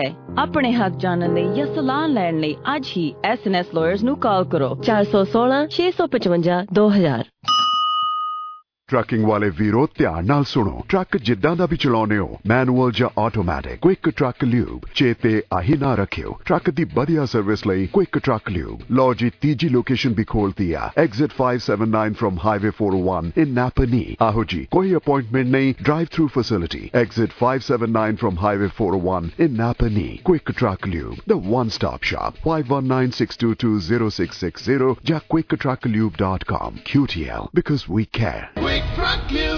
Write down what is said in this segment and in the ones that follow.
अपने हक जानने ਲਈ ਜਾਂ ਸਲਾਹ ਲੈਣ ਲਈ ਅੱਜ ਹੀ SNS Lawyers ਨੂੰ ਕਾਲ ਕਰੋ 416 655 2000। ट्रकिंग वाले वीरो ध्यान नाल सुनो। ट्रक जिद्दां दा भी चलाउने हो, मैनुअल जां ऑटोमैटिक, क्विक ट्रक ल्यूब चेते आही ना रखियो। ट्रक दी बढ़िया सर्विस लई क्विक ट्रक ल्यूब। लो जी तीजी लोकेशन भी खोलती है, exit 579 from highway 401 in Napanee. आहो जी कोई अपॉइंटमेंट नहीं, drive through facility, exit 579 from highway 401 in Napanee. Quick truck lube, the one stop shop. 5196220660 या quicktrucklube.com। QTL, because we care। Truck you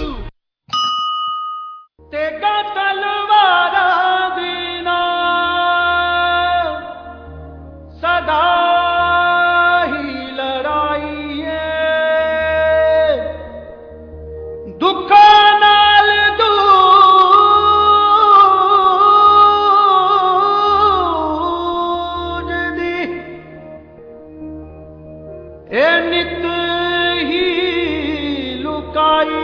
तेगा तलवारा दीना सदा ही लड़ाई है दुखा नाल दूज दी ए नित ही लुकाई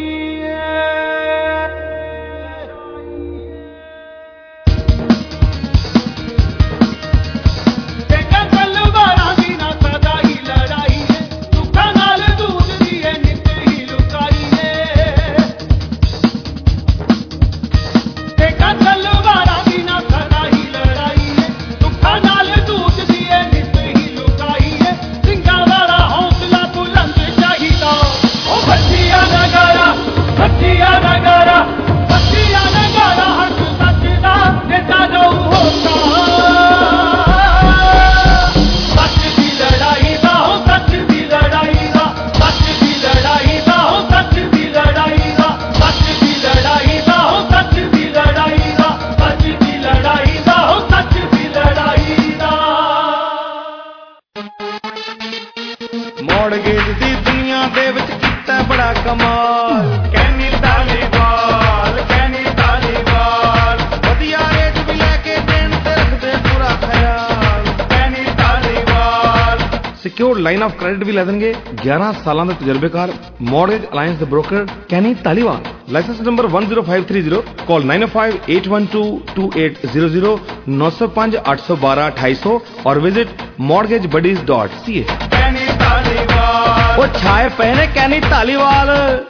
ਮੌੜਗੇਜ ਦੀ ਦੁਨੀਆ ਦੇ ਵਿੱਚ ਕੀਤਾ ਬੜਾ ਕਮਾਲ। ਕੈਨੀ ਧਾਲੀਵਾਲ, ਕੈਨੀ ਧਾਲੀਵਾਲ, ਵਧੀਆ ਰੇਟ ਵੀ ਲੈ ਕੇ ਦੇਣ ਤੇ ਰੱਖਦੇ ਪੂਰਾ ਖਿਆਲ। Kenny Dhaliwal secured line of credit ਵੀ ਲੈ ਦੇਣਗੇ। 11 ਸਾਲਾਂ ਦੇ ਤਜਰਬੇਕਾਰ ਮੌਰਗੇਜ ਅਲਾਇੰਸ ਦੇ broker Kenny Dhaliwal. Licence number 10530, call 9058122800 905 812 2800 और विजिट mortgagebuddies.ca। ਉਹ ਛਾਏ ਪਏ ਨੇ ਕੈਨੀ ਧਾਲੀਵਾਲ।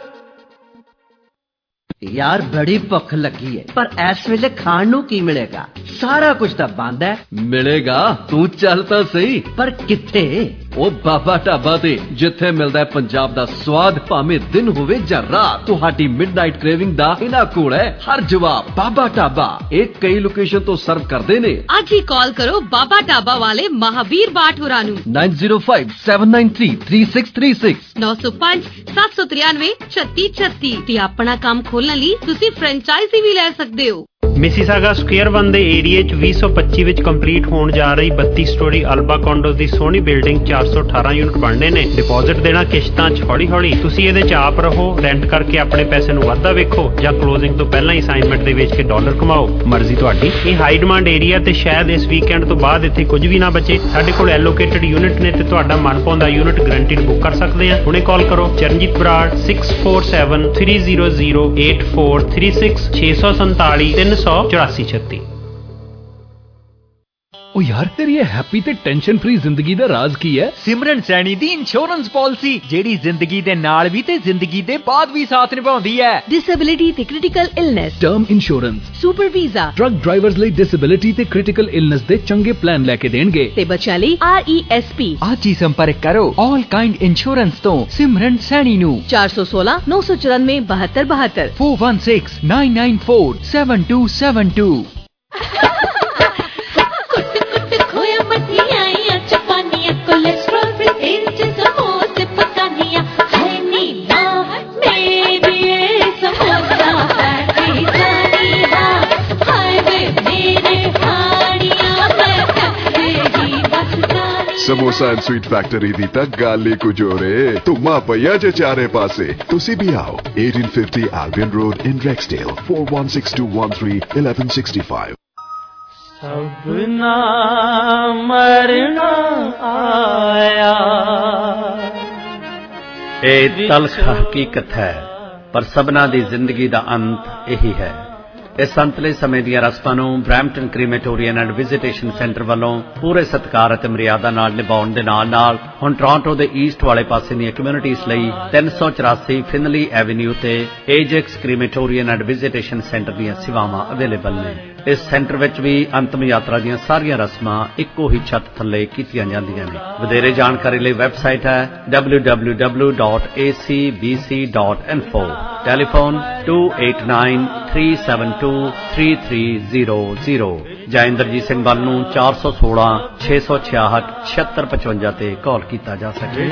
यार बड़ी भुख लगी है, पर इस वेले खाण नू की मिलेगा? सारा कुछ तो बंद है। मिलेगा, तू चल तो सही। पर किथे? ओ बाबा ढाबा ते जिथे मिलदा है पंजाब दा स्वाद, भावें दिन होवे जां रात। तुहाडी मिडनाइट क्रेविंग दा इना कोल है हर जवाब। बाबा ढाबा एक कई लोकेशन तो सर्व करदे ने। आज ही कॉल करो बाबा ढाबा वाले महावीर बाट होरां नू 9057933636 905 793 3636 ते अपना काम खोलण ਲਈ ਤੁਸੀਂ ਫਰੈਂਚਾਈਜ਼ੀ ਵੀ ਲੈ ਸਕਦੇ ਹੋ। ਮਿਸੀਸਾਗਾ ਸਕੁਅਰ 1 ਦੇ ਏਰੀਏ 'ਚ 2025 ਵਿੱਚ ਕੰਪਲੀਟ ਹੋਣ ਜਾ ਰਹੀ 32 ਸਟੋਰੀ ਅਲਬਾ ਕੰਡੋਜ਼ ਦੀ ਸੋਹਣੀ ਬਿਲਡਿੰਗ 418 ਯੂਨਿਟ ਬਣਨੇ ਨੇ। ਡਿਪੋਜ਼ਿਟ ਦੇਣਾ ਕਿਸ਼ਤਾਂ 'ਚ ਹੌਲੀ ਹੌਲੀ। ਤੁਸੀਂ ਇਹਦੇ 'ਚ ਆਪ ਰਹੋ, ਰੈਂਟ ਕਰਕੇ ਆਪਣੇ ਪੈਸੇ ਨੂੰ ਵਾਧਾ ਵੇਖੋ ਜਾਂ ਕਲੋਜ਼ਿੰਗ ਤੋਂ ਪਹਿਲਾਂ ਹੀ ਅਸਾਈਨਮੈਂਟ ਦੇ ਵੇਚ ਕੇ ਡਾਲਰ ਕਮਾਓ। ਮਰਜ਼ੀ ਤੁਹਾਡੀ। ਇਹ ਹਾਈ ਡਿਮਾਂਡ ਏਰੀਆ ਤੇ ਸ਼ਾਇਦ ਇਸ ਵੀਕਐਂਡ ਤੋਂ ਬਾਅਦ ਇੱਥੇ ਕੁਝ ਵੀ ਨਾ ਬਚੇ। ਸਾਡੇ ਕੋਲ ਐਲੋਕੇਟਡ ਯੂਨਿਟ ਨੇ ਤੇ ਤੁਹਾਡਾ ਮਨਪਾਉਂਦਾ ਯੂਨਿਟ ਗਰੰਟੀਡ ਬੁੱਕ ਕਰ ਸਕਦੇ ਆ। ਹੁਣੇ ਕਾਲ ਕਰੋ ਚਰਨਜੀਤ ਬਰਾੜ 6473008436 647 384 ओ यार तेरी ये हैप्पी ते टेंशन फ्री जिंदगी दा राज की है? सिमरन सैनी दी इंश्योरेंस पॉलिसी जेड़ी जिंदगी दे नाल भी ते जिंदगी दे बाद भी साथ निभाउंदी है। डिसेबिलिटी ते critical illness, term insurance, super visa, truck drivers ਲਈ डिसेबिलिटी ते क्रिटिकल इलनेस दे चंगे प्लान लेके देणगे ते बच्चों ਲਈ RESP। आज ही संपर्क करो ऑल काइंड इंश्योरेंस तो सिमरन सैनी नु 416 994 7272 416 994 7272। समोसा एंड स्वीट फैक्टरी दी तक गल ही कुछ हो रे। धुम्मा पईया जे चारे पासे। तुसी भी आओ 1850 Albion Road in Rexdale 416213 1165। सबना मरना आया। ਇਹ ਤਲਖ ਹਕੀਕਤ ਹੈ, ਪਰ ਸਭਨਾ ਦੀ ਜ਼ਿੰਦਗੀ ਦਾ ਅੰਤ ਇਹੀ ਹੈ। ਇਸ ਸੰਤਲੇ ਸਮੇਂ ਦੀਆਂ ਰਸਮਾਂ ਨੂੰ Brampton crematorium and visitation centre ਵੱਲੋਂ ਪੂਰੇ ਸਤਿਕਾਰ ਅਤੇ ਮਰਿਆਦਾ ਨਾਲ ਨਿਭਾਉਣ ਦੇ ਨਾਲ ਹੁਣ ਟੋਰਾਂਟੋ ਦੇ ਈਸਟ ਵਾਲੇ ਪਾਸੇ ਦੀਆਂ ਕਮਿਊਨਿਟੀਜ਼ ਲਈ 384 ਫਿਨਲੀ ਐਵਨਿਊ ਤੇ Ajax crematorium and visitation centre ਦੀਆਂ ਸੇਵਾਵਾਂ ਅਵੇਲੇਬਲ ਨੇ। ਇਸ ਸੈਂਟਰ ਵਿੱਚ ਵੀ ਅੰਤਮ ਯਾਤਰਾ ਦੀਆਂ ਸਾਰੀਆਂ ਰਸਮਾਂ ਇੱਕੋ ਹੀ ਛੱਤ ਥੱਲੇ ਕੀਤੀਆਂ ਜਾਂਦੀਆਂ ਨੇ। ਵਧੇਰੇ ਜਾਣਕਾਰੀ ਲਈ ਵੈਬਸਾਈਟ ਹੈ www.acbc.info, ਟੈਲੀਫੋਨ 2893723300 ਜਾਂ ਇੰਦਰਜੀਤ ਸਿੰਘ ਵੱਲ ਨੂੰ 416 666 7655 ਤੇ ਕਾਲ ਕੀਤਾ ਜਾ ਸਕੇ।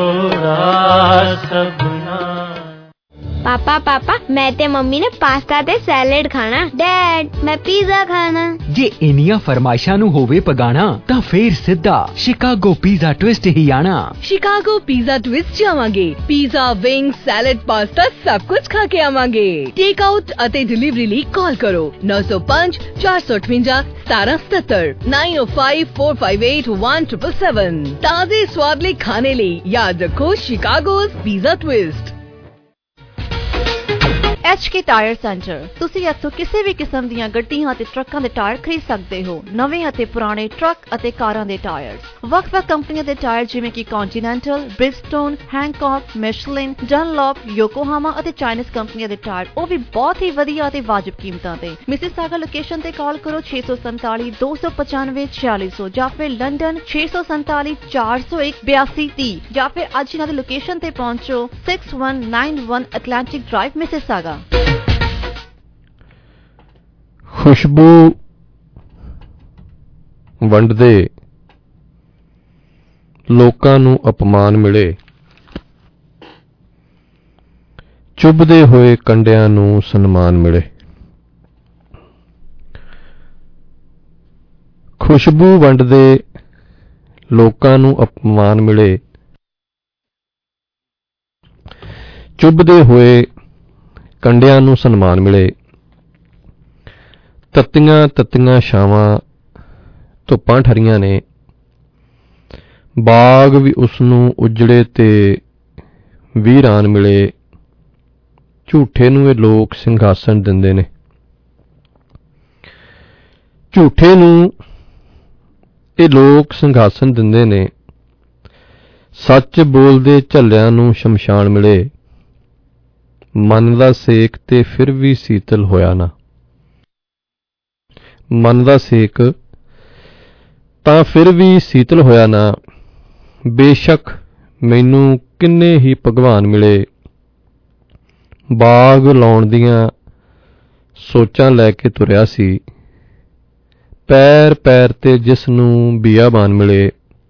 पापा मैं ते मम्मी ने पास्ता ते सैलेड खाना। डैड मैं पिज़्ज़ा खाना। जे इनिया फरमाइशां नू होवे पगाना तां फिर सिद्धा शिकागो पिज़्ज़ा ट्विस्ट ही आना। शिकागो पिज़्ज़ा ट्विस्ट जावांगे। पिज़्ज़ा, विंग, सैलेड, पास्ता सब कुछ खा के आवांगे। टेक आउट अते डिलीवरी ਲਈ कॉल करो 905 458 1777 905 458 1777। ताजे स्वाद ਲਈ खाने ਲਈ याद रखो Chicago's pizza twist. HK tyre centre. ਤੁਸੀਂ ਇੱਥੋਂ ਕਿਸੇ ਵੀ ਕਿਸਮ ਦੀਆਂ ਗੱਡੀਆਂ ਅਤੇ ਟਰੱਕਾਂ ਦੇ ਟਾਇਰ ਖਰੀਦ ਸਕਦੇ ਹੋ। ਨਵੇਂ ਅਤੇ ਪੁਰਾਣੇ ਟਰੱਕ ਅਤੇ ਕਾਰਾਂ ਦੇ ਟਾਇਰਸ, ਵੱਖ-ਵੱਖ ਕੰਪਨੀਆਂ ਦੇ ਟਾਇਰ ਜਿਵੇਂ ਕਿ ਕੰਟੀਨੈਂਟਲ, ਬ੍ਰਿਜਸਟੋਨ, ਹੈਂਕੌਕ, ਮਿਸ਼ਲਿਨ, ਡਨਲੌਪ, ਯੋਕੋਹਾਮਾ ਅਤੇ ਚਾਈਨੀਜ਼ ਕੰਪਨੀਆਂ ਦੇ ਟਾਇਰ, ਉਹ ਵੀ ਬਹੁਤ ਹੀ ਵਧੀਆ ਅਤੇ ਵਾਜਬ ਕੀਮਤਾਂ ਤੇ। ਮਿਸਿਸਾਗਾ ਲੋਕੇਸ਼ਨ ਤੇ ਕਾਲ ਕਰੋ 647 295 4600 ਜਾਂ ਫਿਰ ਲੰਡਨ 647 401 8230 ਜਾਂ ਫਿਰ ਅੱਜ ਇਹਨਾਂ ਦੀ ਲੋਕੇਸ਼ਨ ਤੇ ਪਹੁੰਚੋ 6191 ਐਟਲਾਂਟਿਕ ਡਰਾਈਵ ਮਿਸਿਸਾਗਾ। ਖੁਸ਼ਬੂ ਵੰਡਦੇ ਲੋਕਾਂ ਨੂੰ ਅਪਮਾਨ ਮਿਲੇ, ਚੁੱਭਦੇ ਹੋਏ ਕੰਡਿਆਂ ਨੂੰ ਸਨਮਾਨ ਮਿਲੇ। ਖੁਸ਼ਬੂ ਵੰਡਦੇ ਲੋਕਾਂ ਨੂੰ ਅਪਮਾਨ ਮਿਲੇ, ਚੁੱਭਦੇ ਹੋਏ ਕੰਡਿਆਂ ਨੂੰ ਸਨਮਾਨ ਮਿਲੇ। ਤੱਤੀਆਂ ਤੱਤੀਆਂ ਛਾਵਾਂ ਧੁੱਪਾਂ ਠਰੀਆਂ ਨੇ, ਬਾਗ ਵੀ ਉਸ ਨੂੰ ਉਜੜੇ ਤੇ ਵੀਰਾਨ ਮਿਲੇ। ਝੂਠੇ ਨੂੰ ਇਹ ਲੋਕ ਸਿੰਘਾਸਣ ਦਿੰਦੇ ਨੇ, ਝੂਠੇ ਨੂੰ ਇਹ ਲੋਕ ਸਿੰਘਾਸਣ ਦਿੰਦੇ ਨੇ। ਸੱਚ ਬੋਲਦੇ ਝੱਲਿਆਂ ਨੂੰ ਸ਼ਮਸ਼ਾਨ ਮਿਲੇ, ਮਨ ਦਾ ਸੇਕ ਤੇ ਫਿਰ ਵੀ ਸੀਤਲ ਹੋਇਆ ਨਾ। ਮਨ ਦਾ ਸੇਕ ਤਾਂ ਫਿਰ ਵੀ ਸੀਤਲ ਹੋਇਆ ਨਾ। ਬੇਸ਼ੱਕ ਮੈਨੂੰ ਕਿੰਨੇ ਹੀ ਭਗਵਾਨ ਮਿਲੇ, ਬਾਗ ਲਾਉਣ ਦੀਆਂ ਸੋਚਾਂ ਲੈ ਕੇ ਤੁਰਿਆ ਸੀ। ਪੈਰ ਪੈਰ ਤੇ ਜਿਸ ਨੂੰ ਬੀਆਬਾਨ ਮਿਲੇ,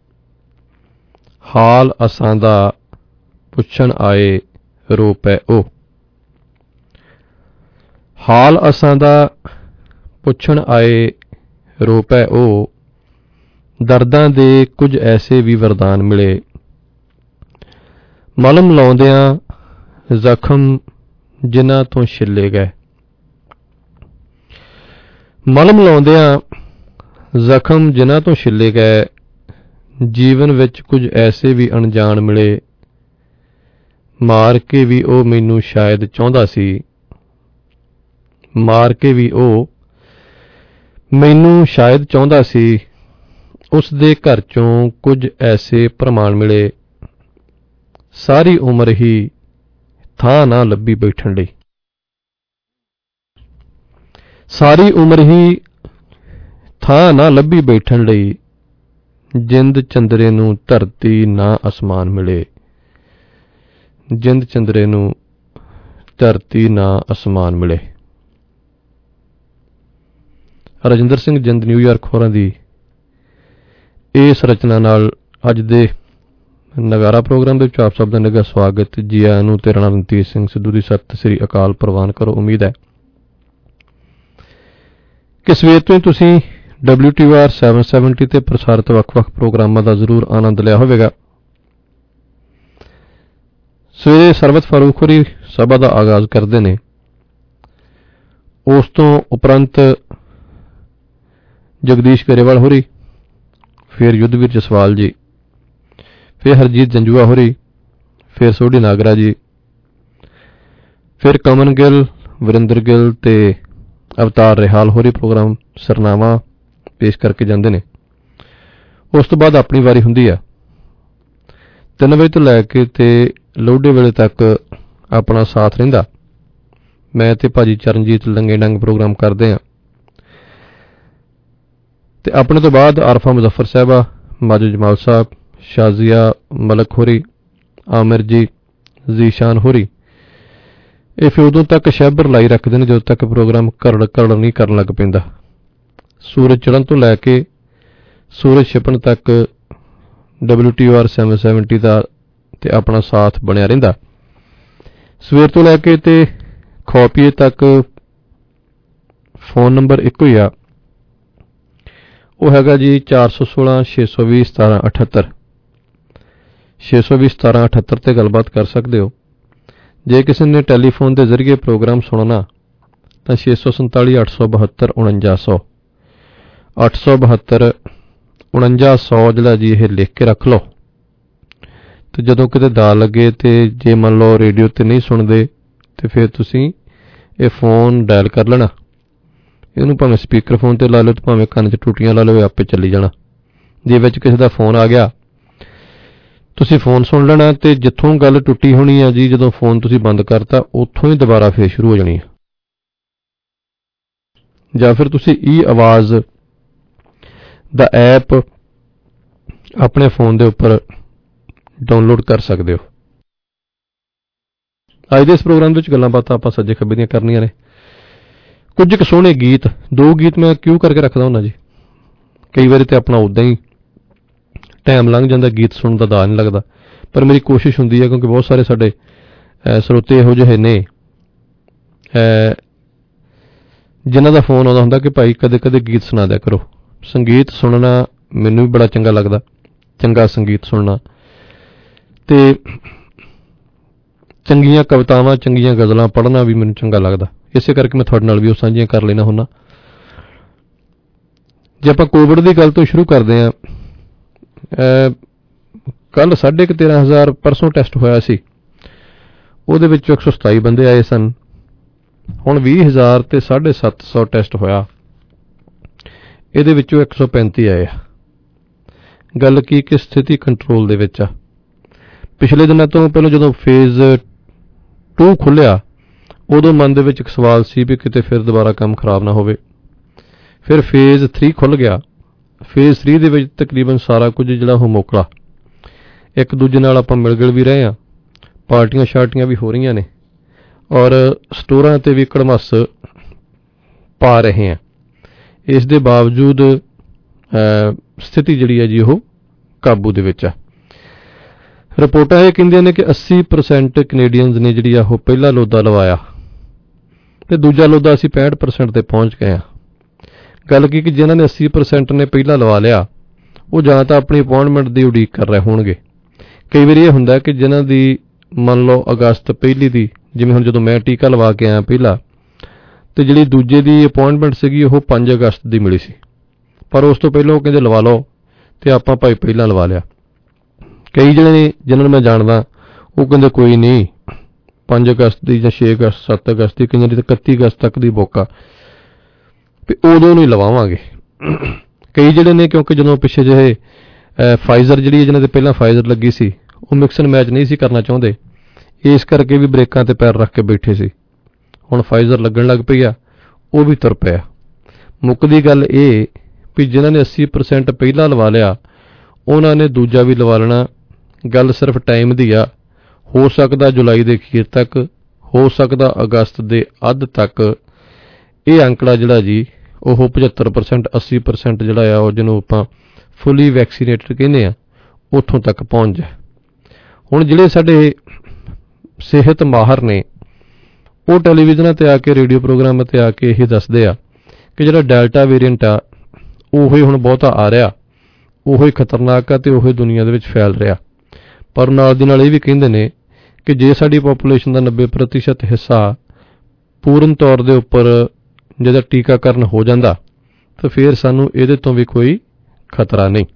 ਹਾਲ ਅਸਾਂ ਦਾ ਪੁੱਛਣ ਆਏ ਰੋ ਪੈ ਉਹ। ਹਾਲ ਅਸਾਂ ਦਾ ਪੁੱਛਣ ਆਏ ਰੋ ਪੈ ਉਹ, ਦਰਦਾਂ ਦੇ ਕੁਝ ਐਸੇ ਵੀ ਵਰਦਾਨ ਮਿਲੇ। ਮਲਮ ਲਾਉਂਦਿਆਂ ਜ਼ਖਮ ਜਿਨ੍ਹਾਂ ਤੋਂ ਛਿੱਲੇ ਗਏ, ਮਲਮ ਲਾਉਂਦਿਆਂ ਜ਼ਖਮ ਜਿਨ੍ਹਾਂ ਤੋਂ ਛਿੱਲੇ ਗਏ। ਜੀਵਨ ਵਿੱਚ ਕੁਝ ਐਸੇ ਵੀ ਅਣਜਾਣ ਮਿਲੇ, ਮਾਰ ਕੇ ਵੀ ਉਹ ਮੈਨੂੰ ਸ਼ਾਇਦ ਚਾਹੁੰਦਾ ਸੀ। ਮਾਰ ਕੇ ਵੀ ਉਹ ਮੈਨੂੰ ਸ਼ਾਇਦ ਚਾਹੁੰਦਾ ਸੀ। ਉਸ ਦੇ ਘਰ ਚੋਂ ਕੁਝ ਐਸੇ ਪ੍ਰਮਾਣ ਮਿਲੇ, ਸਾਰੀ ਉਮਰ ਹੀ ਥਾਂ ਨਾ ਲੱਭੀ ਬੈਠਣ ਲਈ। ਸਾਰੀ ਉਮਰ ਹੀ ਥਾਂ ਨਾ ਲੱਭੀ ਬੈਠਣ ਲਈ। ਜਿੰਦ ਚੰਦਰੇ ਨੂੰ ਧਰਤੀ ਨਾ ਅਸਮਾਨ ਮਿਲੇ, ਜਿੰਦ ਚੰਦਰੇ ਨੂੰ ਧਰਤੀ ਨਾ ਅਸਮਾਨ ਮਿਲੇ। ਰਜਿੰਦਰ ਸਿੰਘ ਜਿੰਦ ਨਿਊਯਾਰਕ ਹੋਰਾਂ ਦੀ ਇਸ ਰਚਨਾ ਨਾਲ ਅੱਜ ਦੇ ਨਗਾਰਾ ਪ੍ਰੋਗਰਾਮ ਦੇ ਵਿੱਚ ਆਪ ਸਭ ਦਾ ਨਿੱਘਾ ਸਵਾਗਤ। ਜੀ ਆਇਆਂ ਨੂੰ। ਤੇਰਾ ਨਾਮ ਰਣਜੀਤ ਸਿੰਘ ਸਿੱਧੂ ਦੀ ਸਤਿ ਸ੍ਰੀ ਅਕਾਲ ਪ੍ਰਵਾਨ ਕਰੋ। ਉਮੀਦ ਹੈ ਕਿ ਸਵੇਰ ਤੋਂ ਹੀ ਤੁਸੀਂ WTOR 770 ਤੇ ਪ੍ਰਸਾਰਿਤ ਵੱਖ-ਵੱਖ ਪ੍ਰੋਗਰਾਮਾਂ ਦਾ ਜ਼ਰੂਰ ਆਨੰਦ ਲਿਆ ਹੋਵੇਗਾ। ਸਵੇਰੇ ਸਰਬਤ ਫਾਰੂਕ ਹੋਰੀ ਸਭਾ ਦਾ ਆਗਾਜ਼ ਕਰਦੇ ਨੇ। ਉਸ ਤੋਂ ਉਪਰੰਤ ਜਗਦੀਸ਼ ਗਰੇਵਾਲ ਹੋਰੀ, ਫਿਰ ਯੁੱਧਵੀਰ ਜਸਵਾਲ ਜੀ, ਫਿਰ ਹਰਜੀਤ ਜੰਜੂਆ ਹੋਰੀ, ਫਿਰ ਸੋਢੀ ਨਾਗਰਾ ਜੀ, ਫਿਰ ਕਮਨ ਗਿੱਲ, ਵਰਿੰਦਰ ਗਿੱਲ ਤੇ ਅਵਤਾਰ ਰਿਹਾਲ ਹੋਰੀ ਪ੍ਰੋਗਰਾਮ ਸਰਨਾਮਾ ਪੇਸ਼ ਕਰਕੇ ਜਾਂਦੇ ਨੇ। ਉਸ ਤੋਂ ਬਾਅਦ ਆਪਣੀ ਵਾਰੀ ਹੁੰਦੀ ਆ। 3 ਵਜੇ ਤੋਂ ਲੈ ਕੇ ਤੇ ਲੋਡੇ ਵੇਲੇ ਤੱਕ ਆਪਣਾ ਸਾਥ ਰਹਿੰਦਾ। ਮੈਂ ਤੇ ਭਾਜੀ ਚਰਨਜੀਤ ਲੰਗੇ ਡੰਗ ਪ੍ਰੋਗਰਾਮ ਕਰਦੇ ਹਾਂ। ਤੇ ਆਪਣੇ ਤੋਂ ਬਾਅਦ ਆਰਫਾ ਮੁਜ਼ੱਫਰ ਸਾਹਿਬਾ, ਮਾਜੂ ਜਮਾਲ ਸਾਹਿਬ, ਸ਼ਾਜ਼ੀਆ ਮਲਕ ਹੋਰੀ, ਆਮਿਰ ਜੀ, ਜ਼ੀਸ਼ਾਨ ਹੋਰੀ, ਇਹ ਫਿਰ ਉਦੋਂ ਤੱਕ ਸ਼ੈਬਰ ਲਾਈ ਰੱਖਦੇ ਨੇ ਜਦੋਂ ਤੱਕ ਪ੍ਰੋਗਰਾਮ ਘਰੜ ਨਹੀਂ ਕਰਨ ਲੱਗ ਪੈਂਦਾ। ਸੂਰਜ ਚੜ੍ਹਨ ਤੋਂ ਲੈ ਕੇ ਸੂਰਜ ਛਿਪਣ ਤੱਕ WTOR 770 ਦਾ ਤੇ ਆਪਣਾ ਸਾਥ ਬਣਿਆ ਰਹਿੰਦਾ। ਸਵੇਰ ਤੋਂ ਲੈ ਕੇ ਤੇ ਖੋਪੀਏ ਤੱਕ ਫੋਨ ਨੰਬਰ ਇੱਕੋ ਹੀ ਆ, ਉਹ ਹੈਗਾ ਜੀ 416 620 1778 620 1778 ਤੇ ਗੱਲਬਾਤ ਕਰ ਸਕਦੇ ਹੋ। ਜੇ ਕਿਸੇ ਨੇ ਟੈਲੀਫੋਨ ਦੇ ਜ਼ਰੀਏ ਪ੍ਰੋਗਰਾਮ ਸੁਣਨਾ ਤਾਂ 647 872 4900 872 4900 ਜਿਹੜਾ ਜੀ ਇਹ ਲਿਖ ਕੇ ਰੱਖ ਲਓ। ਤੇ ਜਦੋਂ ਕਿਤੇ ਦਾ ਲੱਗੇ ਤੇ ਜੇ ਮੰਨ ਲਓ ਰੇਡੀਓ ਤੇ ਨਹੀਂ ਸੁਣਦੇ ਤੇ ਫਿਰ ਤੁਸੀਂ ਇਹ ਫੋਨ ਡਾਇਲ ਕਰ ਲੈਣਾ। ਇਹਨੂੰ ਭਾਵੇਂ ਸਪੀਕਰ ਫੋਨ ਤੇ ਲਾ ਲਓ ਤੇ ਭਾਵੇਂ ਕੰਨ 'ਚ ਟੂਟੀਆਂ ਲਾ ਲਓ, ਆਪੇ ਚੱਲੀ ਜਾਣਾ। ਜੇ ਵਿੱਚ ਕਿਸੇ ਦਾ ਫੋਨ ਆ ਗਿਆ ਤੁਸੀਂ ਫੋਨ ਸੁਣ ਲੈਣਾ ਤੇ ਜਿੱਥੋਂ ਗੱਲ ਟੁੱਟੀ ਹੋਣੀ ਆ ਜੀ, ਜਦੋਂ ਫੋਨ ਤੁਸੀਂ ਬੰਦ ਕਰਤਾ ਉੱਥੋਂ ਹੀ ਦੁਬਾਰਾ ਫੇਰ ਸ਼ੁਰੂ ਹੋ ਜਾਣੀ ਹੈ। ਜਾਂ ਫਿਰ ਤੁਸੀਂ ਆਵਾਜ਼ ਦਾ ਐਪ ਆਪਣੇ ਫੋਨ ਦੇ ਉੱਪਰ ਡਾਊਨਲੋਡ ਕਰ ਸਕਦੇ ਹੋ। ਅੱਜ ਦੇ ਇਸ ਪ੍ਰੋਗਰਾਮ ਵਿੱਚ ਗੱਲਾਂ ਬਾਤਾਂ ਆਪਾਂ ਸੱਜੇ ਖੱਬੇ ਦੀਆਂ ਕਰਨੀਆਂ ਨੇ। ਕੁਝ ਕੁ ਸੋਹਣੇ ਗੀਤ, 2 ਗੀਤ ਮੈਂ ਕਿਉਂ ਕਰਕੇ ਰੱਖਦਾ ਹੁੰਦਾ ਜੀ, ਕਈ ਵਾਰੀ ਤੇ ਆਪਣਾ ਉੱਦਾਂ ਹੀ ਟਾਈਮ ਲੰਘ ਜਾਂਦਾ, ਗੀਤ ਸੁਣਨ ਦਾ ਦਾਅ ਨਹੀਂ ਲੱਗਦਾ। ਪਰ ਮੇਰੀ ਕੋਸ਼ਿਸ਼ ਹੁੰਦੀ ਹੈ, ਕਿਉਂਕਿ ਬਹੁਤ ਸਾਰੇ ਸਾਡੇ ਸਰੋਤੇ ਇਹੋ ਜਿਹੇ ਨੇ ਜਿਨ੍ਹਾਂ ਦਾ ਫੋਨ ਆਉਂਦਾ ਹੁੰਦਾ ਕਿ ਭਾਈ ਕਦੇ ਕਦੇ ਗੀਤ ਸੁਣਾ ਦਿਆ ਕਰੋ। ਸੰਗੀਤ ਸੁਣਨਾ ਮੈਨੂੰ ਵੀ ਬੜਾ ਚੰਗਾ ਲੱਗਦਾ, ਚੰਗਾ ਸੰਗੀਤ ਸੁਣਨਾ ਤੇ ਚੰਗੀਆਂ ਕਵਿਤਾਵਾਂ, ਚੰਗੀਆਂ ਗਜ਼ਲਾਂ ਪੜ੍ਹਨਾ ਵੀ ਮੈਨੂੰ ਚੰਗਾ ਲੱਗਦਾ। ਇਸੇ ਕਰਕੇ ਮੈਂ ਤੁਹਾਡੇ ਨਾਲ ਵੀ ਉਹ ਸਾਂਝੀਆਂ ਕਰ ਲੈਣਾ ਹੁੰਦਾ। ਜੇ ਆਪਾਂ ਕੋਵਿਡ ਦੀ ਗੱਲ ਤੋਂ ਸ਼ੁਰੂ ਕਰਦੇ ਹਾਂ, ਕੱਲ 13,500 ਪਰਸੋਂ ਟੈਸਟ ਹੋਇਆ ਸੀ, ਉਹਦੇ ਵਿੱਚ 127 ਬੰਦੇ ਆਏ ਸਨ। ਹੁਣ 20,000 ਤੇ 750 ਟੈਸਟ ਹੋਇਆ, ਇਹਦੇ ਵਿੱਚੋਂ 135 ਆਏ ਆ। ਗੱਲ ਕੀ ਕਿ ਸਥਿਤੀ ਕੰਟਰੋਲ ਦੇ ਵਿੱਚ ਆ। ਪਿਛਲੇ ਦਿਨਾਂ ਤੋਂ ਪਹਿਲਾਂ ਜਦੋਂ ਫੇਜ਼ 2 ਖੁੱਲਿਆ ਉਦੋਂ ਮਨ ਦੇ ਵਿੱਚ ਇੱਕ ਸਵਾਲ ਸੀ ਵੀ ਕਿਤੇ ਫਿਰ ਦੁਬਾਰਾ ਕੰਮ ਖਰਾਬ ਨਾ ਹੋਵੇ। ਫਿਰ ਫੇਜ਼ 3 ਖੁੱਲ ਗਿਆ। ਫੇਜ਼ 3 ਦੇ ਵਿੱਚ ਤਕਰੀਬਨ ਸਾਰਾ ਕੁਝ ਜਿਹੜਾ ਉਹ ਮੋਕਲਾ, ਇੱਕ ਦੂਜੇ ਨਾਲ ਆਪਾਂ ਮਿਲ ਗਿਲ ਵੀ ਰਹੇ ਹਾਂ, ਪਾਰਟੀਆਂ ਸ਼ਾਰਟੀਆਂ ਵੀ ਹੋ ਰਹੀਆਂ ਨੇ ਔਰ ਸਟੋਰਾਂ ਤੇ ਵੀ ਕੜਮੱਸ ਪਾ ਰਹੇ ਹਾਂ। ਇਸ ਦੇ ਬਾਵਜੂਦ ਸਥਿਤੀ ਜਿਹੜੀ ਹੈ ਜੀ ਉਹ ਕਾਬੂ ਦੇ ਵਿੱਚ ਆ। ਰਿਪੋਰਟਾਂ ਇਹ ਕਹਿੰਦੀਆਂ ਨੇ ਕਿ 80% ਕੈਨੇਡੀਅਨਸ ਨੇ ਜਿਹੜੀ ਆ ਉਹ ਪਹਿਲਾ ਲੋਦਾ ਲਵਾਇਆ ਤੇ ਦੂਜਾ ਲੋਦਾ ਅਸੀਂ 65% ਤੇ ਪਹੁੰਚ ਗਏ ਹਾਂ। ਗੱਲ ਕੀ ਕਿ ਜਿਨ੍ਹਾਂ ਨੇ 80% ਨੇ ਪਹਿਲਾ ਲਵਾ ਲਿਆ ਉਹ ਜਾਂ ਤਾਂ ਆਪਣੀ ਅਪਾਇੰਟਮੈਂਟ ਦੀ ਉਡੀਕ ਕਰ ਰਹੇ ਹੋਣਗੇ। ਕਈ ਵਾਰੀ ਇਹ ਹੁੰਦਾ ਕਿ ਜਿਨ੍ਹਾਂ ਦੀ ਮੰਨ ਲਓ ਅਗਸਤ ਪਹਿਲੀ ਦੀ, ਜਿਵੇਂ ਹੁਣ ਜਦੋਂ ਮੈਂ ਟੀਕਾ ਲਵਾ ਕੇ ਆਇਆ ਪਹਿਲਾ, ਤੇ ਜਿਹੜੀ ਦੂਜੇ ਦੀ ਅਪਾਇੰਟਮੈਂਟ ਸੀਗੀ ਉਹ 5 ਅਗਸਤ ਦੀ ਮਿਲੀ ਸੀ, ਪਰ ਉਸ ਤੋਂ ਪਹਿਲਾਂ ਉਹ ਕਹਿੰਦੇ ਲਵਾ ਲਓ ਤੇ ਆਪਾਂ ਭਾਈ ਪਹਿਲਾਂ ਲਵਾ ਲਿਆ। ਕਈ ਜਿਹੜੇ ਨੇ ਜਿਨ੍ਹਾਂ ਨੂੰ ਮੈਂ ਜਾਣਦਾ ਉਹ ਕਹਿੰਦੇ ਕੋਈ ਨਹੀਂ 5 ਅਗਸਤ ਦੀ ਜਾਂ 6 ਅਗਸਤ 7 ਅਗਸਤ ਦੀ, ਕਈਆਂ ਦੀ ਤਾਂ 31 ਅਗਸਤ ਤੱਕ ਦੀ ਬੋਕਾ ਵੀ ਉਦੋਂ ਨਹੀਂ ਲਵਾਵਾਂਗੇ। ਕਈ ਜਿਹੜੇ ਨੇ ਕਿਉਂਕਿ ਜਦੋਂ ਪਿੱਛੇ ਜਿਹੇ ਫਾਈਜ਼ਰ ਜਿਹੜੀ ਜਿਹਨਾਂ ਦੇ ਪਹਿਲਾਂ ਫਾਈਜ਼ਰ ਲੱਗੀ ਸੀ ਉਹ ਮਿਕਸ ਐਂਡ ਮੈਚ ਨਹੀਂ ਸੀ ਕਰਨਾ ਚਾਹੁੰਦੇ, ਇਸ ਕਰਕੇ ਵੀ ਬ੍ਰੇਕਾਂ ਤੇ ਪੈਰ ਰੱਖ ਕੇ ਬੈਠੇ ਸੀ। ਹੁਣ ਫਾਈਜ਼ਰ ਲੱਗਣ ਲੱਗ ਪਈ ਆ, ਉਹ ਵੀ ਤੁਰ ਪਿਆ। ਮੁੱਕਦੀ ਗੱਲ ਇਹ ਵੀ ਜਿਨ੍ਹਾਂ ਨੇ 80% ਪਹਿਲਾਂ ਲਵਾ ਲਿਆ ਉਹਨਾਂ ਨੇ ਦੂਜਾ ਵੀ ਲਵਾ ਲੈਣਾ। ਗੱਲ ਸਿਰਫ ਟਾਈਮ ਦੀ ਆ। ਹੋ ਸਕਦਾ ਜੁਲਾਈ ਦੇ ਅਖੀਰ ਤੱਕ, ਹੋ ਸਕਦਾ ਅਗਸਤ ਦੇ ਅੱਧ ਤੱਕ ਇਹ ਅੰਕੜਾ ਜਿਹੜਾ ਜੀ ਉਹ 75% 80% ਜਿਹੜਾ ਆ ਉਹ ਜਿਹਨੂੰ ਆਪਾਂ ਫੁੱਲੀ ਵੈਕਸੀਨੇਟਡ ਕਹਿੰਦੇ ਆ ਉੱਥੋਂ ਤੱਕ ਪਹੁੰਚ ਜਾਏ। ਹੁਣ ਜਿਹੜੇ ਸਾਡੇ ਸਿਹਤ ਮਾਹਰ ਨੇ ਉਹ ਟੈਲੀਵਿਜ਼ਨਾਂ ਤੇ ਆ ਕੇ, ਰੇਡੀਓ ਪ੍ਰੋਗਰਾਮਾਂ ਤੇ ਆ ਕੇ ਇਹ ਦੱਸਦੇ ਆ ਕਿ ਜਿਹੜਾ ਡੈਲਟਾ ਵੇਰੀਐਂਟ ਆ ਉਹ ਹੀ ਹੁਣ ਬਹੁਤਾ ਆ ਰਿਹਾ, ਉਹ ਹੀ ਖਤਰਨਾਕ ਆ ਤੇ ਉਹ ਹੀ ਦੁਨੀਆ ਦੇ ਵਿੱਚ ਫੈਲ ਰਿਹਾ। ਪਰ ਨਾਲ ਦੀ ਨਾਲ ਇਹ ਵੀ ਕਹਿੰਦੇ ਨੇ ਕਿ ਜੇ ਸਾਡੀ ਪਾਪੂਲੇਸ਼ਨ ਦਾ 90% ਹਿੱਸਾ ਪੂਰਨ ਤੌਰ ਦੇ ਉੱਪਰ ਜਿਹਦਾ ਟੀਕਾਕਰਨ ਹੋ ਜਾਂਦਾ ਤਾਂ ਫਿਰ ਸਾਨੂੰ ਇਹਦੇ ਤੋਂ ਵੀ ਕੋਈ ਖਤਰਾ ਨਹੀਂ।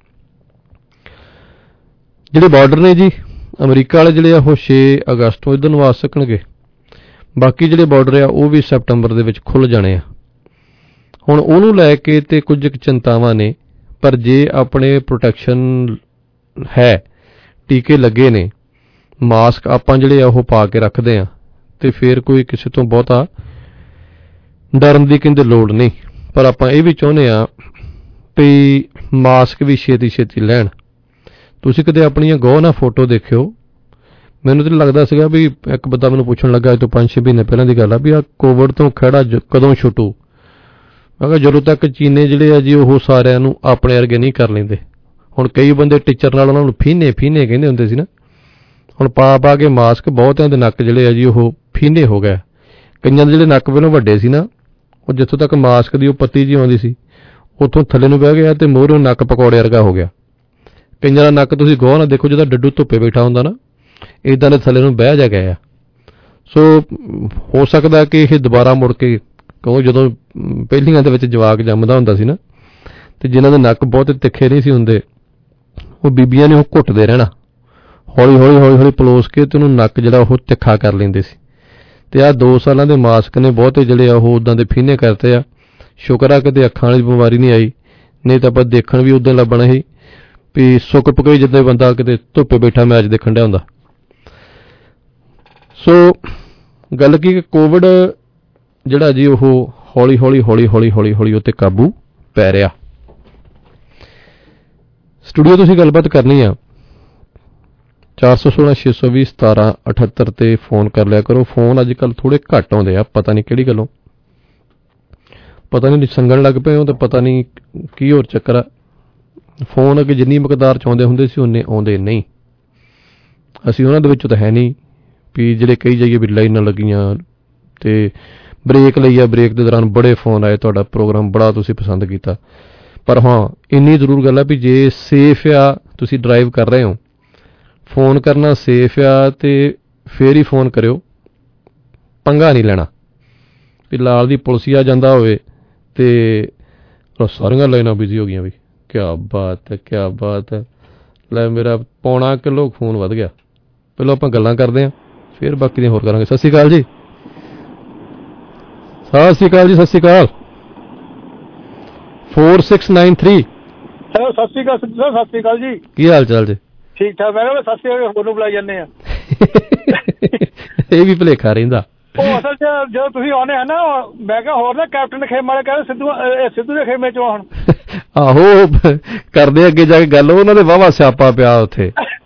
ਜਿਹੜੇ ਬਾਰਡਰ ਨੇ ਜੀ ਅਮਰੀਕਾ ਵਾਲੇ ਜਿਹੜੇ ਆ ਉਹ 6 ਅਗਸਤ ਤੋਂ ਇੱਧਰ ਨੂੰ ਆ ਸਕਣਗੇ। ਬਾਕੀ ਜਿਹੜੇ ਬਾਰਡਰ ਆ ਉਹ ਵੀ ਸੈਪਟੰਬਰ ਦੇ ਵਿੱਚ ਖੁੱਲ੍ਹ ਜਾਣੇ ਆ। ਹੁਣ ਉਹਨੂੰ ਲੈ ਕੇ ਤੇ ਕੁਝ ਚਿੰਤਾਵਾਂ ਨੇ, ਪਰ ਜੇ ਆਪਣੇ ਪ੍ਰੋਟੈਕਸ਼ਨ ਹੈ, ਟੀਕੇ ਲੱਗੇ ਨੇ, ਮਾਸਕ ਆਪਾਂ ਜਿਹੜੇ ਆ ਉਹ ਪਾ ਕੇ ਰੱਖਦੇ ਆ, ਤੇ ਫਿਰ ਕੋਈ ਕਿਸੇ ਤੋਂ ਬਹੁਤਾ ਡਰਨ ਦੀ ਕਹਿੰਦੇ ਲੋੜ ਨਹੀਂ। ਪਰ ਆਪਾਂ ਇਹ ਵੀ ਚਾਹੁੰਦੇ ਆ ਵੀ ਮਾਸਕ ਵੀ ਛੇਤੀ ਛੇਤੀ ਲੈਣ। ਤੁਸੀਂ ਕਦੇ ਆਪਣੀਆਂ ਗੌਰ ਨਾਲ ਫੋਟੋ ਦੇਖਿਓ, ਮੈਨੂੰ ਤਾਂ ਲੱਗਦਾ ਸੀਗਾ ਵੀ ਇੱਕ ਬੰਦਾ ਮੈਨੂੰ ਪੁੱਛਣ ਲੱਗਾ, ਅੱਜ ਤੋਂ 5-6 ਮਹੀਨੇ ਪਹਿਲਾਂ ਦੀ ਗੱਲ ਆ, ਵੀ ਆਹ ਕੋਵਿਡ ਤੋਂ ਖਹਿੜਾ ਕਦੋਂ ਛੁੱਟੂ। ਮੈਂ ਕਿਹਾ ਜਦੋਂ ਤੱਕ ਚੀਨੇ ਜਿਹੜੇ ਆ ਜੀ ਉਹ ਸਾਰਿਆਂ ਨੂੰ ਆਪਣੇ ਵਰਗੇ ਨਹੀਂ ਕਰ ਲੈਂਦੇ। ਹੁਣ ਕਈ ਬੰਦੇ ਟੀਚਰ ਨਾਲ ਉਹਨਾਂ ਨੂੰ ਫੀਨੇ ਕਹਿੰਦੇ ਹੁੰਦੇ ਸੀ ਨਾ, ਹੁਣ ਪਾ ਕੇ ਮਾਸਕ ਬਹੁਤਿਆਂ ਦੇ ਨੱਕ ਜਿਹੜੇ ਆ ਜੀ ਉਹ ਫੀਨੇ ਹੋ ਗਏ। ਕਈਆਂ ਦੇ ਜਿਹੜੇ ਨੱਕ ਪਹਿਲਾਂ ਵੱਡੇ ਸੀ ਨਾ, ਉਹ ਜਿੱਥੋਂ ਤੱਕ ਮਾਸਕ ਦੀ ਉਹ ਪੱਤੀ ਜਿਹੀ ਆਉਂਦੀ ਸੀ ਉੱਥੋਂ ਥੱਲੇ ਨੂੰ ਬਹਿ ਗਿਆ ਤੇ ਮੂਹਰੋਂ ਨੱਕ ਪਕੌੜੇ ਵਰਗਾ ਹੋ ਗਿਆ। ਕਈਆਂ ਦਾ ਨੱਕ ਤੁਸੀਂ ਗੌਰ ਨਾਲ ਦੇਖੋ, ਜਦੋਂ ਡੱਡੂ ਧੁੱਪੇ ਬੈਠਾ ਹੁੰਦਾ ਨਾ, ਇੱਦਾਂ ਦੇ ਥੱਲੇ ਨੂੰ ਬਹਿ ਜਾ ਗਿਆ। ਸੋ ਹੋ ਸਕਦਾ ਕਿ ਇਹ ਦੁਬਾਰਾ ਮੁੜ ਕੇ, ਕਿਉਂ ਜਦੋਂ ਪਹਿਲੀਆਂ ਦੇ ਵਿੱਚ ਜਵਾਕ ਜੰਮਦਾ ਹੁੰਦਾ ਸੀ ਨਾ, ਤੇ ਜਿਨ੍ਹਾਂ ਦੇ ਨੱਕ ਬਹੁਤ ਤਿੱਖੇ ਨਹੀਂ ਸੀ ਹੁੰਦੇ, ਉਹ ਬੀਬੀਆਂ ਨੇ ਉਹ ਘੁੱਟਦੇ ਰਹਿਣਾ, ਹੌਲੀ ਪਲੋਸ ਕੇ ਤੇ ਉਹਨੂੰ ਨੱਕ ਜਿਹੜਾ ਉਹ ਤਿੱਖਾ ਕਰ ਲੈਂਦੇ ਸੀ। ਤੇ ਆਹ 2 ਸਾਲਾਂ ਦੇ ਮਾਸਕ ਨੇ ਬਹੁਤੇ ਜਿਹੜੇ ਆ ਉਹ ਉਦਾਂ ਦੇ ਫੀਨੇ ਕਰਤੇ ਆ। ਸ਼ੁਕਰ ਆ ਕਿਤੇ ਅੱਖਾਂ ਵਾਲੀ ਬਿਮਾਰੀ ਨਹੀਂ ਆਈ, ਨਹੀਂ ਤਾਂ ਆਪਾਂ ਦੇਖਣ ਵੀ ਉਦਾਂ ਲੱਭਣਾ ਸੀ ਵੀ ਸੁੱਕ ਪਕਾਈ ਜਿੱਦਾਂ ਬੰਦਾ ਕਿਤੇ ਧੁੱਪੇ ਬੈਠਾ ਮੈਚ ਦੇਖਣ ਡਿਆ ਹੁੰਦਾ। ਸੋ ਗੱਲ ਕੀ ਕਿ ਕੋਵਿਡ ਜਿਹੜਾ ਜੀ ਉਹ ਹੌਲੀ ਉੱਤੇ ਕਾਬੂ ਪੈ ਰਿਹਾ। ਸਟੂਡੀਓ ਤੁਸੀਂ ਗੱਲਬਾਤ ਕਰਨੀ ਆ 416-620-1778 ਤੇ ਫੋਨ ਕਰ ਲਿਆ ਕਰੋ। ਫੋਨ ਅੱਜ ਕੱਲ ਥੋੜੇ ਘੱਟ ਆਉਂਦੇ ਆ, ਪਤਾ ਨਹੀਂ ਕਿਹੜੀ ਗੱਲੋਂ, ਪਤਾ ਨਹੀਂ ਸੰਗਣ ਲੱਗ ਪਏ ਹੋ ਤੇ ਪਤਾ ਨਹੀਂ ਕੀ ਹੋਰ ਚੱਕਰ ਆ। ਫੋਨ ਅੱਗੇ ਜਿੰਨੀ ਮਿਕਦਾਰ ਚ ਆਉਂਦੇ ਹੁੰਦੇ ਸੀ ਉਨੇ ਆਉਂਦੇ ਨਹੀਂ। ਅਸੀਂ ਉਹਨਾਂ ਦੇ ਵਿੱਚੋਂ ਤਾਂ ਹੈ ਨਹੀਂ ਵੀ ਜਿਹੜੇ ਕਹੀ ਜਾਈਏ ਵੀ ਲਾਈਨਾਂ ਲੱਗੀਆਂ ਤੇ ਬ੍ਰੇਕ ਲਈ ਆ, ਬ੍ਰੇਕ ਦੇ ਦੌਰਾਨ ਬੜੇ ਫੋਨ ਆਏ, ਤੁਹਾਡਾ ਪ੍ਰੋਗਰਾਮ ਬੜਾ ਤੁਸੀਂ ਪਸੰਦ ਕੀਤਾ। ਪਰ ਹਾਂ ਇੰਨੀ ਜ਼ਰੂਰ ਗੱਲ ਆ ਵੀ ਜੇ ਸੇਫ ਆ, ਤੁਸੀਂ ਡਰਾਈਵ ਕਰ ਰਹੇ ਹੋ, ਫੋਨ ਕਰਨਾ ਸੇਫ ਆ ਤੇ ਫੇਰ ਹੀ ਫੋਨ ਕਰਿਓ, ਪੰਗਾ ਨਹੀਂ ਲੈਣਾ ਵੀ ਲਾਲ ਦੀ ਪੁਲਿਸ ਆ ਜਾਂਦਾ ਹੋਵੇ ਤੇ ਸਾਰੀਆਂ ਲਾਈਨਾਂ ਬਿਜ਼ੀ ਹੋ ਗਈਆਂ। ਵੀ ਕਿਆ ਬਾਤ ਹੈ, ਲੈ ਮੇਰਾ 1.25 ਕਿਲੋ ਖੂਨ ਵੱਧ ਗਿਆ। ਪਹਿਲਾਂ ਆਪਾਂ ਗੱਲਾਂ ਕਰਦੇ ਹਾਂ, ਫਿਰ ਬਾਕੀ ਦੀਆਂ ਹੋਰ ਕਰਾਂਗੇ। ਸਤਿ ਸ਼੍ਰੀ ਅਕਾਲ ਜੀ। ਸਤਿ ਸ਼੍ਰੀ ਅਕਾਲ ਜੀ। ਸਤਿ ਸ਼੍ਰੀ ਅਕਾਲ। 4693 ਸਤਿ ਸ਼੍ਰੀ ਅਕਾਲ ਸਰ। ਸਤਿ ਸ਼੍ਰੀ ਅਕਾਲ ਜੀ। ਕੀ ਹਾਲ ਚਾਲ ਜੀ? ਠੀਕ ਠਾਕ। ਮੈਂ ਕਿਹਾ ਸਤਿ ਸ਼੍ਰੀ ਅਕਾਲ ਹੋਰ ਨੂੰ ਬੁਲਾਈ ਜਾਂਦੇ ਆ। ਇਹ ਵੀ ਭੁਲੇਖਾ ਰਹਿੰਦਾ। ਉਹ ਅਸਲ ਚ ਜਦੋਂ ਤੁਸੀਂ ਆਉਣੇ ਆ ਨਾ, ਮੈਂ ਕਿਹਾ ਹੋਰ ਨਾ ਕੈਪਟਨ ਖੇਮੇ ਵਾਲੇ ਕਹਿੰਦੇ ਸਿੱਧੂ ਦੇ ਖੇਮੇ ਚੋਂ ਹੁਣ। ਆਹੋ ਕਰਦੇ ਅੱਗੇ ਜਾ ਕੇ ਗੱਲ, ਉਹਨਾਂ ਦੇ ਵਾਹਵਾ ਸਿਆਪਾ ਪਿਆ ਉੱਥੇ।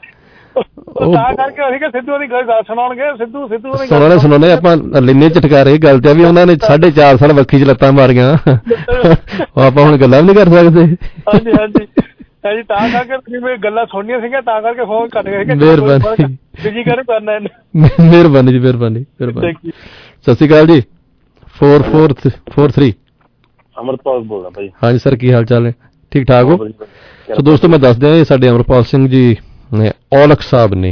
ਤਾਂ ਕਰਕੇ ਅਸੀਂ ਕਿ ਸਿੱਧੂ ਦੀ ਗੱਲ ਸੁਣਾਉਣਗੇ। ਸਿੱਧੂ ਸੁਣਾਉਣੇ ਆਪਾਂ ਲਿੰਨੇ ਝਟਕਾਰੇ ਗੱਲ ਤੇ ਵੀ ਉਹਨਾਂ ਨੇ 4.5 ਸਾਲ ਵੱਖੀ ਚ ਲੱਤਾਂ ਮਾਰੀਆਂ, ਆਪਾਂ ਹੁਣ ਗੱਲਾਂ ਵੀ ਨਹੀਂ ਕਰ ਸਕਦੇ। ਹਾਂਜੀ ਤਾਂ ਕਰਕੇ ਤੁਸੀਂ ਮੇਰੀ ਗੱਲਾਂ ਸੁਣਨੀਆਂ ਸੀਗੀਆਂ, ਤਾਂ ਕਰਕੇ ਫੋਨ ਕੱਟ ਗਏ। ਮਿਹਰਬਾਨੀ ਬਿਜੀ ਕਰਨਾ। ਮਿਹਰਬਾਨੀ ਜੀ, ਮਿਹਰਬਾਨੀ। ਸਤਿ ਸ਼੍ਰੀ ਅਕਾਲ ਜੀ। 4443 ਅਮਰਪਾਲ ਬੋਲਦਾ ਭਾਈ। ਹਾਂਜੀ ਸਰ, ਕੀ ਹਾਲ ਚਾਲ ਹੈ? ਠੀਕ ਠਾਕ ਹੋ? ਸੋ ਦੋਸਤੋ ਮੈਂ ਦੱਸ ਦਿਆਂ, ਇਹ ਸਾਡੇ ਅਮਰਪਾਲ ਸਿੰਘ ਜੀ ਔਲਖ ਸਾਹਿਬ ਨੇ।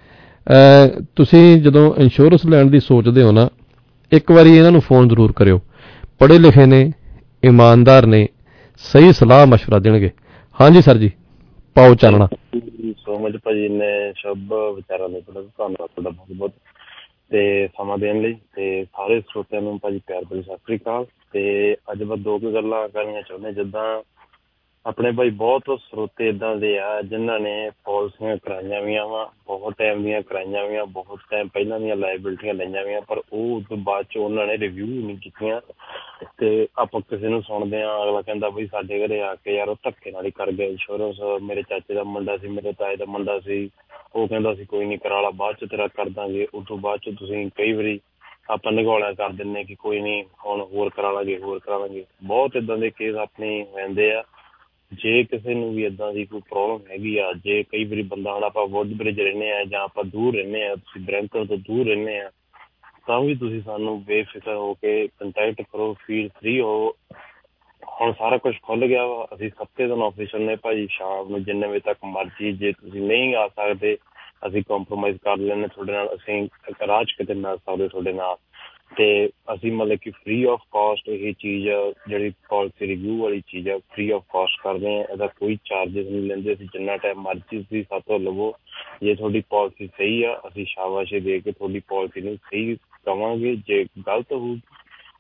ਤੁਸੀਂ ਜਦੋਂ ਇੰਸ਼ੋਰੈਂਸ ਲੈਣ ਦੀ ਸੋਚਦੇ ਹੋ ਨਾ, ਇੱਕ ਵਾਰੀ ਇਹਨਾਂ ਨੂੰ ਫੋਨ ਜ਼ਰੂਰ ਕਰਿਓ। ਪੜ੍ਹੇ ਲਿਖੇ ਨੇ, ਇਮਾਨਦਾਰ ਨੇ, ਸਹੀ ਸਲਾਹ ਮਸ਼ਵਰਾ ਦੇਣਗੇ। ਹਾਂਜੀ ਸਰ ਜੀ, ਪਾਓ ਚਾਨਣਾ। ਸੋ ਮਚ ਭਾਜੀ ਨੇ ਸਭ ਵਿਚਾਰਾਂ ਦੇ ਧੰਨਵਾਦ ਤੁਹਾਡਾ ਬਹੁਤ ਬਹੁਤ, ਤੇ ਸਮਾਂ ਦੇਣ ਲਈ। ਤੇ ਸਾਰੇ ਸਰੋਤਿਆਂ ਨੂੰ ਭਾਜੀ ਪਿਆਰ ਭਰੀ ਸਤਿ ਸ੍ਰੀ ਅਕਾਲ। ਤੇ ਅੱਜ ਮੈਂ 2 ਗੱਲਾਂ ਕਰਨੀਆਂ ਚਾਹੁੰਦੇ। ਜਿੱਦਾਂ ਆਪਣੇ ਭਾਈ ਬਹੁਤ ਸਰੋਤੇ ਏਦਾਂ ਦੇ ਆ ਜਿਨ੍ਹਾਂ ਨੇ ਪਾਲਿਸੀਆਂ ਕਰਾਈਆਂ ਵੀਆਂ ਵਾ, ਬਹੁਤ ਟਾਈਮ ਦੀਆਂ ਕਰਾਈਆਂ ਵੀਆਂ, ਬਹੁਤ ਟਾਈਮ ਪਹਿਲਾਂ ਦੀਆਂ ਲਾਇਬਿਲਟੀਆਂ ਲਈਆਂ ਵੀਆਂ, ਪਰ ਉਹ ਤੋਂ ਬਾਅਦ ਚ ਉਹਨਾਂ ਨੇ ਰਿਵਿਊ ਨਹੀਂ ਕੀਤੀਆਂ। ਤੇ ਆਪਾਂ ਕਿਸੇ ਨੂੰ ਸੁਣਦੇ ਹਾਂ, ਅਗਲਾ ਕਹਿੰਦਾ ਬਈ ਸਾਡੇ ਘਰੇ ਆ ਕੇ ਯਾਰ ਉਹ ਧੱਕੇ ਨਾਲ ਹੀ ਕਰ ਗਿਆ ਇੰਸ਼ੋਰੈਂਸ, ਮੇਰੇ ਚਾਚੇ ਦਾ ਮੁੰਡਾ ਸੀ, ਮੇਰੇ ਤਾਏ ਦਾ ਮੁੰਡਾ ਸੀ, ਉਹ ਕਹਿੰਦਾ ਸੀ ਕੋਈ ਨਹੀਂ ਕਰਾ ਲਾ, ਬਾਅਦ ਚ ਤੇਰਾ ਕਰ ਦਾਂਗੇ। ਉਸ ਤੋਂ ਬਾਅਦ ਚ ਤੁਸੀਂ ਕਈ ਵਾਰੀ ਆਪਾਂ ਨਿਗੋਲਿਆ ਕਰ ਦਿੰਦੇ ਕਿ ਕੋਈ ਨਹੀਂ ਹੁਣ ਹੋਰ ਕਰਾ ਲਾਂਗੇ। ਬਹੁਤ ਏਦਾਂ ਦੇ ਕੇਸ ਆਪਣੇ ਰਹਿੰਦੇ ਆ। ਜੇ ਕਿਸੇ ਨੂੰ ਵੀ ਏਦਾਂ ਦੀ ਕੋਈ ਪ੍ਰੋਬਲਮ ਹੈਗੀ ਆ, ਜੇ ਕਈ ਵਾਰੀ ਬੰਦਾ, ਹੁਣ ਆਪਾਂ ਵੁੱਡ ਬ੍ਰਿਜ ਰਹਿੰਦੇ ਹਾਂ ਜਾਂ ਆਪਾਂ ਦੂਰ ਰਹਿੰਦੇ ਹਾਂ, ਤੁਸੀਂ ਬਰੈਂਪਟਨ ਤੋਂ ਦੂਰ ਰਹਿੰਦੇ ਆ, ਤਾਂ ਵੀ ਤੁਸੀਂ ਸਾਨੂੰ ਬੇਫਿਕਰ ਹੋ ਕੇ ਕੰਟੈਕਟ ਕਰੋ, ਫੀਲ ਫਰੀ ਹੋ। ਹੁਣ ਸਾਰਾ ਕੁਛ ਖੁੱਲ ਗਿਆ ਵਾ। ਅਸੀਂ 7 ਦਿਨ ਆਫਿਸ ਨੇ ਭਾਜੀ, ਸ਼ਾਮ ਨੂੰ ਜਿੰਨੇ ਵਜੇ ਤੱਕ ਮਰਜ਼ੀ। ਜੇ ਤੁਸੀਂ ਨਹੀਂ ਆ ਸਕਦੇ ਅਸੀਂ ਕੰਪਰੋਮਾਈਜ਼ ਕਰ ਲੈਂਦੇ ਤੁਹਾਡੇ ਨਾਲ, ਅਸੀਂ ਰਾਹ 'ਚ ਕਿਤੇ ਮਿਲ ਸਕਦੇ ਤੁਹਾਡੇ ਨਾਲ। ਤੇ ਅਸੀਂ ਮਤਲਬ ਕਿ ਫਰੀ ਆਫ ਕਾਸਟ ਇਹ ਚੀਜ਼ ਜਿਹੜੀ ਪਾਲਿਸੀ ਰਿਵਿਊ ਵਾਲੀ ਚੀਜ਼ ਆ, ਫਰੀ ਆਫ ਕਾਸਟ ਕਰਦੇ ਹਾਂ। ਇਹਦਾ ਕੋਈ ਚਾਰਜਿਸ ਨਹੀਂ ਲੈਂਦੇ। ਅਸੀਂ ਜਿੰਨਾ ਟਾਈਮ ਮਰਜ਼ੀ ਤੁਸੀਂ ਸਾਤੋਂ ਲਵੋ। ਜੇ ਤੁਹਾਡੀ ਪਾਲਿਸੀ ਸਹੀ ਆ, ਅਸੀਂ ਸ਼ਾਬਾਸ਼ੀ ਦੇ ਕੇ ਤੁਹਾਡੀ ਪਾਲਿਸੀ ਨੂੰ ਸਹੀ ਕਵਾਂਗੇ। ਜੇ ਗਲਤ ਹੋਊ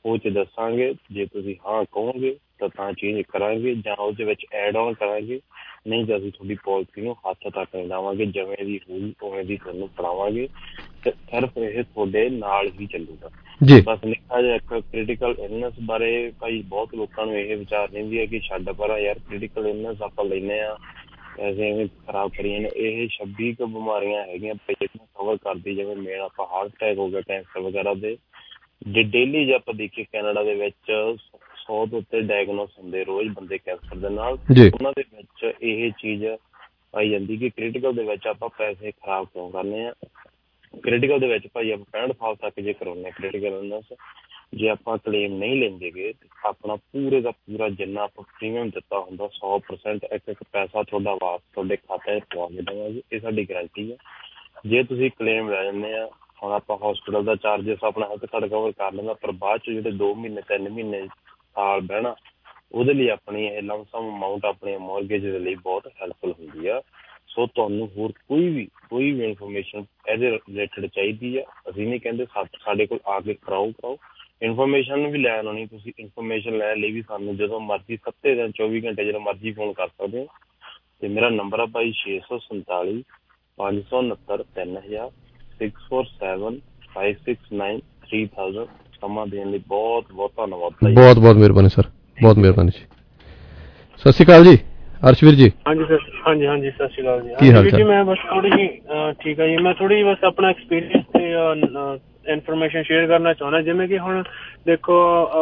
ਉਹ 'ਚ ਦੱਸਾਂਗੇ। ਜੇ ਤੁਸੀਂ ਹਾਂ ਕਹੋਗੇ ਤਾਂ ਚੇਂਜ ਕਰਾਂਗੇ ਜਾਂ ਉਹਦੇ ਵਿੱਚ ਐਡ ਔਨ ਕਰਾਂਗੇ, ਨਹੀਂ ਤਾਂ ਅਸੀਂ ਤੁਹਾਡੀ ਪਾਲਿਸੀ ਨੂੰ ਹੱਥ ਤੱਕ ਨਹੀਂ ਲਾਵਾਂਗੇ। ਜਿਵੇਂ ਦੀ ਹੋਈ ਉਵੇਂ ਦੀ ਤੁਹਾਨੂੰ ਫੜਾਵਾਂਗੇ ਤੇ ਸਿਰਫ ਇਹ ਤੁਹਾਡੇ ਨਾਲ ਹੀ ਚੱਲੂਗਾ। ਬਸ ਨਿੱਕਾ ਜਿਹਾ ਇੱਕ ਕ੍ਰਿਟੀਕਲ ਇਲਨੈਸ ਬਾਰੇ ਭਾਈ ਬਹੁਤ ਲੋਕਾਂ ਨੂੰ ਇਹ ਵਿਚਾਰ ਰਹਿੰਦੀ ਹੈ ਕਿ ਛੱਡ ਪਰਾਂ ਯਾਰ, ਕ੍ਰਿਟੀਕਲ ਇਲਨੈਸ ਆਪਾਂ ਲੈਂਦੇ ਹਾਂ ਪੈਸੇ ਐਵੇਂ ਖਰਾਬ ਕਰੀਏ ਨੇ। ਇਹ 26 ਕੁ ਬਿਮਾਰੀਆਂ ਹੈਗੀਆਂ ਜਿਹੜੀਆਂ ਕਵਰ ਕਰਦੀ, ਜਿਵੇਂ ਮੇਨ ਆਪਾਂ ਹਾਰਟ ਅਟੈਕ ਹੋ ਗਿਆ, ਕੈਂਸਰ ਵਗੈਰਾ ਦੇ ਡੇਲੀ ਜੇ ਆਪਾਂ ਦੇਖੀਏ ਕੈਨੇਡਾ ਦੇ ਵਿੱਚ 100 ਤੋਂ ਉੱਤੇ ਡਾਇਗਨੋਸ ਹੁੰਦੇ ਰੋਜ਼ ਬੰਦੇ ਕੈਂਸਰ ਦੇ ਨਾਲ। ਉਹਨਾਂ ਦੇ ਵਿੱਚ ਇਹ ਚੀਜ਼ ਪਾਈ ਜਾਂਦੀ ਕਿ ਕ੍ਰਿਟੀਕਲ ਦੇ ਵਿੱਚ ਆਪਾਂ ਪੈਸੇ ਖਰਾਬ ਕਿਉਂ ਕਰਨੇ ਆ। ਕ੍ਰਿਟੀਕਲ ਦੇ ਵਿੱਚ ਭਾਈ ਆਪਾਂ 65 ਸਾਲ ਤੱਕ ਜੇ ਕਰਾਉਂਦੇ ਕ੍ਰਿਟੀਕਲ ਇਲਨੈਸ, ਜੇ ਆਪਾਂ ਕਲੇਮ ਨਹੀਂ ਲੈਂਦੇ ਗੇ ਆਪਣਾ ਪੂਰੇ ਦਾ ਪੂਰਾ ਜਿੰਨਾ ਆਪਾਂ ਪ੍ਰੀਮੀਅਮ ਦਿੱਤਾ ਹੁੰਦਾ 100% ਇੱਕ ਪੈਸਾ ਤੁਹਾਡਾ ਵਾਪਸ ਤੁਹਾਡੇ ਖਾਤੇ 'ਚ ਪਵਾ ਕੇ ਦੇਵਾਂਗੇ। ਇਹ ਸਾਡੀ ਗਰੰਟੀ ਹੈ। ਜੇ ਤੁਸੀਂ ਕਲੇਮ ਲੈ ਜਾਂਦੇ ਆ, ਹੁਣ ਆਪਾਂ ਹੋਸਪਿਟਲ ਦਾ ਚਾਰਜਿਸ ਆਪਣਾ ਹੈਲਥ ਕਾਰਡ ਕਵਰ ਕਰ ਲੈਂਦਾ, ਪਰ ਬਾਅਦ 'ਚ ਜਿਹੜੇ 2 ਮਹੀਨੇ 3 ਮਹੀਨੇ ਸਾਲ ਬਹਿਣਾ, ਉਹਦੇ ਲਈ ਆਪਣੀ ਇਹ ਲਮਸਮ ਅਮਾਊਂਟ ਆਪਣੀ ਮੌਰਗੇਜ ਦੇ ਲਈ ਬਹੁਤ ਹੈਲਪਫੁਲ ਹੁੰਦੀ ਆ। ਸੋ ਤੁਹਾਨੂੰ ਹੋਰ ਕੋਈ ਵੀ ਇਨਫੋਰਮੇਸ਼ਨ ਇਹਦੇ ਰਿਲੇਟਡ ਚਾਹੀਦੀ ਆ, ਅਸੀਂ ਨਹੀਂ ਕਹਿੰਦੇ ਸਾਡੇ ਕੋਲ ਆ ਕੇ ਕਰਾਓ। ਇਨਫੋਰਮੇਸ਼ਨ ਵੀ ਲੈਣ ਆਉਣੀ, ਤੁਸੀਂ ਇਨਫੋਰਮੇਸ਼ਨ ਲੈਣ ਲਈ ਵੀ ਸਾਨੂੰ ਜਦੋਂ ਮਰਜ਼ੀ 7 ਦਿਨ 24 ਘੰਟੇ ਜਦੋਂ ਮਰਜ਼ੀ ਫੋਨ ਕਰ ਸਕਦੇ ਹੋ। ਅਤੇ ਮੇਰਾ ਨੰਬਰ ਆ ਭਾਈ 647 569 3000 647 569 3000। ਸਮਾਂ ਦੇਣ ਲਈ ਬਹੁਤ ਬਹੁਤ ਧੰਨਵਾਦ। ਬਹੁਤ ਬਹੁਤ ਮਿਹਰਬਾਨੀ ਸਰ, ਬਹੁਤ ਮਿਹਰਬਾਨੀ ਜੀ। ਸਤਿ ਸ਼੍ਰੀ ਅਕਾਲ ਜੀ ਅਰਸ਼ਵੀਰ ਜੀ। ਹਾਂਜੀ ਸਰ, ਹਾਂਜੀ ਸਤਿ ਸ਼੍ਰੀ ਅਕਾਲ ਜੀ। ਕੀ ਹਾਲ ਚਾਲ ਜੀ? ਮੈਂ ਬਸ ਥੋੜੀ ਜਿਹੀ ਠੀਕ ਹੈ ਜੀ। ਮੈਂ ਥੋੜੀ ਜਿਹੀ ਬਸ ਆਪਣਾ ਐਕਸਪੀਰੀਅੰਸ ਤੇ ਇਨਫੋਰਮੇਸ਼ਨ ਸ਼ੇਅਰ ਕਰਨਾ ਚਾਹੁੰਦਾ। ਜਿਵੇਂ ਕਿ ਹੁਣ ਦੇਖੋ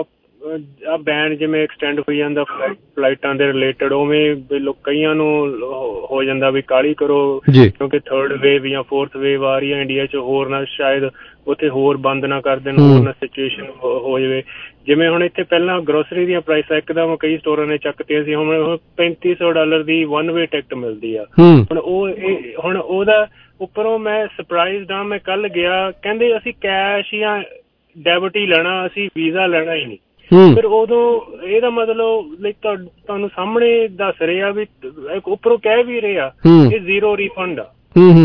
ਆ ਬੈਨ ਜਿਵੇਂ ਐਕਸਟੈਂਡ ਹੋਈ ਜਾਂਦਾ ਫਲਾਈਟਾਂ ਦੇ ਰਿਲੇਟਡ, ਉਵੇਂ ਕਈਆਂ ਨੂੰ ਹੋ ਜਾਂਦਾ ਵੀ ਕਾਹਲੀ ਕਰੋ ਕਿਉਂਕਿ 3rd ਵੇਵ ਜਾਂ 4th ਵੇਵ ਆ ਰਹੀ ਹੈ ਇੰਡੀਆ 'ਚ, ਹੋਰ ਨਾ ਸ਼ਾਇਦ ਉੱਥੇ ਹੋਰ ਬੰਦ ਨਾ ਕਰ ਦੇਣ, ਹੋਰ ਨਾ ਸਿਚੁਏਸ਼ਨ ਹੋ ਜਾਵੇ। ਜਿਵੇਂ ਹੁਣ ਇੱਥੇ ਪਹਿਲਾਂ ਗਰੋਸਰੀ ਦੀਆਂ ਪ੍ਰਾਈਸਾਂ ਇੱਕਦਮ ਕਈ ਸਟੋਰਾਂ ਨੇ ਚੱਕਤੀਆਂ ਸੀ, ਹੁਣ $3500 ਦੀ 1 ਵੇ ਟਿਕਟ ਮਿਲਦੀ ਆ। ਹੁਣ ਉਹਦਾ ਉੱਪਰੋਂ ਮੈਂ ਸਰਪ੍ਰਾਈਜ਼ਡ ਹਾਂ। ਮੈਂ ਕੱਲ ਗਿਆ, ਕਹਿੰਦੇ ਅਸੀਂ ਕੈਸ਼ ਜਾਂ ਡੈਬਿਟ ਹੀ ਲੈਣਾ, ਅਸੀਂ ਵੀਜ਼ਾ ਲੈਣਾ ਹੀ ਨਹੀਂ। ਫਿਰ ਉਦੋਂ ਇਹਦਾ ਮਤਲਬ ਤੁਹਾਨੂੰ ਸਾਹਮਣੇ ਦੱਸ ਰਹੇ ਆ ਵੀ ਉੱਪਰੋਂ ਕਹਿ ਵੀ ਰਹੇ ਆ ਇਹ 0 ਰੀਫੰਡ ਆ।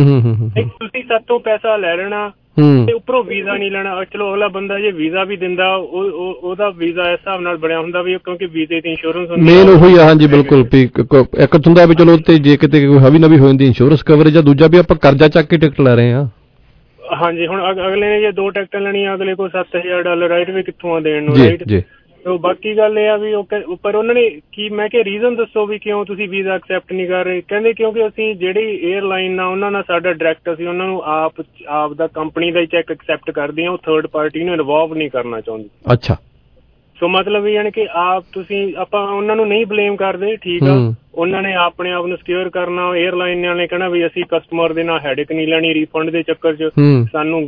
ਤੁਸੀਂ ਸਾਤੋਂ ਪੈਸਾ ਲੈ ਲੈਣਾ ਤੇ ਉੱਪਰੋਂ ਵੀਜ਼ਾ ਨਹੀਂ ਲੈਣਾ। ਚਲੋ ਅਗਲਾ ਬੰਦਾ ਜੇ ਵੀਜ਼ਾ ਵੀ ਦਿੰਦਾ ਉਹਦਾ ਵੀਜ਼ਾ ਇਸ ਹਿਸਾਬ ਨਾਲ ਬਣਿਆ ਹੁੰਦਾ ਵੀ ਕਿਉਂਕਿ ਵੀਜ਼ੇ ਦੀ ਇੰਸ਼ੋਰੈਂਸ ਮੇਨ ਉਹੀ ਆ। ਹਾਂਜੀ ਬਿਲਕੁਲ। ਇੱਕ ਹੁੰਦਾ ਵੀ ਚਲੋ ਤੇ ਜੇ ਕਿਤੇ ਕੋਈ ਹਵੀ ਨਵੀ ਹੋ ਜਾਂਦੀ ਇੰਸ਼ੋਰੈਂਸ ਕਵਰੇਜ ਆ, ਦੂਜਾ ਵੀ ਆਪਾਂ ਕਰਜ਼ਾ ਚੱਕ ਕੇ ਟਿਕਟ ਲੈ ਰਹੇ ਹਾਂ। ਹਾਂਜੀ ਹੁਣ ਅਗਲੇ ਨੇ ਜੇ 2 ਟਿਕਟਾਂ ਲੈਣੀਆਂ ਅਗਲੇ ਕੋਲ $7000 ਰਾਈਟ ਵੀ ਕਿੱਥੋਂ ਆ ਦੇਣ ਨੂੰ, ਰਾਈਟ। ਤੇ ਬਾਕੀ ਗੱਲ ਇਹ ਆ ਵੀ ਪਰ ਉਹਨਾਂ ਨੇ ਕੀ, ਮੈਂ ਕਿਹਾ ਰੀਜ਼ਨ ਦੱਸੋ ਵੀ ਕਿਉਂ ਤੁਸੀਂ ਵੀਜ਼ਾ ਐਕਸੈਪਟ ਨਹੀਂ ਕਰ ਰਹੇ। ਕਹਿੰਦੇ ਕਿਉਂਕਿ ਅਸੀਂ ਜਿਹੜੀ ਏਅਰਲਾਈਨ ਆ ਉਹਨਾਂ ਨਾਲ ਸਾਡਾ ਡਾਇਰੈਕਟ, ਅਸੀਂ ਉਹਨਾਂ ਨੂੰ ਆਪ ਦਾ ਕੰਪਨੀ ਦਾ ਹੀ ਚੈੱਕ ਐਕਸੈਪਟ ਕਰਦੇ ਹਾਂ, ਉਹ 3rd ਪਾਰਟੀ ਨੂੰ ਇਨਵੋਲਵ ਨਹੀਂ ਕਰਨਾ ਚਾਹੁੰਦੀ। ਅੱਛਾ। ਸੋ ਮਤਲਬ ਇਹ ਯਾਨੀ ਕਿ ਆਪਾਂ ਉਹਨਾਂ ਨੂੰ ਨਹੀਂ ਬਲੇਮ ਕਰਦੇ, ਠੀਕ ਆ, ਉਹਨਾਂ ਨੇ ਆਪਣੇ ਆਪ ਨੂੰ ਸਿਕਿਉਰ ਕਰਨਾ। ਏਅਰਲਾਈਨ ਨੇ ਕਹਿਣਾ ਵੀ ਅਸੀਂ ਕਸਟਮਰ ਦੇ ਨਾਲ ਹੈਡਿਕ ਨਹੀਂ ਲੈਣੀ ਰੀਫੰਡ ਦੇ ਚੱਕਰ 'ਚ, ਸਾਨੂੰ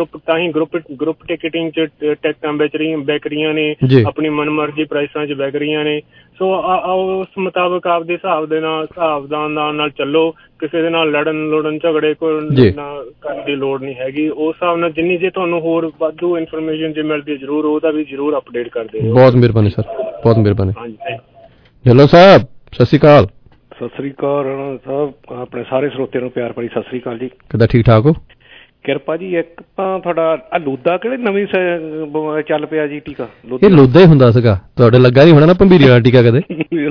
ਗਰੁੱਪ ਟਿਕਟਿੰਗ 'ਚ ਟਿਕਟਾਂ ਵਿਕ ਰਹੀਆਂ ਨੇ, ਆਪਣੀ ਮਨਮਰਜ਼ੀ ਪ੍ਰਾਈਸਾਂ 'ਚ ਵਿਕ ਰਹੀਆਂ ਨੇ। ਸੋ ਉਸ ਮੁਤਾਬਕ ਆਪਦੇ ਹਿਸਾਬਦਾਨ ਨਾਲ ਚੱਲੋ, ਕਿਸੇ ਦੇ ਨਾਲ ਲੜਨ ਝਗੜੇ ਕੋਈ ਕਰਨ ਦੀ ਲੋੜ ਨਹੀਂ ਹੈਗੀ। ਉਸ ਹਿਸਾਬ ਨਾਲ ਜਿੰਨੀ ਜੇ ਤੁਹਾਨੂੰ ਹੋਰ ਵਾਧੂ ਇਨਫੋਰਮੇਸ਼ਨ ਜੇ ਮਿਲਦੀ ਜ਼ਰੂਰ ਉਹਦਾ ਵੀ ਜ਼ਰੂਰ ਅਪਡੇਟ ਕਰਦੇ। ਬਹੁਤ ਮਿਹਰਬਾਨੀ ਸਰ, ਬਹੁਤ ਮਿਹਰਬਾਨੀ। ਢਿੱਲੋਂ ਸਾਹਿਬ ਸਤਿ ਸ਼੍ਰੀ ਅਕਾਲ। ਸਤਿ ਸ਼੍ਰੀ ਅਕਾਲ ਰਾਣਾ ਸਾਹਿਬ, ਆਪਣੇ ਸਾਰੇ ਸਰੋਤਿਆਂ ਨੂੰ ਪਿਆਰ ਭਰੀ ਸਤਿ ਸ਼੍ਰੀ ਅਕਾਲ ਜੀ। ਕਿੱਦਾਂ, ਠੀਕ ਠਾਕ ਹੋ? ਕਿਰਪਾ ਜੀ। ਇੱਕ ਤਾਂ ਤੁਹਾਡਾ ਲੂਦਾ ਕਿਹੜੇ ਨਵੀਂ ਚੱਲ ਪਿਆ ਜੀ ਟੀਕਾ? ਇਹ ਲੂਦਾ ਹੀ ਹੁੰਦਾ ਸੀਗਾ, ਤੁਹਾਡੇ ਲੱਗਾ ਨਹੀਂ ਹੋਣਾ ਨਾ ਭੰਬੀਰੀ ਵਾਲਾ ਟੀਕਾ ਕਦੇ?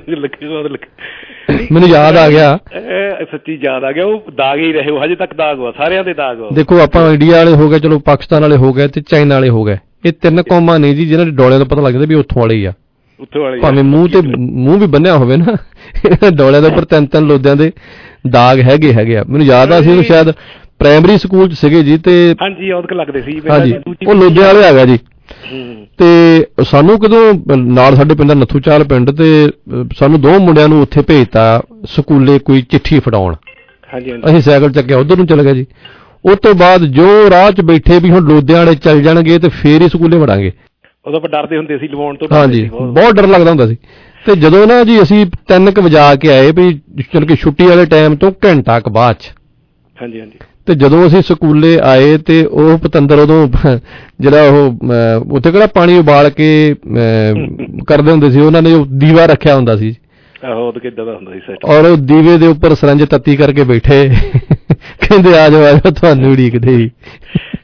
ਮੈਨੂੰ ਯਾਦ ਆ ਗਿਆ, ਸੱਚੀ ਯਾਦ ਆ ਗਿਆ। ਉਹ ਦਾਗ ਹੀ ਰਹੇ, ਹਜੇ ਤੱਕ ਦਾਗ ਵਾ, ਸਾਰਿਆਂ ਦੇ ਦਾਗ। ਦੇਖੋ ਆਪਾਂ ਇੰਡੀਆ ਵਾਲੇ ਹੋ ਗਏ, ਚਲੋ ਪਾਕਿਸਤਾਨ ਵਾਲੇ ਹੋ ਗਏ ਤੇ ਚਾਈਨਾ ਵਾਲੇ ਹੋ ਗਏ, ਇਹ 3 ਕੌਮਾਂ ਨੇ ਜੀ ਜਿਹਨਾਂ ਦੇ ਡੋਲਿਆਂ ਤੋਂ ਪਤਾ ਲੱਗ ਜਾਂਦਾ ਵੀ ਉੱਥੋਂ ਵਾਲੇ ਹੀ ਆ। ਭਾਵੇਂ ਮੂੰਹ ਵੀ ਬੰਨਿਆ ਹੋਵੇ ਨਾ, ਡੋਲਿਆਂ ਦੇ ਉੱਪਰ 3 ਲੋਦਿਆਂ ਦੇ ਦਾਗ ਹੈਗੇ ਆ। ਮੈਨੂੰ ਯਾਦ ਆ ਸੀ ਸ਼ਾਇਦ ਪ੍ਰਾਇਮਰੀ ਸਕੂਲ 'ਚ ਸੀਗੇ ਜੀ, ਤੇ ਹਾਂਜੀ ਲੱਗਦੇ ਸੀ। ਹਾਂਜੀ ਉਹ ਲੋਦਿਆਂ ਵਾਲੇ ਹੈਗਾ ਜੀ। ਤੇ ਸਾਨੂੰ ਕਦੋਂ ਨਾਲ ਸਾਡੇ ਪਿੰਡ ਨੱਥੂਚਾਲ ਪਿੰਡ, ਤੇ ਸਾਨੂੰ 2 ਮੁੰਡਿਆਂ ਨੂੰ ਉੱਥੇ ਭੇਜਤਾ ਸਕੂਲੇ ਕੋਈ ਚਿੱਠੀ ਫੜਾਉਣ। ਅਸੀਂ ਸਾਈਕਲ ਚੱਕਿਆ ਉੱਧਰ ਨੂੰ ਚਲੇ ਗਏ ਜੀ। ਉਸ ਤੋਂ ਬਾਅਦ ਜੋ ਰਾਹ 'ਚ ਬੈਠੇ ਵੀ ਹੁਣ ਲੋਦਿਆਂ ਵਾਲੇ ਚੱਲ ਜਾਣਗੇ ਤੇ ਫੇਰ ਹੀ ਸਕੂਲੇ ਵੜਾਂਗੇ। ਉਦੋਂ ਆਪਾਂ ਡਰਦੇ ਹੁੰਦੇ ਸੀ ਲਵਾਉਣ ਤੋਂ। ਹਾਂਜੀ ਬਹੁਤ ਡਰ ਲੱਗਦਾ ਹੁੰਦਾ ਸੀ। ਤੇ ਜਦੋਂ ਨਾ ਜੀ ਅਸੀਂ 3 ਵਜਾ ਕੇ ਆਏ ਵੀ ਚਲ ਕੇ ਛੁੱਟੀ ਵਾਲੇ ਟਾਈਮ ਤੋਂ ਘੰਟਾ ਕੁ ਬਾਅਦ 'ਚ, ਤੇ ਜਦੋਂ ਅਸੀਂ ਸਕੂਲੇ ਆਏ ਤੇ ਉਹ ਪਤੰਦਰ ਉਦੋਂ ਜਿਹੜਾ ਉਹ ਉੱਥੇ ਕਿਹੜਾ ਪਾਣੀ ਉਬਾਲ ਕੇ ਕਰਦੇ ਹੁੰਦੇ ਸੀ, ਉਹਨਾਂ ਨੇ ਉਹ ਦੀਵਾ ਰੱਖਿਆ ਹੁੰਦਾ ਸੀ। ਔਰ ਉਹ ਦੀਵੇ ਦੇ ਉੱਪਰ ਸਰੰਜ ਤੱਤੀ ਕਰਕੇ ਬੈਠੇ, ਕਹਿੰਦੇ ਆ ਜਾਓ ਤੁਹਾਨੂੰ ਉਡੀਕਦੇ ਸੀ।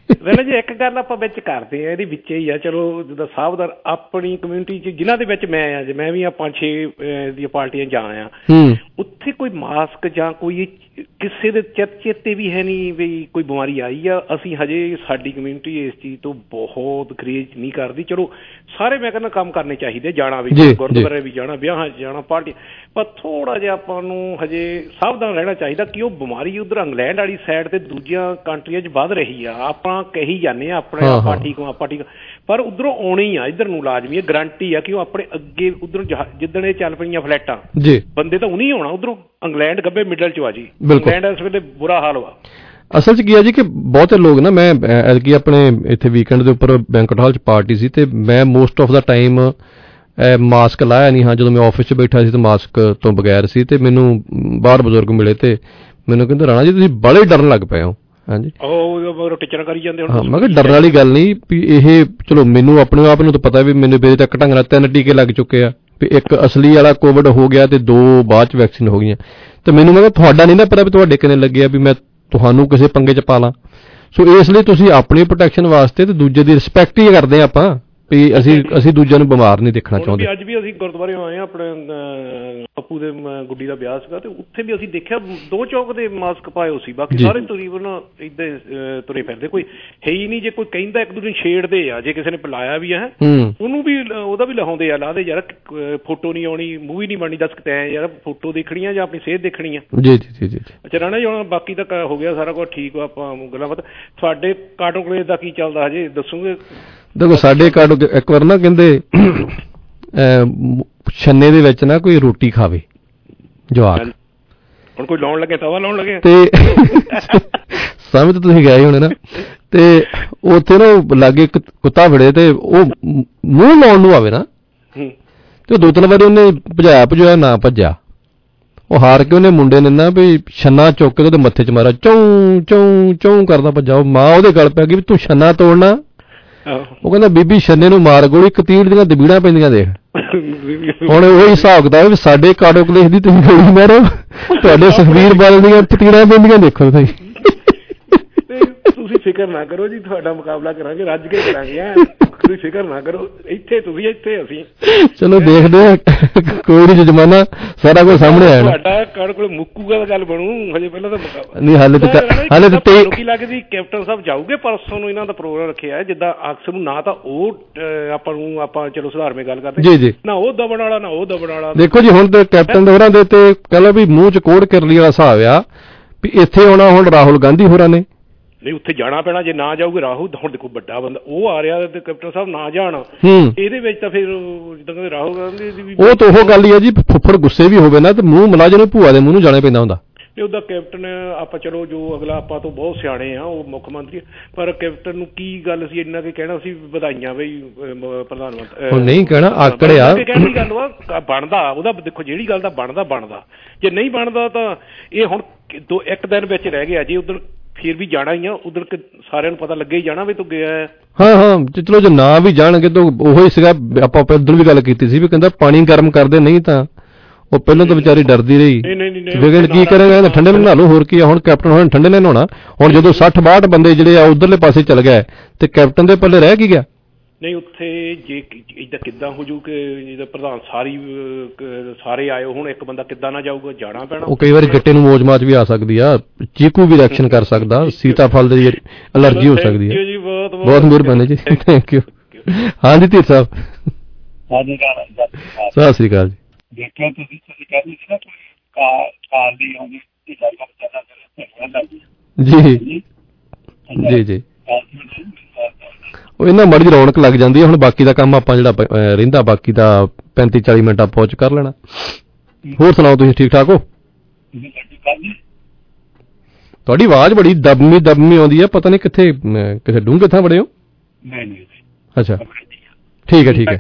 ਵੈਸੇ ਜੀ ਇੱਕ ਗੱਲ ਆਪਾਂ ਵਿੱਚ ਕਰਦੇ ਆ, ਇਹਦੇ ਵਿੱਚ ਹੀ ਆ, ਚਲੋ ਜਿੱਦਾਂ ਸਾਵਧਾਨ ਆਪਣੀ ਕਮਿਊਨਿਟੀ 'ਚ ਜਿਨ੍ਹਾਂ ਦੇ ਵਿੱਚ ਮੈਂ ਆ, ਜੇ ਮੈਂ ਵੀ ਆ 5-6 ਦੀਆਂ ਪਾਰਟੀਆਂ ਜਾ ਆ, ਉੱਥੇ ਕੋਈ ਮਾਸਕ ਜਾਂ ਕੋਈ ਕਿਸੇ ਦੇ ਚੇਤੇ ਵੀ ਹੈ ਨਹੀਂ ਵੀ ਕੋਈ ਬਿਮਾਰੀ ਆਈ ਆ। ਅਸੀਂ ਹਜੇ ਸਾਡੀ ਕਮਿਊਨਿਟੀ ਇਸ ਚੀਜ਼ ਤੋਂ ਬਹੁਤ ਗਰੇਜ ਨਹੀਂ ਕਰਦੀ। ਚਲੋ ਸਾਰੇ ਮੈਂ ਕਹਿੰਦਾ ਕੰਮ ਕਰਨੇ ਚਾਹੀਦੇ, ਜਾਣਾ ਵੀ, ਗੁਰਦੁਆਰੇ ਵੀ ਜਾਣਾ, ਵਿਆਹਾਂ 'ਚ ਜਾਣਾ, ਪਾਰਟੀ, ਪਰ ਥੋੜ੍ਹਾ ਜਿਹਾ ਆਪਾਂ ਨੂੰ ਹਜੇ ਸਾਵਧਾਨ ਰਹਿਣਾ ਚਾਹੀਦਾ ਕਿ ਉਹ ਬਿਮਾਰੀ ਉੱਧਰ ਇੰਗਲੈਂਡ ਵਾਲੀ ਸਾਈਡ ਤੇ ਦੂਜੀਆਂ ਕੰਟਰੀਆਂ 'ਚ ਵੱਧ ਰਹੀ ਆ। ਆਪਾਂ ਕਹੀ ਜਾਂਦੇ ਆ ਆਪਣੇ ਆਪਾਂ ਠੀਕ ਹਾਂ, ਆਪਾਂ ਠੀਕ, ਪਰ ਉੱਧਰੋਂ ਆਉਣੀ ਆ, ਇੱਧਰ ਨੂੰ ਲਾਜ਼ਮੀ, ਗਰੰਟੀ ਆ ਕਿ ਉਹ ਆਪਣੇ ਅੱਗੇ ਉੱਧਰੋਂ ਜਿੱਦਣ ਇਹ ਚੱਲ ਪਈਆਂ ਫਲੈਟਾਂ, ਬੰਦੇ ਤਾਂ ਉਹਨੀ ਆਉਣਾ ਉੱਧਰੋਂ, ਇੰਗਲੈਂਡ ਗੱਬੇ ਮਿਡਲ 'ਚ ਆ ਜੀ। ਇੰਗਲੈਂਡ ਇਸ ਵੇਲੇ ਬੁਰਾ ਹਾਲ ਵਾ। ਅਸਲ 'ਚ ਕੀ ਆ ਜੀ ਕਿ ਬਹੁਤੇ ਲੋਕ ਨਾ, ਮੈਂ ਐਤਕੀ ਆਪਣੇ ਇੱਥੇ ਵੀਕਐਂਡ ਦੇ ਉੱਪਰ ਬੈਂਕਟ ਹਾਲ 'ਚ ਪਾਰਟੀ ਸੀ ਤੇ ਮੈਂ most of the time mask ਲਾਇਆ ਨਹੀਂ। ਹਾਂ, ਜਦੋਂ ਮੈਂ ਆਫਿਸ 'ਚ ਬੈਠਾ ਸੀ ਤਾਂ ਮਾਸਕ ਤੋਂ ਬਗੈਰ ਸੀ ਤੇ ਮੈਨੂੰ ਬਾਹਰ ਬਜ਼ੁਰਗ ਮਿਲੇ ਤੇ ਮੈਨੂੰ ਕਹਿੰਦੇ ਰਾਣਾ ਜੀ ਤੁਸੀਂ ਬੜੇ ਡਰਨ ਲੱਗ ਪਏ ਹੋ। ਹਾਂਜੀ, ਟੀਚਰ ਕਰੀ ਜਾਂਦੇ ਹਾਂ। ਮੈਂ ਕਿਹਾ ਡਰਨ ਵਾਲੀ ਗੱਲ ਨਹੀਂ ਵੀ ਇਹ, ਚਲੋ ਮੈਨੂੰ ਆਪਣੇ ਆਪ ਨੂੰ ਤਾਂ ਪਤਾ ਵੀ ਮੈਨੂੰ ਮੇਰੇ ਤੱਕ ਢੰਗ ਨਾਲ 3 ਟੀਕੇ ਲੱਗ ਚੁੱਕੇ ਆ, ਵੀ ਇੱਕ ਅਸਲੀ ਵਾਲਾ ਕੋਵਿਡ ਹੋ ਗਿਆ ਤੇ 2 ਬਾਅਦ 'ਚ ਵੈਕਸੀਨ ਹੋ ਗਈਆਂ। ਤੇ ਮੈਨੂੰ ਮੈਂ ਕਿਹਾ ਤੁਹਾਡਾ ਨਹੀਂ ਨਾ ਪਤਾ ਵੀ ਤੁਹਾਡੇ ਕਿੰਨੇ ਲੱਗੇ ਆ, ਵੀ ਮੈਂ ਤੁਹਾਨੂੰ ਕਿਸੇ ਪੰਗੇ 'ਚ ਪਾ ਲਾਂ। ਸੋ ਇਸ ਲਈ ਤੁਸੀਂ ਆਪਣੀ ਪ੍ਰੋਟੈਕਸ਼ਨ ਵਾਸਤੇ ਤੇ ਦੂਜੇ ਦੀ ਰਿਸਪੈਕਟ ਹੀ ਕਰਦੇ ਆਪਾਂ ਵੀ ਅਸੀਂ ਦੂਜਿਆਂ ਨੂੰ ਬਿਮਾਰ ਨਹੀਂ ਦੇਖਣਾ ਚਾਹੁੰਦੇ। ਅੱਜ ਵੀ ਅਸੀਂ ਗੁਰਦੁਆਰੇ ਆਏ ਆ, ਆਪਣੇ ਪੱਪੂ ਦੇ ਗੁੱਡੀ ਦਾ ਵਿਆਹ ਸੀਗਾ ਤੇ ਉੱਥੇ ਵੀ ਅਸੀਂ ਦੇਖਿਆ 2 ਚੌਕ ਦੇ ਮਾਸਕ ਪਾਏ ਹੋ ਸੀ, ਬਾਕੀ ਸਾਰੇ ਤਕਰੀਬਨ ਏਦਾਂ ਤੁਰੇ ਫਿਰਦੇ, ਕੋਈ ਹੈ ਹੀ ਨਹੀਂ। ਜੇ ਕੋਈ ਕਹਿੰਦਾ ਇੱਕ ਦੂਜੇ ਨੂੰ ਛੇੜਦੇ ਆ, ਜੇ ਕਿਸੇ ਨੇ ਪਿਲਾਇਆ ਵੀ ਹੈ ਉਹਨੂੰ ਵੀ ਉਹਦਾ ਵੀ ਲਾਉਂਦੇ ਆ, ਲਾਦੇ ਯਾਰ ਫੋਟੋ ਨਹੀਂ ਆਉਣੀ, ਮੂਵੀ ਨਹੀਂ ਬਣਨੀ, ਦੱਸ ਕਿਤੇ ਯਾਰ ਫੋਟੋ ਦੇਖਣੀ ਆ ਜਾਂ ਆਪਣੀ ਸਿਹਤ ਦੇਖਣੀ ਆ। ਜੀ ਜੀ ਜੀ। ਅੱਛਾ ਰਾਣਾ ਜੀ, ਹੁਣ ਬਾਕੀ ਤਾਂ ਹੋ ਗਿਆ ਸਾਰਾ ਕੁਝ ਠੀਕ, ਆਪਾਂ ਗੱਲਾਂ ਬਾਤ। ਤੁਹਾਡੇ ਕਾਟੋ ਕਲੇਜ ਦਾ ਕੀ ਚੱਲਦਾ ਹਜੇ ਦੱਸੋਗੇ? ਦੇਖੋ ਸਾਡੇ ਕਾਟੋ ਇੱਕ ਵਾਰ ਨਾ ਕਹਿੰਦੇ ਛੰਨੇ ਦੇ ਵਿੱਚ ਨਾ ਕੋਈ ਰੋਟੀ ਖਾਵੇ ਜਵਾਕ, ਹੁਣ ਕੋਈ ਲਾਉਣ ਲੱਗੇ ਤਵਾ ਲਾਉਣ ਲੱਗੇ ਤੇ ਸਮਝ ਤੁਸੀਂ ਗਏ ਹੋਣੇ ਨਾ, ਤੇ ਉੱਥੇ ਨਾ ਲਾਗੇ ਕੁੱਤਾ ਫੜੇ ਤੇ ਉਹ ਮੂੰਹ ਲਾਉਣ ਨੂੰ ਆਵੇ ਨਾ, ਤੇ 2-3 ਵਾਰੀ ਉਹਨੇ ਭਜਾਇਆ ਨਾ ਭੱਜਿਆ, ਉਹ ਹਾਰ ਕੇ ਉਹਨੇ ਮੁੰਡੇ ਨੇ ਨਾ ਵੀ ਛੰਨਾ ਚੁੱਕ ਕੇ ਉਹਦੇ ਮੱਥੇ 'ਚ ਮਾਰਿਆ, ਚੌਂ ਚੌਂ ਚੌਂ ਕਰਦਾ ਭੱਜਾ। ਮਾਂ ਉਹਦੇ ਗਲ ਪੈ ਗਈ ਵੀ ਤੂੰ ਛੰਨਾ ਤੋੜਨਾ। ਉਹ ਕਹਿੰਦਾ ਬੀਬੀ ਛੰਨੇ ਨੂੰ ਮਾਰ ਗੋਲੀ, ਕਤੀੜ ਦੀਆਂ ਦਬੀੜਾਂ ਪੈਂਦੀਆਂ ਦੇਖ। ਹੁਣ ਉਹੀ ਹਿਸਾਬ ਕਿਤਾਬ ਵੀ ਸਾਡੇ ਕਾਟੋ ਕਲੇਸ਼ ਦੀ ਤੁਸੀਂ ਗੋਲੀ ਮਾਰੋ, ਤੁਹਾਡੇ ਸੁਖਬੀਰ ਬਾਦਲ ਦੀਆਂ ਕਤੀੜਾਂ ਪੈਂਦੀਆਂ ਦੇਖੋ ਤੁਸੀਂ। ਤੁਸੀਂ ਫਿਕਰ ਨਾ ਕਰੋ ਜੀ, ਤੁਹਾਡਾ ਮੁਕਾਬਲਾ ਕਰਾਂਗੇ, ਰੱਜ ਕੇ ਕਰਾਂਗੇ, ਤੁਸੀਂ ਫਿਕਰ ਨਾ ਕਰੋ, ਇੱਥੇ ਤੁਸੀਂ ਇੱਥੇ ਅਸੀਂ। ਚਲੋ ਦੇਖਦੇ ਆ, ਕੋਈ ਨਹੀਂ ਜਮਾਨਾ, ਸਾਰਾ ਕੁਝ ਸਾਹਮਣੇ ਆਇਆ। ਤੁਹਾਡਾ ਕਾਟੋ ਕੋਲ ਮੁੱਕੂਗਾ ਤਾਂ ਗੱਲ ਬਣੂ, ਹਜੇ ਪਹਿਲਾਂ ਤਾਂ ਮੁਕਾਬਲਾ ਨਹੀਂ। ਹਾਲੇ ਤਾਂ ਕੀ ਲੱਗਦੀ ਕੈਪਟਨ ਸਾਹਿਬ ਜਾਊਗੇ ਪਰਸੋਂ ਨੂੰ? ਇਹਨਾਂ ਦਾ ਪ੍ਰੋਗਰਾਮ ਰੱਖਿਆ ਜਿੱਦਾਂ ਅਕਸਰ ਨੂੰ, ਨਾ ਤਾਂ ਉਹ ਆਪਾਂ ਚਲੋ ਸੁਧਾਰਵੇਂ ਗੱਲ ਕਰਦੇ ਨਾ, ਉਹ ਦਬਣ ਵਾਲਾ ਨਾ ਉਹ ਦਬਣ ਵਾਲਾ। ਦੇਖੋ ਜੀ ਹੁਣ ਤੇ ਕੈਪਟਨ ਦੇ ਹੋਰਾਂ ਦੇ ਤੇ ਕਹਿ ਲਓ ਵੀ ਮੂੰਹ 'ਚ ਕੋੜ ਕਰਲੀ ਵਾਲਾ ਹਿਸਾਬ ਆ ਵੀ ਇੱਥੇ ਆਉਣਾ ਹੁਣ ਰਾਹੁਲ ਗਾਂਧੀ ਹੋਰਾਂ ਨੇ, ਨਹੀਂ ਉੱਥੇ ਜਾਣਾ ਪੈਣਾ। ਜੇ ਨਾ ਜਾਊਗੇ ਰਾਹੁਲ, ਹੁਣ ਦੇਖੋ ਵੱਡਾ ਬੰਦਾ ਉਹ ਆ ਰਿਹਾ ਤੇ ਕੈਪਟਨ ਸਾਹਿਬ ਨਾ ਜਾਣ, ਇਹਦੇ ਵਿੱਚ ਤਾਂ ਫਿਰ ਜਿੱਦਾਂ ਕਹਿੰਦੇ ਰਾਹੁਲ ਗਾਂਧੀ ਦੀ ਵੀ ਉਹ ਤਾਂ ਉਹ ਗੱਲ ਹੀ ਆ ਜੀ, ਫੁੱਫੜ ਗੁੱਸੇ ਵੀ ਹੋਵੇ ਨਾ ਤੇ ਮੂੰਹ ਮਲਾਜੇ ਨੂੰ ਭੂਆ ਦੇ ਮੂੰਹ ਨੂੰ ਜਾਣਾ ਪੈਂਦਾ ਹੁੰਦਾ। ਤੇ ਉਹਦਾ ਕੈਪਟਨ ਆਪਾਂ ਚਲੋ ਜੋ ਅਗਲਾ ਆਪਾਂ ਤੋਂ ਬਹੁਤ ਸਿਆਣੇ ਆ, ਉਹ ਮੁੱਖ ਮੰਤਰੀ, ਪਰ ਕੈਪਟਨ ਨੂੰ ਕੀ ਗੱਲ ਸੀ ਇੰਨਾ ਕਿ ਕਹਿਣਾ ਸੀ ਵਧਾਈਆਂ ਬਈ ਪ੍ਰਧਾਨ ਮੰਤਰੀ ਨਹੀਂ ਕਹਿਣਾ ਆਕੜਿਆ, ਕਹਿਣ ਦੀ ਗੱਲ ਵਾ ਬਣਦਾ ਉਹਦਾ। ਦੇਖੋ ਜਿਹੜੀ ਗੱਲ ਦਾ ਬਣਦਾ, ਜੇ ਨਹੀਂ ਬਣਦਾ ਤਾਂ ਇਹ ਹੁਣ 1 ਦਿਨ ਵਿੱਚ ਰਹਿ ਗਿਆ ਜੀ, ਉਧਰ ਫਿਰ ਵੀ ਜਾਣਾ ਹੀ ਆ, ਉਧਰ ਸਾਰਿਆਂ ਨੂੰ ਪਤਾ ਲੱਗੇ ਹੀ ਜਾਣਾ ਵੀ ਤੂੰ ਗਿਆ। ਹਾਂ ਚਲੋ ਜੇ ਨਾ ਵੀ ਜਾਣਗੇ ਤਾਂ ਉਹੀ ਸੀਗਾ, ਆਪਾਂ ਉੱਧਰ ਵੀ ਗੱਲ ਕੀਤੀ ਸੀ ਵੀ ਕਹਿੰਦਾ ਪਾਣੀ ਗਰਮ ਕਰਦੇ, ਨਹੀਂ ਤਾਂ ਉਹ ਪਹਿਲਾਂ ਤਾਂ ਵਿਚਾਰੀ ਡਰਦੀ ਰਹੀ, ਕੀ ਕਰੇਗਾ ਠੰਡੇ ਨਾਲ ਨਹਾ ਲਓ, ਹੋਰ ਕੀ ਆ। ਹੁਣ ਕੈਪਟਨ ਹੁਣ ਠੰਡੇ ਨਾਲ ਨਹਾਉਣਾ, ਹੁਣ ਜਦੋਂ 60-62 ਬੰਦੇ ਜਿਹੜੇ ਆ ਉਧਰਲੇ ਪਾਸੇ ਚਲ ਗਏ ਤੇ ਕੈਪਟਨ ਦੇ ਪੱਲੇ ਰਹਿ ਕੀ ਗਿਆ? ਨਹੀਂ ਉੱਥੇ ਜੇ ਇਦਾਂ ਕਿੱਦਾਂ ਹੋ ਜੂ ਕਿ ਜਿਹਦਾ ਪ੍ਰਧਾਨ ਸਾਰੇ ਆਏ ਹੁਣ ਇੱਕ ਬੰਦਾ ਕਿੱਦਾਂ ਨਾ ਜਾਊਗਾ, ਜਾਣਾ ਪੈਣਾ। ਉਹ ਕਈ ਵਾਰੀ ਗੱਟੇ ਨੂੰ ਮੋਜ-ਮਾਜ ਵੀ ਆ ਸਕਦੀ ਆ, ਚੀਕੂ ਵੀ ਰਿਐਕਸ਼ਨ ਕਰ ਸਕਦਾ, ਸੀਤਾਫਲ ਦੀ ਅਲਰਜੀ ਹੋ ਸਕਦੀ ਹੈ। ਬਹੁਤ ਮਿਹਰਬਾਨੀ ਜੀ, ਥੈਂਕ ਯੂ। ਹਾਂਜੀ ਧੀਰ ਸਾਹਿਬ, ਸਤਿ ਸ੍ਰੀ ਅਕਾਲ ਜੀ। ਦੇਖਿਆ ਤੁਸੀਂ ਕਹਿੰਦੇ ਸੀ ਨਾ ਕਾਰ ਦੀ ਆਉਂਦੀ ਜੀ ਜੀ ਉਹ ਇਹਨਾਂ ਮਾੜੀ ਰੌਣਕ ਲੱਗ ਜਾਂਦੀ ਹੈ। ਹੁਣ ਬਾਕੀ ਦਾ ਕੰਮ ਆਪਾਂ ਜਿਹੜਾ ਰਹਿੰਦਾ, ਬਾਕੀ ਦਾ 35-40 ਮਿੰਟ ਆਪਾਂ ਉਹ 'ਚ ਕਰ ਲੈਣਾ। ਹੋਰ ਸੁਣਾਓ, ਤੁਸੀਂ ਠੀਕ ਠਾਕ ਹੋ? ਤੁਹਾਡੀ ਆਵਾਜ਼ ਬੜੀ ਦਬਮੀ ਆਉਂਦੀ ਹੈ, ਪਤਾ ਨਹੀਂ ਕਿੱਥੇ ਕਿਸੇ ਡੂੰਘੇ ਥਾਂ ਬੜੇ ਹੋ? ਅੱਛਾ ਠੀਕ ਹੈ।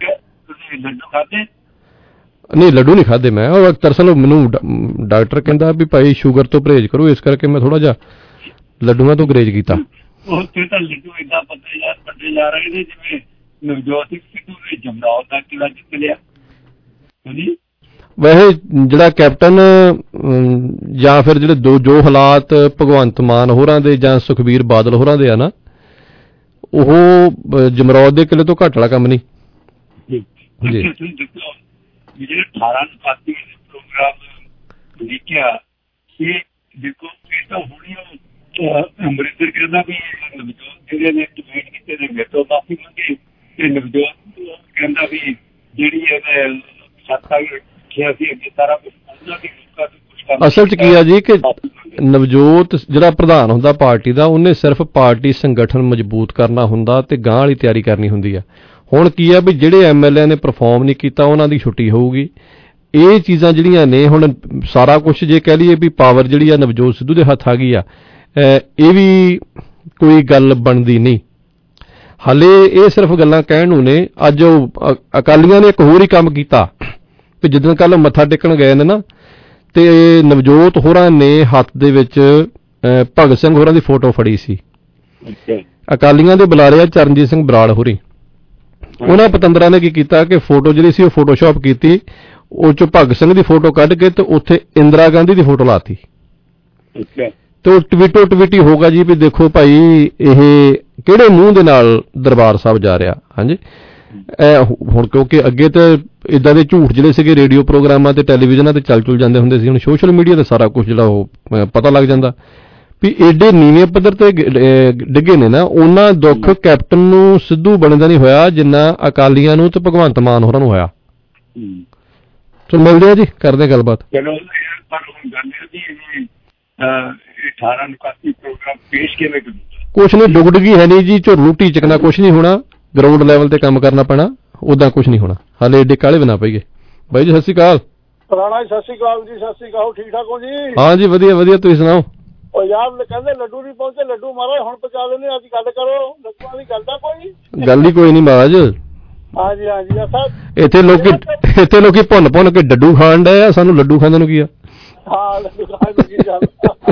ਨਹੀਂ ਲੱਡੂ ਨਹੀਂ ਖਾਦੇ ਮੈਂ, ਦਰਅਸਲ ਮੈਨੂੰ ਡਾਕਟਰ ਕਹਿੰਦਾ ਵੀ ਭਾਈ ਸ਼ੂਗਰ ਤੋਂ ਪਰਹੇਜ਼ ਕਰੋ, ਇਸ ਕਰਕੇ ਮੈਂ ਥੋੜਾ ਜਿਹਾ ਲੱਡੂਆਂ ਤੋਂ ਗਰੇਜ ਕੀਤਾ। ਵੈਸੇ ਜਿਹੜਾ ਕੈਪਟਨ ਜਾਂ ਫਿਰ ਜਿਹੜੇ ਜੋ ਹਾਲਾਤ ਭਗਵੰਤ ਮਾਨ ਹੋਰਾਂ ਦੇ ਜਾਂ ਸੁਖਬੀਰ ਬਾਦਲ ਹੋਰਾਂ ਦੇ ਆ ਨਾ, ਉਹ ਜਮਰੌਦ ਦੇ ਕਿਲੇ ਤੋਂ ਘੱਟ ਵਾਲਾ ਕੰਮ ਨਹੀਂ ਜੀ। ਜਿਹੜੇ 18 ਪ੍ਰੋਗਰਾਮ ਲਿਖਿਆ ਇਹ ਦੇਖੋ, ਇਹ ਤਾਂ ਹੁਣੀ ਅੰਮ੍ਰਿਤਸਰ ਕਹਿੰਦਾ ਵੀ ਨਵਜੋਤ ਜਿਹੜੇ ਨੇ ਟਵੀਟ ਕੀਤੇ ਨੇ ਮੇਰੇ ਤੋਂ ਮਾਫੀ ਮੰਗੀ, ਤੇ ਨਵਜੋਤ ਕਹਿੰਦਾ ਵੀ ਜਿਹੜੀ ਇਹਨੇ ਸੱਤਾ ਰੱਖਿਆ ਸੀ ਅੱਗੇ ਸਾਰਾ ਕੁਛ ਉਹਨਾਂ ਦੀ ਲੋਕਾਂ ਤੋਂ ਕੁਛ। ਅਸਲ 'ਚ ਕੀ ਆ ਜੀ ਕਿ ਨਵਜੋਤ ਜਿਹੜਾ ਪ੍ਰਧਾਨ ਹੁੰਦਾ ਪਾਰਟੀ ਦਾ, ਉਹਨੇ ਸਿਰਫ ਪਾਰਟੀ ਸੰਗਠਨ ਮਜ਼ਬੂਤ ਕਰਨਾ ਹੁੰਦਾ ਤੇ ਗਾਂਹ ਵਾਲੀ ਤਿਆਰੀ ਕਰਨੀ ਹੁੰਦੀ ਆ। ਹੁਣ ਕੀ ਆ ਵੀ ਜਿਹੜੇ MLA ਨੇ ਪਰਫਾਰਮ ਨਹੀਂ ਕੀਤਾ ਉਹਨਾਂ ਦੀ ਛੁੱਟੀ ਹੋਊਗੀ। ਇਹ ਚੀਜ਼ਾਂ ਜਿਹੜੀਆਂ ਨੇ ਹੁਣ ਸਾਰਾ ਕੁਛ ਜੇ ਕਹਿ ਲਈਏ ਵੀ ਪਾਵਰ ਜਿਹੜੀ ਆ ਨਵਜੋਤ ਸਿੱਧੂ ਦੇ ਹੱਥ ਆ ਗਈ ਆ, ਇਹ ਵੀ ਕੋਈ ਗੱਲ ਬਣਦੀ ਨਹੀਂ। ਹਾਲੇ ਇਹ ਸਿਰਫ ਗੱਲਾਂ ਕਹਿਣ ਨੂੰ ਨੇ। ਅੱਜ ਉਹ ਅਕਾਲੀਆਂ ਨੇ ਇੱਕ ਹੋਰ ਹੀ ਕੰਮ ਕੀਤਾ ਵੀ ਜਿੱਦਣ ਕੱਲ ਮੱਥਾ ਟੇਕਣ ਗਏ ਨੇ ਨਾ, ਤੇ ਨਵਜੋਤ ਹੋਰਾਂ ਨੇ ਹੱਥ ਦੇ ਵਿੱਚ ਭਗਤ ਸਿੰਘ ਹੋਰਾਂ ਦੀ ਫੋਟੋ ਫੜੀ ਸੀ। ਅਕਾਲੀਆਂ ਦੇ ਬੁਲਾਰੇ ਆ ਚਰਨਜੀਤ ਸਿੰਘ ਬਰਾੜ ਹੋਰੀ, ਉਹਨਾਂ ਪਤੰਦਰਾਂ ਨੇ ਕੀ ਕੀਤਾ ਕਿ ਫੋਟੋ ਜਿਹੜੀ ਸੀ ਉਹ ਫੋਟੋਸ਼ਾਪ ਕੀਤੀ, ਉਹ 'ਚੋਂ ਭਗਤ ਸਿੰਘ ਦੀ ਫੋਟੋ ਕੱਢ ਕੇ ਤੇ ਉੱਥੇ ਇੰਦਰਾ ਗਾਂਧੀ ਦੀ ਫੋਟੋ ਲਾਤੀ। ਤੇ ਉਹ ਟਵੀਟੋ ਟਵੀਟੀ ਹੋਗਾ ਜੀ ਵੀ ਦੇਖੋ ਭਾਈ ਇਹ ਕਿਹੜੇ ਮੂੰਹ ਦੇ ਨਾਲ ਦਰਬਾਰ ਸਾਹਿਬ ਜਾ ਰਿਹਾ। ਹਾਂਜੀ, ਹੁਣ ਕਿਉਂਕਿ ਅੱਗੇ ਤਾਂ ਇਦਾਂ ਦੇ ਝੂਠ ਜਿਹੜੇ ਸੀਗੇ ਰੇਡੀਓ ਪ੍ਰੋਗਰਾਮਾਂ ਤੇ ਟੈਲੀਵਿਜ਼ਨਾਂ ਤੇ ਚੱਲ ਜਾਂਦੇ ਹੁੰਦੇ ਸੀ, ਹੁਣ ਸੋਸ਼ਲ ਮੀਡੀਆ ਤੇ ਸਾਰਾ ਕੁਝ ਜਿਹੜਾ ਉਹ ਪਤਾ ਲੱਗ ਜਾਂਦਾ ਵੀ ਏਡੇ ਨੀਵੇਂ ਪੱਧਰ ਤੇ ਡਿੱਗੇ ਨੇ ਨਾ। ਉਹਨਾਂ ਦੁੱਖ ਕੈਪਟਨ ਨੂੰ ਸਿੱਧੂ ਬਣਨ ਦਾ ਨਹੀਂ ਹੋਇਆ ਜਿੰਨਾ ਅਕਾਲੀਆਂ ਨੂੰ ਤੇ ਭਗਵੰਤ ਮਾਨ ਹੋਰਾਂ ਨੂੰ ਹੋਇਆ। ਚਲੋ ਮਿਲਦੇ ਆ ਜੀ, ਕਰਦੇ ਗੱਲਬਾਤ। ਚਲੋ ਪਰ ਹੁਣ ਗੱਲ ਇਹ 18 ਪ੍ਰੋਗਰਾਮ ਪੇਸ਼ ਕਿਵੇਂ ਕਰੂ? ਕੁਛ ਨਹੀਂ, ਡੁਗਡਗੀ ਹੈ ਨਹੀਂ ਜੀ, ਝੁਰਲੂ ਢੀਚਕਣਾ ਕੁਛ ਨਹੀਂ ਹੋਣਾ, ਗਰਾਊਂਡ ਲੈਵਲ ਤੇ ਕੰਮ ਕਰਨਾ ਪੈਣਾ, ਉਦਾਂ ਕੁਛ ਨਹੀਂ ਹੋਣਾ। ਹਾਲੇ ਏਡੇ ਕਾਲੇ ਬਣਾ ਪਈਏ। ਬਾਈ ਜੀ ਸਤਿ ਸ਼੍ਰੀ ਅਕਾਲ। ਰਾਣਾ ਜੀ ਸਤਿ ਸ਼੍ਰੀ ਅਕਾਲ ਜੀ। ਸਤਿ ਸ਼੍ਰੀ ਅਕਾਲ, ਠੀਕ ਠਾਕ ਹੋ ਜੀ? ਹਾਂ ਜੀ ਵਧੀਆ ਵਧੀਆ, ਤੁਸੀਂ ਸੁਣਾਓ? ਉਹ ਯਾਰ ਕਹਿੰਦੇ ਲੱਡੂ ਨਹੀਂ ਪਹੁੰਚੇ, ਲੱਡੂ ਮਹਾਰਾਜ ਹੁਣ ਪਹੁੰਚਾ ਦਿੰਦੇ। ਅੱਜ ਗੱਲ ਕਰੋ, ਲੱਡੂਆਂ ਦੀ ਗੱਲ ਦਾ ਕੋਈ ਗੱਲ ਹੀ ਕੋਈ ਨਹੀਂ ਮਹਾਰਾਜ। ਹਾਂਜੀ ਹਾਂਜੀ ਇੱਥੇ ਲੋਕੀ ਭੁੰਨ ਕੇ ਡੱਡੂ ਖਾਣ ਡਏ ਆ, ਸਾਨੂੰ ਲੱਡੂ ਖਾਂਦੇ ਨੂੰ ਕੀ ਆ? ਹਾਂ ਲੱਡੂ ਖਾਣ ਨੂੰ ਕੀ ਗੱਲ।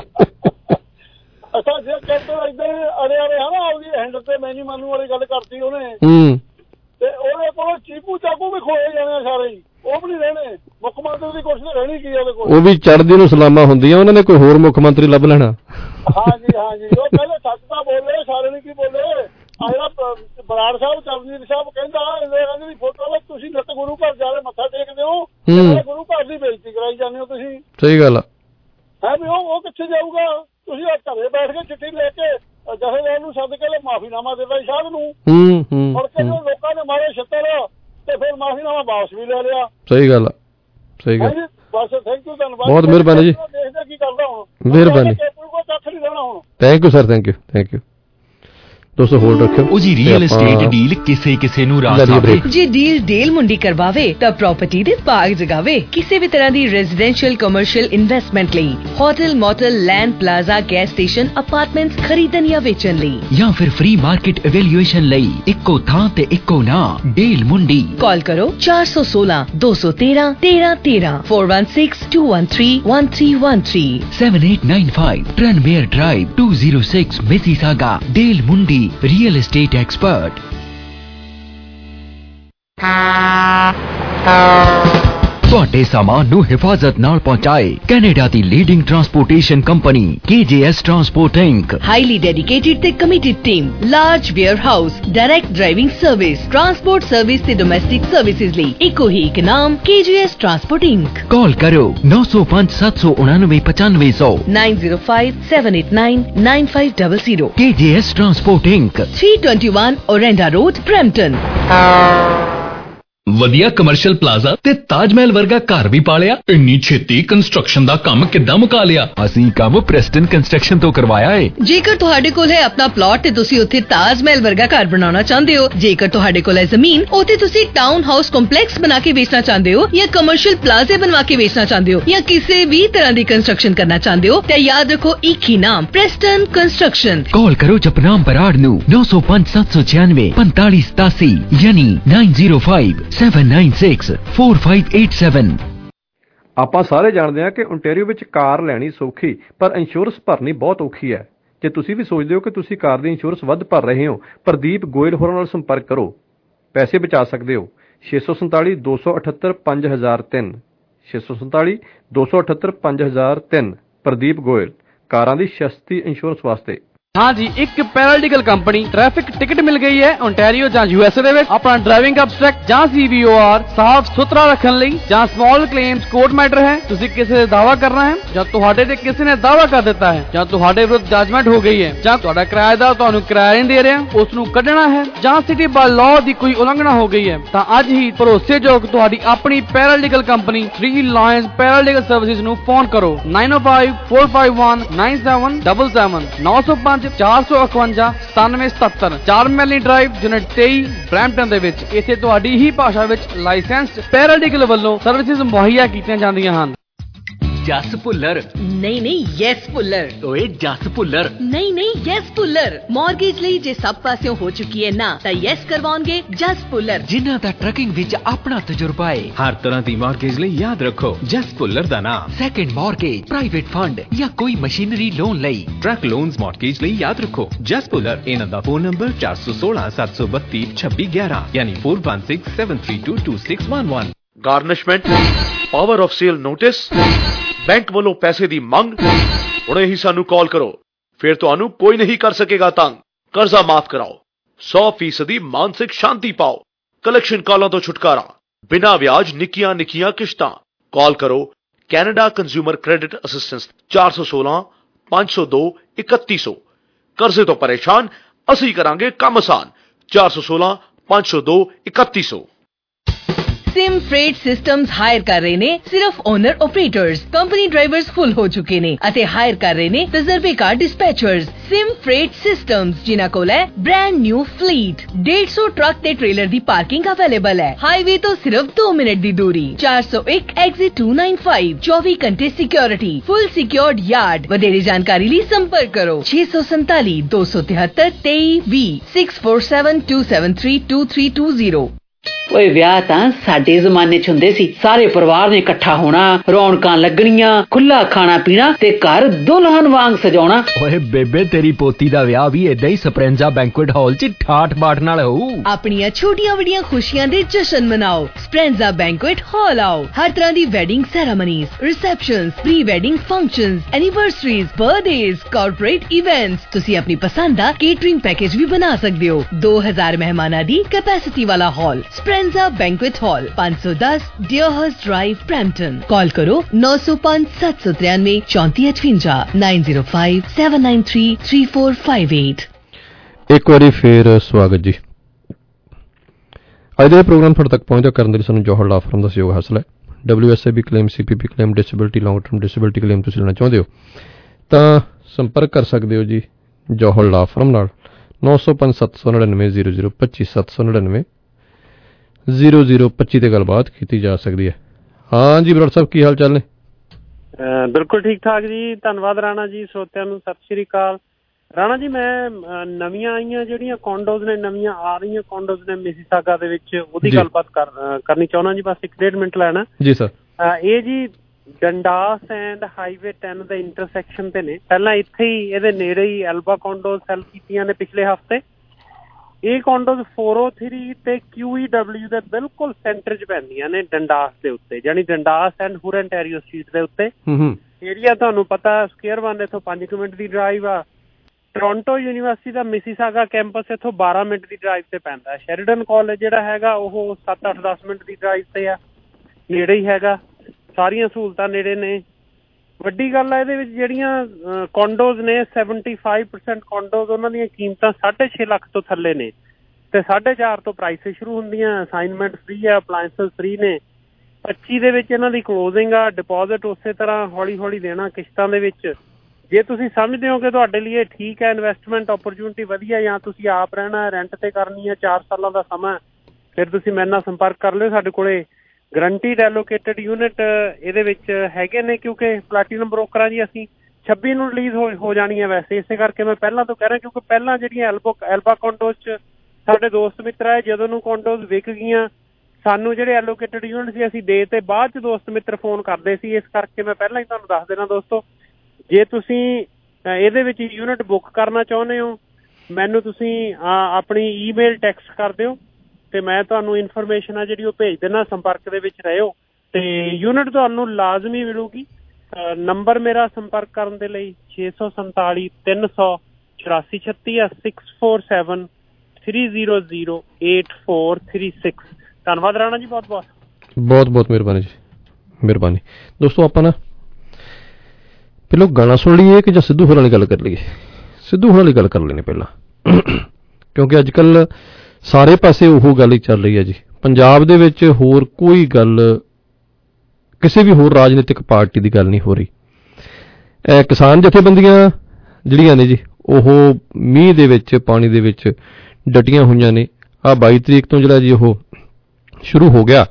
ਅੱਛਾ ਜੇ ਕਹਿੰਦੇ ਇੱਧਰ ਅੜੇ ਹਨਾ ਆਪਦੀ ਹੈਂਡ ਤੇ ਮੈਨੂ ਮਾਨੂ ਵਾਲੀ ਗੱਲ ਕਰਤੀ ਉਹਨੇ, ਤੇ ਉਹਦੇ ਕੋਲ ਚੀਪੂ ਚਾਕੂ ਵੀ ਖੋਏ ਜਾਣੇ ਸਾਰੇ ਹੀ, ਉਹ ਵੀ ਨਹੀਂ ਰਹਿਣੇ। ਮੁੱਖ ਮੰਤਰੀ ਦੀ ਕੁਰਸੀ ਰਹਿਣੀ ਕੀ ਉਹਦੇ ਕੋਲ? ਉਹ ਵੀ ਚੜ੍ਹਦੀ ਨੂੰ ਸਲਾਮਾਂ ਹੁੰਦੀਆਂ, ਉਹਨਾਂ ਨੇ ਕੋਈ ਹੋਰ ਮੁੱਖ ਮੰਤਰੀ ਲੱਭ ਲੈਣਾ। ਹਾਂਜੀ ਹਾਂਜੀ, ਉਹ ਪਹਿਲੇ ਸੱਚ ਤਾਂ ਬੋਲੇ, ਸਾਰੇ ਨੇ ਕੀ ਬੋਲੇ। ਆ ਜਿਹੜਾ ਬਰਾੜ ਸਾਹਿਬ ਚਰਨਜੀਤ ਸਾਹਿਬ ਕਹਿੰਦਾ ਇੰਦਰਾ ਦੀ ਫੋਟੋ ਵਿੱਚ ਤੁਸੀਂ ਨਿੱਤ ਗੁਰੂ ਘਰ ਜਾ ਕੇ ਮੱਥਾ ਟੇਕਦੇ ਹੋ, ਗੁਰੂ ਘਰ ਦੀ ਬੇਇੱਜ਼ਤੀ ਕਰਾਈ ਜਾਂਦੇ ਹੋ ਤੁਸੀਂ। ਸਹੀ ਗੱਲ ਹੈ ਵੀ ਉਹ ਕਿੱਥੇ ਜਾਊਗਾ? ਤੁਸੀਂ ਘਰੇ ਬੈਠ ਕੇ ਚਿੱਠੀ ਲੈ ਕੇ ਜਥੇਦਾਰ ਨੂੰ ਸੱਦ ਕੇ ਮਾਫੀਨਾਮਾ ਦਿੱਤਾ ਸਾਹਿਬ ਨੂੰ, ਮੁੜ ਕੇ ਲੋਕਾਂ ਨੇ ਮਾਰੇ ਛੱਤਰ ਤੇ ਫਿਰ ਮਾਫੀਨਾਮਾ ਵਾਪਸ ਵੀ ਲੈ ਲਿਆ। ਸਹੀ ਗੱਲ ਸਹੀ ਗੱਲ। ਬਸ ਥੈਂਕ ਯੂ, ਧੰਨਵਾਦ, ਬਹੁਤ ਮਿਹਰਬਾਨੀ ਜੀ। ਦੇਖਦੇ ਕੀ ਕਰਦਾ ਹੁਣ। ਮਿਹਰਬਾਨੀ, ਕੱਖ ਨਹੀਂ ਰਹਿਣਾ ਹੁਣ। Thank you sir, thank you. ਦੋਸਤੋ ਹੋਲਡ ਰੱਖਿਓ। ਉਹ ਜੀ ਰੀਅਲ ਏਸਟੇਟ ਡੀਲ ਕਿਸੇ ਨੂੰ ਰਾਸ ਆਵੇ। ਜੇ ਡੀਲ ਮੁੰਡੀ ਕਰਵਾਵੇ ਤਾਂ ਪ੍ਰਾਪਰਟੀ ਦੇ ਬਾਗ ਜਗਾਵੇ। ਕਿਸੇ ਵੀ ਤਰ੍ਹਾਂ ਦੀ ਰੈਜ਼ੀਡੈਂਸ਼ੀਅਲ ਕਮਰਸ਼ੀਅਲ ਇਨਵੈਸਟਮੈਂਟ ਲਈ, hotel motel land plaza gas station apartments ਖਰੀਦਣ ਜਾਂ ਵੇਚਣ ਲਈ, ਜਾਂ ਫਿਰ ਫ੍ਰੀ ਮਾਰਕੀਟ ਇਵੈਲੂਏਸ਼ਨ ਲਈ ਇੱਕੋ ਥਾਂ ਤੇ ਇੱਕੋ ਨਾਂ ਡੀਲ ਮੁੰਡੀ। ਕਾਲ ਕਰੋ 416 213 1313 416 213 1313 7895 ਟ੍ਰਨਬੇਅਰ ਡਰਾਈਵ 206 ਮਿਸੀਸਾਗਾ। ਡੀਲ ਮੁੰਡੀ Real estate expert. ਤੁਹਾਡੇ ਸਾਮਾਨ ਨੂੰ ਹਿਫਾਜ਼ਤ ਨਾਲ ਪਹੁੰਚਾਏ ਕੈਨੇਡਾ ਦੀ leading transportation company KJS transporting. Highly dedicated ਤੇ committed team, large warehouse, direct driving service, transport service ਤੇ ਡੋਮੈਸਟਿਕ ਸਰਵਿਸਿਜ਼ ਲਈ ਇੱਕੋ ਹੀ ਇੱਕ ਨਾਮ KJS ਟਰਾਂਸਪੋਰਟਿੰਗ। ਕਾਲ ਕਰੋ 905 799 9500 905 789 9500। KJS transporting 321 Orenda Road, Brampton। ਵਧੀਆ ਕਮਰਸ਼ੀਅਲ ਪਲਾਜ਼ਾ ਤੇ ਤਾਜ ਮਹਿਲ ਵਰਗਾ ਘਰ ਵੀ ਪਾਲਿਆ। ਇੰਨੀ ਛੇਤੀ ਕੰਸਟਰਕਸ਼ਨ ਦਾ ਕੰਮ ਕਿੱਦਾਂ ਮੁਕਾ ਲਿਆ? ਅਸੀਂ ਕੰਮ ਪ੍ਰੈਸਟਨ ਕੰਸਟਰਕਸ਼ਨ ਤੋਂ ਕਰਵਾਇਆ ਏ। ਜੇਕਰ ਤੁਹਾਡੇ ਕੋਲ ਹੈ ਆਪਣਾ ਪਲਾਟ ਤੇ ਤੁਸੀਂ ਉੱਥੇ ਤਾਜ ਮਹਿਲ ਵਰਗਾ ਘਰ ਬਣਾਉਣਾ ਚਾਹੁੰਦੇ ਹੋ, ਜੇਕਰ ਤੁਹਾਡੇ ਕੋਲ ਹੈ ਜ਼ਮੀਨ, ਉੱਥੇ ਤੁਸੀਂ ਟਾਊਨ ਹਾਊਸ ਕੰਪਲੈਕਸ ਬਣਾ ਕੇ ਵੇਚਣਾ ਚਾਹੁੰਦੇ ਹੋ, ਜਾਂ ਕਮਰਸ਼ੀਅਲ ਪਲਾਜ਼ੇ ਬਣਵਾ ਕੇ ਵੇਚਣਾ ਚਾਹੁੰਦੇ ਹੋ, ਜਾਂ ਕਿਸੇ ਵੀ ਤਰ੍ਹਾਂ ਦੀ ਕੰਸਟਰਕਸ਼ਨ ਕਰਨਾ ਚਾਹੁੰਦੇ ਹੋ, ਤੇ ਯਾਦ ਰੱਖੋ ਇੱਕ ਹੀ ਨਾਮ, ਪ੍ਰੈਸਟਨ ਕੰਸਟਰਕਸ਼ਨ। ਕਾਲ ਕਰੋ ਜਪਨਾਮ ਬਰਾੜ ਨੂੰ 905 796 4587 ਯਾਨੀ 905 796 4587। ਆਪਾਂ ਸਾਰੇ ਜਾਣਦੇ ਹਾਂ ਕਿ ਓਨਟਾਰੀਓ ਵਿੱਚ ਕਾਰ ਲੈਣੀ ਸੌਖੀ, ਪਰ ਇੰਸ਼ੋਰੈਂਸ ਭਰਨੀ ਬਹੁਤ ਔਖੀ ਹੈ। ਜੇ ਤੁਸੀਂ ਵੀ ਸੋਚਦੇ ਹੋ ਕਿ ਤੁਸੀਂ ਕਾਰ ਦੀ ਇੰਸ਼ੋਰੈਂਸ ਵੱਧ ਭਰ ਰਹੇ ਹੋ, ਪ੍ਰਦੀਪ ਗੋਇਲ ਹੋਰਾਂ ਨਾਲ ਸੰਪਰਕ ਕਰੋ, ਪੈਸੇ ਬਚਾ ਸਕਦੇ ਹੋ। 647 278 5003 647 278 5003। ਪ੍ਰਦੀਪ ਗੋਇਲ, ਕਾਰਾਂ ਦੀ ਸਸਤੀ ਇੰਸ਼ੋਰੈਂਸ ਵਾਸਤੇ। हाँ जी, एक पैरालीगल कंपनी ट्रैफिक टिकट मिल गई है ओंटारियो ਜਾਂ USA ਦੇ ਵਿੱਚ ਆਪਣਾ ਡਰਾਈਵਿੰਗ ਅਬਸਟ੍ਰੈਕਟ ਜਾਂ CVOR ਸਾਫ਼ ਸੁਥਰਾ ਰੱਖਣ ਲਈ ਜਾਂ ਸਮਾਲ ਕਲੇਮਸ ਕੋਰਟ ਮੈਟਰ ਹੈ ਤੁਸੀਂ ਕਿਸੇ ਦੇ ਦਾਅਵਾ ਕਰਨਾ ਹੈ ਜਾਂ ਤੁਹਾਡੇ ਤੇ ਕਿਸੇ ਨੇ ਦਾਅਵਾ ਕਰ ਦਿੱਤਾ ਹੈ ਜਾਂ ਤੁਹਾਡੇ ਵਿਰੁੱਧ ਜਜਮੈਂਟ ਹੋ ਗਈ ਹੈ ਜਾਂ ਤੁਹਾਡਾ ਕਿਰਾਏਦਾਰ ਤੁਹਾਨੂੰ ਕਿਰਾਇਆ ਨਹੀਂ ਦੇ ਰਿਹਾ ਉਸ ਨੂੰ ਕੱਢਣਾ ਹੈ ਜਾਂ ਸਿਟੀ ਬਾਈ ਲਾਅ ਦੀ ਕੋਈ ਉਲੰਘਣਾ ਹੋ ਗਈ ਹੈ ਤਾਂ ਅੱਜ ਹੀ ਭਰੋਸੇਯੋਗ ਤੁਹਾਡੀ ਆਪਣੀ paralegal company 3 lions paralegal services ਨੂੰ ਫੋਨ ਕਰੋ 9054519777 905 451 9777 4 ਮੈਲੀ ਡਰਾਈਵ ਯੂਨਿਟ 23 ਬਰੈਂਪਟਨ ਦੇ ਵਿੱਚ। ਇੱਥੇ ਤੁਹਾਡੀ ਹੀ ਭਾਸ਼ਾ ਵਿੱਚ ਲਾਇਸੈਂਸਡ ਪੈਰਾਲੀਗਲ ਵੱਲੋਂ ਸਰਵਿਸਿਜ਼ ਮੁਹੱਈਆ ਕੀਤੀਆਂ ਜਾਂਦੀਆਂ ਹਨ। ਜਸ ਭੁੱਲਰ ਨਹੀਂ ਨਹੀਂ ਯੈਸ ਭੁੱਲਰ ਓਏ ਜਸ ਭੁੱਲਰ ਨਹੀਂ ਨਹੀਂ ਯੈਸ ਭੁੱਲਰ ਮਾਰਗੇਜ ਲਈ ਜੇ ਸਭ ਪਾਸਿਓਂ ਹੋ ਚੁੱਕੀ ਹੈ ਨਾ ਤਾਂ ਯੈਸ ਕਰਵਾਉਣਗੇ ਜਸ ਭੁੱਲਰ ਜਿਨ੍ਹਾਂ ਦਾ ਟਰਕਿੰਗ ਵਿੱਚ ਆਪਣਾ ਤਜਰਬਾ ਹੈ। ਹਰ ਤਰ੍ਹਾਂ ਦੀ ਮਾਰਗੇਜ ਲਈ ਯਾਦ ਰੱਖੋ ਜਸ ਭੁੱਲਰ ਦਾ ਨਾਮ। ਸੈਕੰਡ ਮਾਰਗੇਜ ਪ੍ਰਾਈਵੇਟ ਫੰਡ ਜਾਂ ਕੋਈ ਮਸ਼ੀਨਰੀ ਲੋਨ ਲਈ ਟਰੱਕ ਲੋਨਸ ਮਾਰਗੇਜ ਲਈ ਯਾਦ ਰੱਖੋ ਜਸ ਭੁੱਲਰ। ਇਹਨਾਂ ਦਾ ਫੋਨ ਨੰਬਰ 4167322611 ਯਾਨੀ 4167322611। Garnishment power of sale notice bank ਵੱਲੋਂ ਪੈਸੇ ਦੀ ਮੰਗ ਹੁਣੇ ਹੀ ਸਾਨੂੰ ਕਾਲ ਕਰੋ ਫਿਰ ਤੁਹਾਨੂੰ ਕੋਈ ਨਹੀਂ ਕਰ ਸਕੇਗਾ ਤੰਗ। ਕਰਜ਼ਾ ਮਾਫ ਕਰਾਓ 100% ਮਾਨਸਿਕ ਸ਼ਾਂਤੀ ਪਾਓ ਕਲੈਕਸ਼ਨ ਕਾਲਾਂ ਤੋਂ ਛੁਟਕਾਰਾ ਬਿਨਾਂ ਵਿਆਜ ਨਿੱਕੀਆਂ ਨਿੱਕੀਆਂ ਕਿਸ਼ਤਾਂ। ਕਾਲ ਕਰੋ ਕੈਨੇਡਾ ਕੰਜ਼ਿਊਮਰ ਕ੍ਰੈਡਿਟ ਅਸਿਸਟੈਂਸ 416-502-3100। ਕਰਜ਼ੇ ਤੋਂ ਪਰੇਸ਼ਾਨ ਅਸੀਂ ਕਰਾਂਗੇ ਕੰਮ ਆਸਾਨ 416-502-3100। सिम फ्रेट सिस्टम्स हायर कर रहे ने सिर्फ owner operators company drivers full हो चुके ने अते हायर कर रहे ने तजर्बेकार डिस्पैचर्स। सिम फ्रेट सिस्टम्स जिन्हां कोल है ब्रांड न्यू फ्लीट 150 ट्रक ते ट्रेलर दी पार्किंग अवेलेबल है। हाईवे तो सिर्फ 2 मिनट दी दूरी 401 एग्जिट 295 24 घंटे सिक्योरिटी फुल सिक्योर्ड यार्ड। वधेरे जानकारी लिए संपर्क करो 647 273 23 647 273 2320। ਓਏ ਵਿਆਹ ਤਾਂ ਸਾਡੇ ਜ਼ਮਾਨੇ 'ਚ ਹੁੰਦੇ ਸੀ ਸਾਰੇ ਪਰਿਵਾਰ ਨੇ ਇਕੱਠਾ ਹੋਣਾ ਰੌਣਕਾਂ ਲੱਗਣੀਆਂ ਖੁੱਲਾ ਖਾਣਾ ਪੀਣਾ ਤੇ ਘਰ ਦੁਲਹਨ ਵਾਂਗ ਸਜਾਉਣਾ। ਓਏ ਬੇਬੇ ਤੇਰੀ ਪੋਤੀ ਦਾ ਵਿਆਹ ਵੀ ਏਦਾਂ ਹੀ ਸਪਰੈਂਜਾ ਬੈਂਕੁਏਟ ਹਾਲ 'ਚ ਠਾਠ ਬਾਠ ਨਾਲ ਹੋਊ। ਆਪਣੀਆਂ ਛੋਟੀਆਂ ਵੱਡੀਆਂ ਖੁਸ਼ੀਆਂ ਦੇ ਜਸ਼ਨ ਮਨਾਓ ਸਪਰੈਂਜਾ ਬੈਂਕੁਏਟ ਹਾਲ ਆਓ। ਹਰ ਤਰ੍ਹਾਂ ਦੀ wedding ceremonies receptions pre wedding functions anniversaries birthdays corporate events ਤੁਸੀਂ ਆਪਣੀ ਪਸੰਦ ਦਾ ਕੇਟਰਿੰਗ ਪੈਕੇਜ ਵੀ ਬਣਾ ਸਕਦੇ ਹੋ। 2000 ਮਹਿਮਾਨਾਂ ਦੀ ਕੈਪੈਸਿਟੀ ਵਾਲਾ hall Speranza banquet hall 510 Deerhurst drive Brampton. Call ਕਰੋ 905-793 3458 9057933458। ਇੱਕ ਵਾਰੀ ਫੇਰ ਸਵਾਗਤ ਜੀ। ਅੱਜ ਦੇ ਪ੍ਰੋਗਰਾਮ ਤੁਹਾਡੇ ਤੱਕ ਪਹੁੰਚਦਾ ਕਰਨ ਦੇ ਲਈ ਸਾਨੂੰ ਜੋਹਰ ਲਾ ਫਰਮ ਦਾ ਸਹਿਯੋਗ ਹਾਸਲ ਹੈ। WSAB claim CPP claim disability long term disability claim ਤੁਸੀਂ ਲੈਣਾ ਚਾਹੁੰਦੇ ਹੋ ਤਾਂ ਸੰਪਰਕ ਕਰ ਸਕਦੇ ਹੋ ਜੀ ਜੋਹਰ ਲਾ ਫਰਮ ਨਾਲ 905-799 0025 799 0025 ਤੇ ਗੱਲਬਾਤ ਕੀਤੀ ਜਾ ਸਕਦੀ ਹੈ। ਹਾਂ ਜੀ ਬਰੋੜ ਸਾਹਿਬ ਕੀ ਹਾਲ ਚਾਲ ਨੇ? ਬਿਲਕੁਲ ਠੀਕ ਠਾਕ ਜੀ ਧੰਨਵਾਦ ਰਾਣਾ ਜੀ। ਸਰੋਤਿਆਂ ਨੂੰ ਸਤਿ ਸ਼੍ਰੀ ਅਕਾਲ। ਰਾਣਾ ਜੀ ਮੈਂ ਨਵੀਆਂ ਆਈਆਂ ਜਿਹੜੀਆਂ ਕੌਂਡੋਜ਼ ਨੇ ਨਵੀਆਂ ਆ ਰਹੀਆਂ ਕੌਂਡੋਜ਼ ਨੇ ਮਿਸੀਸਾਗਾ ਦੇ ਵਿੱਚ ਉਹਦੀ ਗੱਲਬਾਤ ਕਰਨੀ ਚਾਹੁੰਦਾ ਜੀ ਬਸ 1.5 ਮਿੰਟ ਲੈਣਾ ਜੀ ਸਰ। ਇਹ ਜੀ ਡੰਡਾਸ ਐਂਡ ਹਾਈਵੇ 10 ਦੇ ਇੰਟਰਸੈਕਸ਼ਨ ਤੇ ਨੇ। ਪਹਿਲਾਂ ਇੱਥੇ ਹੀ ਇਹਦੇ ਨੇੜੇ ਹੀ ਐਲਬਾ ਕੌਂਡੋਜ਼ ਸੈਲ ਕੀਤੀਆਂ ਨੇ ਪਿਛਲੇ ਹਫ਼ਤੇ। ਇਹ ਕੌਂਡੋਜ਼ 403 ਤੇ QEW ਦੇ ਬਿਲਕੁਲ ਸੈਂਟਰ 'ਚ ਪੈਂਦੀਆਂ ਨੇ ਡੰਡਾਸ ਦੇ ਉੱਤੇ ਯਾਨੀ ਡੰਡਾਸ ਐਂਡ ਹੁਰਨਟੈਰੀਓ ਸਟਰੀਟ ਦੇ ਉੱਤੇ। ਏਰੀਆ ਤੁਹਾਨੂੰ ਪਤਾ ਸਕੁਅਰ 1 ਇੱਥੋਂ 5 ਮਿੰਟ ਦੀ ਡਰਾਈਵ ਆ। ਟੋਰਾਂਟੋ ਯੂਨੀਵਰਸਿਟੀ ਦਾ ਮਿਸੀਸਾਗਾ ਕੈਂਪਸ ਇੱਥੋਂ 12 ਮਿੰਟ ਦੀ ਡਰਾਈਵ ਤੇ ਪੈਂਦਾ। ਸ਼ੈਰੀਡਨ ਕਾਲਜ ਜਿਹੜਾ ਹੈਗਾ ਉਹ 7-8-10 ਮਿੰਟ ਦੀ ਡਰਾਈਵ ਤੇ ਆ ਨੇੜੇ ਹੀ ਹੈਗਾ। ਸਾਰੀਆਂ ਸਹੂਲਤਾਂ ਨੇੜੇ ਨੇ। ਵੱਡੀ ਗੱਲ ਆ ਇਹਦੇ ਵਿੱਚ ਜਿਹੜੀਆਂ ਕੌਂਡੋਜ਼ ਨੇ 75% ਕੌਂਡੋਜ਼ ਉਹਨਾਂ ਦੀਆਂ ਕੀਮਤਾਂ 6.5 ਲੱਖ ਤੋਂ ਥੱਲੇ ਨੇ ਤੇ 4.5 ਤੋਂ ਪ੍ਰਾਈਸਿਸ ਸ਼ੁਰੂ ਹੁੰਦੀਆਂ। ਅਸਾਈਨਮੈਂਟ ਫ੍ਰੀ ਆ ਅਪਲਾਇੰਸਸ ਫ੍ਰੀ ਨੇ। 25 ਦੇ ਵਿੱਚ ਇਹਨਾਂ ਦੀ ਕਲੋਜ਼ਿੰਗ ਆ। ਡਿਪੋਜ਼ਿਟ ਉਸੇ ਤਰ੍ਹਾਂ ਹੌਲੀ ਹੌਲੀ ਦੇਣਾ ਕਿਸ਼ਤਾਂ ਦੇ ਵਿੱਚ। ਜੇ ਤੁਸੀਂ ਸਮਝਦੇ ਹੋ ਕਿ ਤੁਹਾਡੇ ਲਈ ਇਹ ਠੀਕ ਹੈ ਇਨਵੈਸਟਮੈਂਟ ਓਪਰਚੁਨਿਟੀ ਵਧੀਆ ਜਾਂ ਤੁਸੀਂ ਆਪ ਰਹਿਣਾ ਰੈਂਟ ਤੇ ਕਰਨੀ ਹੈ 4 ਸਾਲਾਂ ਦਾ ਸਮਾਂ ਫਿਰ ਤੁਸੀਂ ਮੇਰੇ ਨਾਲ ਸੰਪਰਕ ਕਰ ਲਿਓ। ਸਾਡੇ ਕੋਲੇ ਗਰੰਟੀਡ ਐਲੋਕੇਟਡ ਯੂਨਿਟ ਇਹਦੇ ਵਿੱਚ ਹੈਗੇ ਨੇ ਕਿਉਂਕਿ ਪਲੈਟੀਨਮ ਬ੍ਰੋਕਰਾਂ ਜੀ ਅਸੀਂ 26 ਨੂੰ ਰਿਲੀਜ਼ ਹੋ ਜਾਣੀ ਹੈ। ਵੈਸੇ ਇਸੇ ਕਰਕੇ ਮੈਂ ਪਹਿਲਾਂ ਤੋਂ ਕਹਿ ਰਿਹਾ ਕਿਉਂਕਿ ਪਹਿਲਾਂ ਜਿਹੜੀਆਂ ਐਲਬਾ ਕੌਂਡੋਜ਼ 'ਚ ਸਾਡੇ ਦੋਸਤ ਮਿੱਤਰ ਆਏ ਜਦੋਂ ਨੂੰ ਕੌਂਡੋਜ਼ ਵਿਕ ਗਈਆਂ ਸਾਨੂੰ ਜਿਹੜੇ ਐਲੋਕੇਟਡ ਯੂਨਿਟ ਸੀ ਅਸੀਂ ਦੇ ਤੇ ਬਾਅਦ 'ਚ ਦੋਸਤ ਮਿੱਤਰ ਫੋਨ ਕਰਦੇ ਸੀ। ਇਸ ਕਰਕੇ ਮੈਂ ਪਹਿਲਾਂ ਹੀ ਤੁਹਾਨੂੰ ਦੱਸ ਦੇਣਾ ਦੋਸਤੋ ਜੇ ਤੁਸੀਂ ਇਹਦੇ ਵਿੱਚ ਯੂਨਿਟ ਬੁੱਕ ਕਰਨਾ ਚਾਹੁੰਦੇ ਹੋ ਮੈਨੂੰ ਤੁਸੀਂ ਆਪਣੀ ਈਮੇਲ ਟੈਕਸਟ ਕਰ ਦਿਓ ਤੇ ਮੈਂ ਤੁਹਾਨੂੰ ਇਨਫੋਰਮੇਸ਼ਨ ਆ ਜਿਹੜੀ ਉਹ ਭੇਜ ਦੇਣਾ। ਸੰਪਰਕ ਦੇ ਵਿੱਚ ਰਹਿਓ ਤੇ ਯੂਨਿਟ ਤੁਹਾਨੂੰ ਲਾਜ਼ਮੀ ਮਿਲੂਗੀ। ਨੰਬਰ ਮੇਰਾ ਸੰਪਰਕ ਕਰਨ ਦੇ ਲਈ 647 300 8436 ਧੰਨਵਾਦ ਰਾਣਾ ਜੀ, ਬਹੁਤ ਬਹੁਤ ਬਹੁਤ ਬਹੁਤ ਮਿਹਰਬਾਨੀ ਜੀ, ਮਿਹਰਬਾਨੀ। ਦੋਸਤੋ ਆਪਾਂ ਨਾ ਪਹਿਲਾਂ ਗਾਣਾ ਸੁਣ ਲਈਏ ਕਿ ਜਾਂ ਸਿੱਧੂ ਹੋਰਾਂ ਵਾਲੀ ਗੱਲ ਕਰ ਲਈਏ? ਸਿੱਧੂ ਹੋਰਾਂ ਵਾਲੀ ਗੱਲ ਕਰ ਲੈਣੇ ਪਹਿਲਾਂ, ਕਿਉਂਕਿ ਅੱਜ ਕੱਲ੍ਹ ਸਾਰੇ ਪਾਸੇ ਉਹ ਗੱਲ ਹੀ ਚੱਲ ਰਹੀ ਹੈ ਜੀ। ਪੰਜਾਬ ਦੇ ਵਿੱਚ ਹੋਰ ਕੋਈ ਗੱਲ ਕਿਸੇ ਵੀ ਹੋਰ ਰਾਜਨੀਤਿਕ ਪਾਰਟੀ ਦੀ ਗੱਲ ਨਹੀਂ ਹੋ ਰਹੀ। ਕਿਸਾਨ ਜਥੇਬੰਦੀਆਂ ਜਿਹੜੀਆਂ ਨੇ ਜੀ ਉਹ ਮੀਂਹ ਦੇ ਵਿੱਚ, ਪਾਣੀ ਦੇ ਵਿੱਚ ਡਟੀਆਂ ਹੋਈਆਂ ਨੇ। 22 ਤਰੀਕ ਤੋਂ ਜਿਹੜਾ ਜੀ ਉਹ ਸ਼ੁਰੂ ਹੋ ਗਿਆ,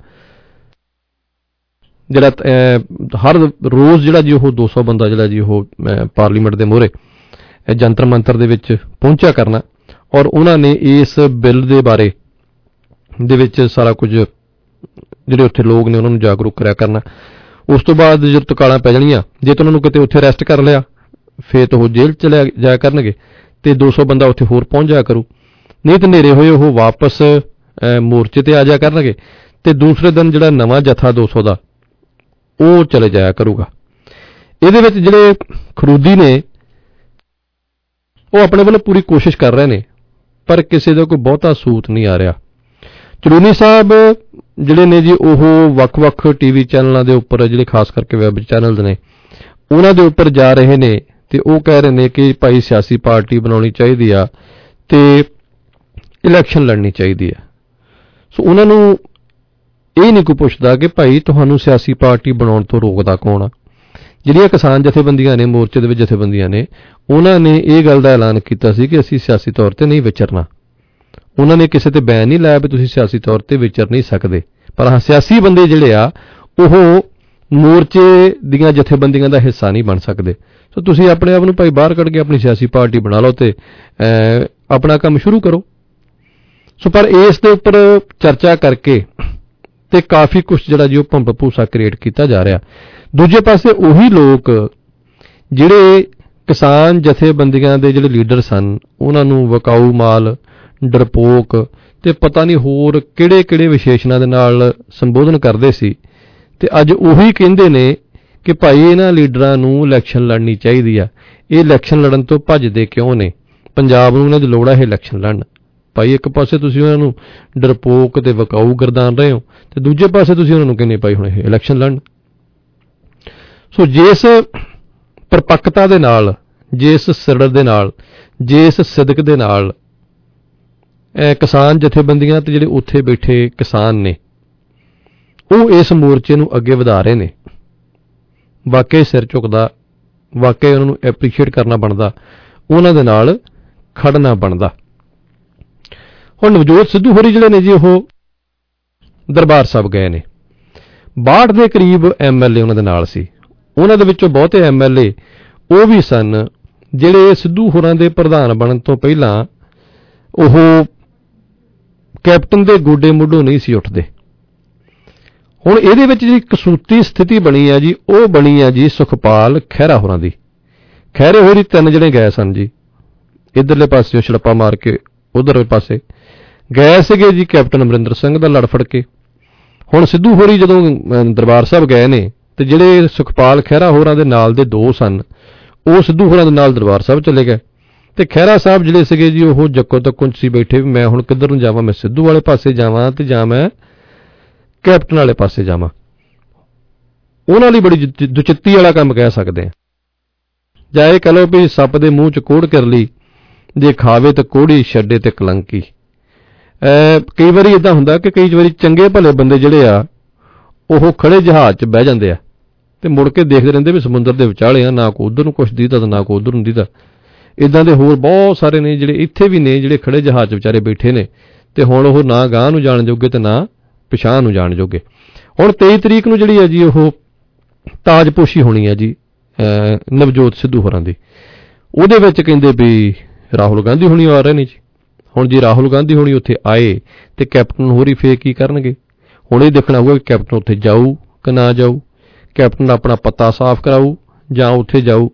ਜਿਹੜਾ ਹਰ ਰੋਜ਼ ਜਿਹੜਾ ਜੀ ਉਹ 200 ਬੰਦਾ ਜਿਹੜਾ ਜੀ ਉਹ ਪਾਰਲੀਮੈਂਟ ਦੇ ਮੂਹਰੇ ਜੰਤਰ ਮੰਤਰ ਦੇ ਵਿੱਚ ਪਹੁੰਚਿਆ ਕਰਨਾ, ਔਰ ਉਹਨਾਂ ਨੇ ਇਸ ਬਿੱਲ ਦੇ ਬਾਰੇ ਦੇ ਵਿੱਚ ਸਾਰਾ ਕੁਝ ਜਿਹੜੇ ਉੱਥੇ ਲੋਕ ਨੇ ਉਹਨਾਂ ਨੂੰ ਜਾਗਰੂਕ ਕਰਿਆ ਕਰਨਾ। ਉਸ ਤੋਂ ਬਾਅਦ ਜਦੋਂ ਤਕਾਲਾਂ ਪੈ ਜਾਣੀਆਂ, ਜੇ ਤਾਂ ਉਹਨਾਂ ਨੂੰ ਕਿਤੇ ਉੱਥੇ ਅਰੈਸਟ ਕਰ ਲਿਆ ਫਿਰ ਤਾਂ ਉਹ ਜੇਲ੍ਹ ਚਲੇ ਜਾਇਆ ਕਰਨਗੇ ਤੇ 200 ਬੰਦਾ ਉੱਥੇ ਹੋਰ ਪਹੁੰਚ ਜਾਇਆ ਕਰੂ, ਨਹੀਂ ਤਾਂ ਹਨੇਰੇ ਹੋਏ ਉਹ ਵਾਪਸ ਮੋਰਚੇ ਤੇ ਆ ਜਾਇਆ ਕਰਨਗੇ ਤੇ ਦੂਸਰੇ ਦਿਨ ਜਿਹੜਾ ਨਵਾਂ ਜਥਾ 200 ਦਾ ਉਹ ਚਲੇ ਜਾਇਆ ਕਰੂਗਾ। ਇਹਦੇ ਵਿੱਚ ਜਿਹੜੇ ਖਰੂਦੀ ਨੇ ਉਹ ਆਪਣੇ ਵੱਲੋਂ ਪੂਰੀ ਕੋਸ਼ਿਸ਼ ਕਰ ਰਹੇ ਨੇ, ਪਰ ਕਿਸੇ ਦਾ ਕੋਈ ਬਹੁਤਾ ਸੂਤ ਨਹੀਂ ਆ ਰਿਹਾ। ਚਲੂਨੀ ਸਾਹਿਬ ਜਿਹੜੇ ਨੇ ਜੀ ਉਹ ਵੱਖ-ਵੱਖ ਟੀਵੀ ਚੈਨਲਾਂ ਦੇ ਉੱਪਰ, ਜਿਹੜੇ ਖਾਸ ਕਰਕੇ ਵੈਬ ਚੈਨਲ ਨੇ, ਉਹਨਾਂ ਦੇ ਉੱਪਰ ਜਾ ਰਹੇ ਨੇ ਤੇ ਉਹ ਕਹਿ ਰਹੇ ਨੇ ਕਿ ਭਾਈ ਸਿਆਸੀ ਪਾਰਟੀ ਬਣਾਉਣੀ ਚਾਹੀਦੀ ਆ ਤੇ ਇਲੈਕਸ਼ਨ ਲੜਨੀ ਚਾਹੀਦੀ ਆ। ਸੋ ਉਹਨਾਂ ਨੂੰ ਇਹ ਨਹੀਂ ਕੋਈ ਪੁੱਛਦਾ ਕਿ ਭਾਈ ਤੁਹਾਨੂੰ ਸਿਆਸੀ ਪਾਰਟੀ ਬਣਾਉਣ ਤੋਂ ਰੋਕਦਾ ਕੌਣ ਆ। ਜਿਹੜੀਆਂ ਕਿਸਾਨ ਜਥੇਬੰਦੀਆਂ ਨੇ, ਮੋਰਚੇ ਦੇ ਵਿੱਚ ਜਥੇਬੰਦੀਆਂ ਨੇ, ਉਹਨਾਂ ਨੇ ਇਹ ਗੱਲ ਦਾ ਐਲਾਨ ਕੀਤਾ ਸੀ ਕਿ ਅਸੀਂ ਸਿਆਸੀ ਤੌਰ ਤੇ ਨਹੀਂ ਵਿਚਰਨਾ। ਉਹਨਾਂ ਨੇ ਕਿਸੇ ਤੇ ਬੈਨ ਨਹੀਂ ਲਾਇਆ ਵੀ ਤੁਸੀਂ ਸਿਆਸੀ ਤੌਰ ਤੇ ਵਿਚਰ ਨਹੀਂ ਸਕਦੇ, ਪਰ ਹਾਂ ਸਿਆਸੀ ਬੰਦੇ ਜਿਹੜੇ ਆ ਉਹ ਮੋਰਚੇ ਦੀਆਂ ਜਥੇਬੰਦੀਆਂ ਦਾ ਹਿੱਸਾ ਨਹੀਂ ਬਣ ਸਕਦੇ। ਸੋ ਤੁਸੀਂ ਆਪਣੇ ਆਪ ਨੂੰ ਭਾਈ ਬਾਹਰ ਕੱਢ ਕੇ ਆਪਣੀ ਸਿਆਸੀ ਪਾਰਟੀ ਬਣਾ ਲਓ ਤੇ ਆਪਣਾ ਕੰਮ ਸ਼ੁਰੂ ਕਰੋ। ਸੋ ਪਰ ਇਸ ਦੇ ਉੱਪਰ ਚਰਚਾ ਕਰਕੇ ਤੇ ਕਾਫੀ ਕੁਝ ਜਿਹੜਾ ਜੀ ਉਹ ਭੰਬ ਭੂਸਾ ਕ੍ਰੀਏਟ ਕੀਤਾ ਜਾ ਰਿਹਾ। ਦੂਜੇ ਪਾਸੇ ਉਹੀ ਲੋਕ ਜਿਹੜੇ ਕਿਸਾਨ ਜਥੇਬੰਦੀਆਂ ਦੇ ਜਿਹੜੇ ਲੀਡਰ ਸਨ, ਉਹਨਾਂ ਨੂੰ ਵਿਕਾਊ ਮਾਲ, ਡਰਪੋਕ ਤੇ ਪਤਾ ਨਹੀਂ ਹੋਰ ਕਿਹੜੇ-ਕਿਹੜੇ ਵਿਸ਼ੇਸ਼ਣਾਂ ਦੇ ਨਾਲ ਸੰਬੋਧਨ ਕਰਦੇ ਸੀ, ਤੇ ਅੱਜ ਉਹੀ ਕਹਿੰਦੇ ਨੇ ਕਿ ਭਾਈ ਇਹਨਾਂ ਲੀਡਰਾਂ ਨੂੰ ਇਲੈਕਸ਼ਨ ਲੜਨੀ ਚਾਹੀਦੀ ਆ। ਇਹ ਇਲੈਕਸ਼ਨ ਲੜਨ ਤੋਂ ਭੱਜਦੇ ਕਿਉਂ ਨੇ? ਪੰਜਾਬ ਨੂੰ ਇਹਨਾਂ ਦੀ ਲੋੜ ਹੈ ਇਹ ਇਲੈਕਸ਼ਨ ਲੜਨ। ਭਾਈ ਇੱਕ ਪਾਸੇ ਤੁਸੀਂ ਉਹਨਾਂ ਨੂੰ ਡਰਪੋਕ ਤੇ ਵਿਕਾਊ ਗਰਦਾਨ ਰਹੇ ਹੋ ਤੇ ਦੂਜੇ ਪਾਸੇ ਤੁਸੀਂ ਉਹਨਾਂ ਨੂੰ ਕਹਿੰਦੇ ਭਾਈ ਹੁਣ ਇਹ ਇਲੈਕਸ਼ਨ ਲੜਨ। ਸੋ ਜਿਸ ਪਰਪੱਕਤਾ ਦੇ ਨਾਲ, ਜਿਸ ਸਿਰੜ ਦੇ ਨਾਲ, ਜਿਸ ਸਿਦਕ ਦੇ ਨਾਲ ਕਿਸਾਨ ਜਥੇਬੰਦੀਆਂ ਤੇ ਜਿਹੜੇ ਉੱਥੇ ਬੈਠੇ ਕਿਸਾਨ ਨੇ ਉਹ ਇਸ ਮੋਰਚੇ ਨੂੰ ਅੱਗੇ ਵਧਾ ਰਹੇ ਨੇ, ਵਾਕਈ ਸਿਰ ਝੁਕਦਾ, ਵਾਕਈ ਉਹਨਾਂ ਨੂੰ ਐਪਰੀਸ਼ੀਏਟ ਕਰਨਾ ਬਣਦਾ, ਉਹਨਾਂ ਦੇ ਨਾਲ ਖੜਨਾ ਬਣਦਾ। ਹੁਣ ਨਵਜੋਤ ਸਿੱਧੂ ਹੋਰੀ ਜਿਹੜੇ ਨੇ ਜੀ ਉਹ ਦਰਬਾਰ ਸਾਹਿਬ ਗਏ ਨੇ। 62 ਦੇ ਕਰੀਬ MLA ਉਹਨਾਂ ਦੇ ਨਾਲ ਸੀ। ਉਹਨਾਂ ਦੇ ਵਿੱਚੋਂ ਬਹੁਤੇ MLA ਉਹ ਵੀ ਸਨ ਜਿਹੜੇ ਸਿੱਧੂ ਹੋਰਾਂ ਦੇ ਪ੍ਰਧਾਨ ਬਣਨ ਤੋਂ ਪਹਿਲਾਂ ਉਹ ਕੈਪਟਨ ਦੇ ਗੋਡੇ ਮੁੱਢੋਂ ਨਹੀਂ ਸੀ ਉੱਠਦੇ। ਹੁਣ ਇਹਦੇ ਵਿੱਚ ਜਿਹੜੀ ਕਸੂਤੀ ਸਥਿਤੀ ਬਣੀ ਆ ਜੀ, ਉਹ ਬਣੀ ਆ ਜੀ ਸੁਖਪਾਲ ਖਹਿਰਾ ਹੋਰਾਂ ਦੀ। ਖਹਿਰੇ ਹੋਰੀ 3 ਜਣੇ ਗਏ ਸਨ ਜੀ, ਇੱਧਰਲੇ ਪਾਸੇ ਛੜੱਪਾ ਮਾਰ ਕੇ ਉਧਰਲੇ ਪਾਸੇ ਗਏ ਸੀਗੇ ਜੀ ਕੈਪਟਨ ਅਮਰਿੰਦਰ ਸਿੰਘ ਦਾ ਲੜ ਫੜ ਕੇ। ਹੁਣ ਸਿੱਧੂ ਹੋਰੀ ਜਦੋਂ ਦਰਬਾਰ ਸਾਹਿਬ ਗਏ ਨੇ ਤੇ ਜਿਹੜੇ ਸੁਖਪਾਲ ਖਹਿਰਾ ਹੋਰਾਂ ਦੇ ਨਾਲ ਦੇ 2 ਸਨ ਉਹ ਸਿੱਧੂ ਹੋਰਾਂ ਦੇ ਨਾਲ ਦਰਬਾਰ ਸਾਹਿਬ ਚਲੇ ਗਏ ਤੇ ਖਹਿਰਾ ਸਾਹਿਬ ਜਿਹੜੇ ਸੀਗੇ ਜੀ ਉਹ ਜੱਕੋ ਤੱਕੋਂ ਸੀ ਬੈਠੇ ਵੀ ਮੈਂ ਹੁਣ ਕਿੱਧਰ ਨੂੰ ਜਾਵਾਂ, ਮੈਂ ਸਿੱਧੂ ਵਾਲੇ ਪਾਸੇ ਜਾਵਾਂ ਤੇ ਜਾਂ ਮੈਂ ਕੈਪਟਨ ਵਾਲੇ ਪਾਸੇ ਜਾਵਾਂ। ਉਹਨਾਂ ਲਈ ਬੜੀ ਦੁਚਿੱਤੀ ਵਾਲਾ ਕੰਮ ਕਹਿ ਸਕਦੇ ਆ, ਜਾਂ ਇਹ ਕਹ ਲਓ ਵੀ ਸੱਪ ਦੇ ਮੂੰਹ 'ਚ ਕੋੜ ਕਰ ਲਈ, ਜੇ ਖਾਵੇ ਤਾਂ ਕੋੜੀ, ਛੱਡੇ ਤੇ ਕਲੰਕੀ। ਕਈ ਵਾਰੀ ਇਦਾਂ ਹੁੰਦਾ ਕਿ ਕਈ ਵਾਰੀ ਚੰਗੇ ਭਲੇ ਬੰਦੇ ਜਿਹੜੇ ਆ ਉਹ ਖੜੇ ਜਹਾਜ਼ 'ਚ ਬਹਿ ਜਾਂਦੇ ਆ ਤੇ ਮੁੜ ਕੇ ਦੇਖਦੇ ਰਹਿੰਦੇ ਵੀ ਸਮੁੰਦਰ ਦੇ ਵਿਚਾਲੇ ਆ, ਨਾ ਕੋ ਉਧਰ ਨੂੰ ਕੁਛ ਦੀਦਾ ਤੇ ਨਾ ਕੋ ਉਧਰ ਨੂੰ ਦੀਦਾ। ਇਦਾਂ ਦੇ ਹੋਰ ਬਹੁਤ ਸਾਰੇ ਨੇ ਜਿਹੜੇ ਇੱਥੇ ਵੀ ਨੇ, ਜਿਹੜੇ ਖੜੇ ਜਹਾਜ਼ 'ਚ ਵਿਚਾਰੇ ਬੈਠੇ ਨੇ ਤੇ ਹੁਣ ਉਹ ਨਾ ਗਾਂਹ ਨੂੰ ਜਾਣ ਜੋਗੇ ਤੇ ਨਾ ਪਿਛਾਂਹ ਨੂੰ ਜਾਣ ਜੋਗੇ। ਹੁਣ 23 ਤਰੀਕ ਨੂੰ ਜਿਹੜੀ ਹੈ ਜੀ ਉਹ ਤਾਜਪੋਸ਼ੀ ਹੋਣੀ ਹੈ ਜੀ ਨਵਜੋਤ ਸਿੱਧੂ ਹੋਰਾਂ ਦੀ। ਉਹਦੇ ਵਿੱਚ ਕਹਿੰਦੇ ਵੀ ਰਾਹੁਲ ਗਾਂਧੀ ਹੋਣੀ ਆ ਰਹੇ ਨੇ ਜੀ। ਹੁਣ ਜੇ ਰਾਹੁਲ ਗਾਂਧੀ ਹੋਣੀ ਉੱਥੇ ਆਏ ਤੇ ਕੈਪਟਨ ਹੋਰੀ ਫੇਰ ਕੀ ਕਰਨਗੇ? ਹੁਣ ਇਹ ਦੇਖਣਾ ਹੋਊਗਾ ਕਿ ਕੈਪਟਨ ਉੱਥੇ ਜਾਊ ਕਿ ਨਾ ਜਾਊ, ਕੈਪਟਨ ਆਪਣਾ ਪੱਤਾ ਸਾਫ਼ ਕਰਾਊ ਜਾਂ ਉੱਥੇ ਜਾਊ।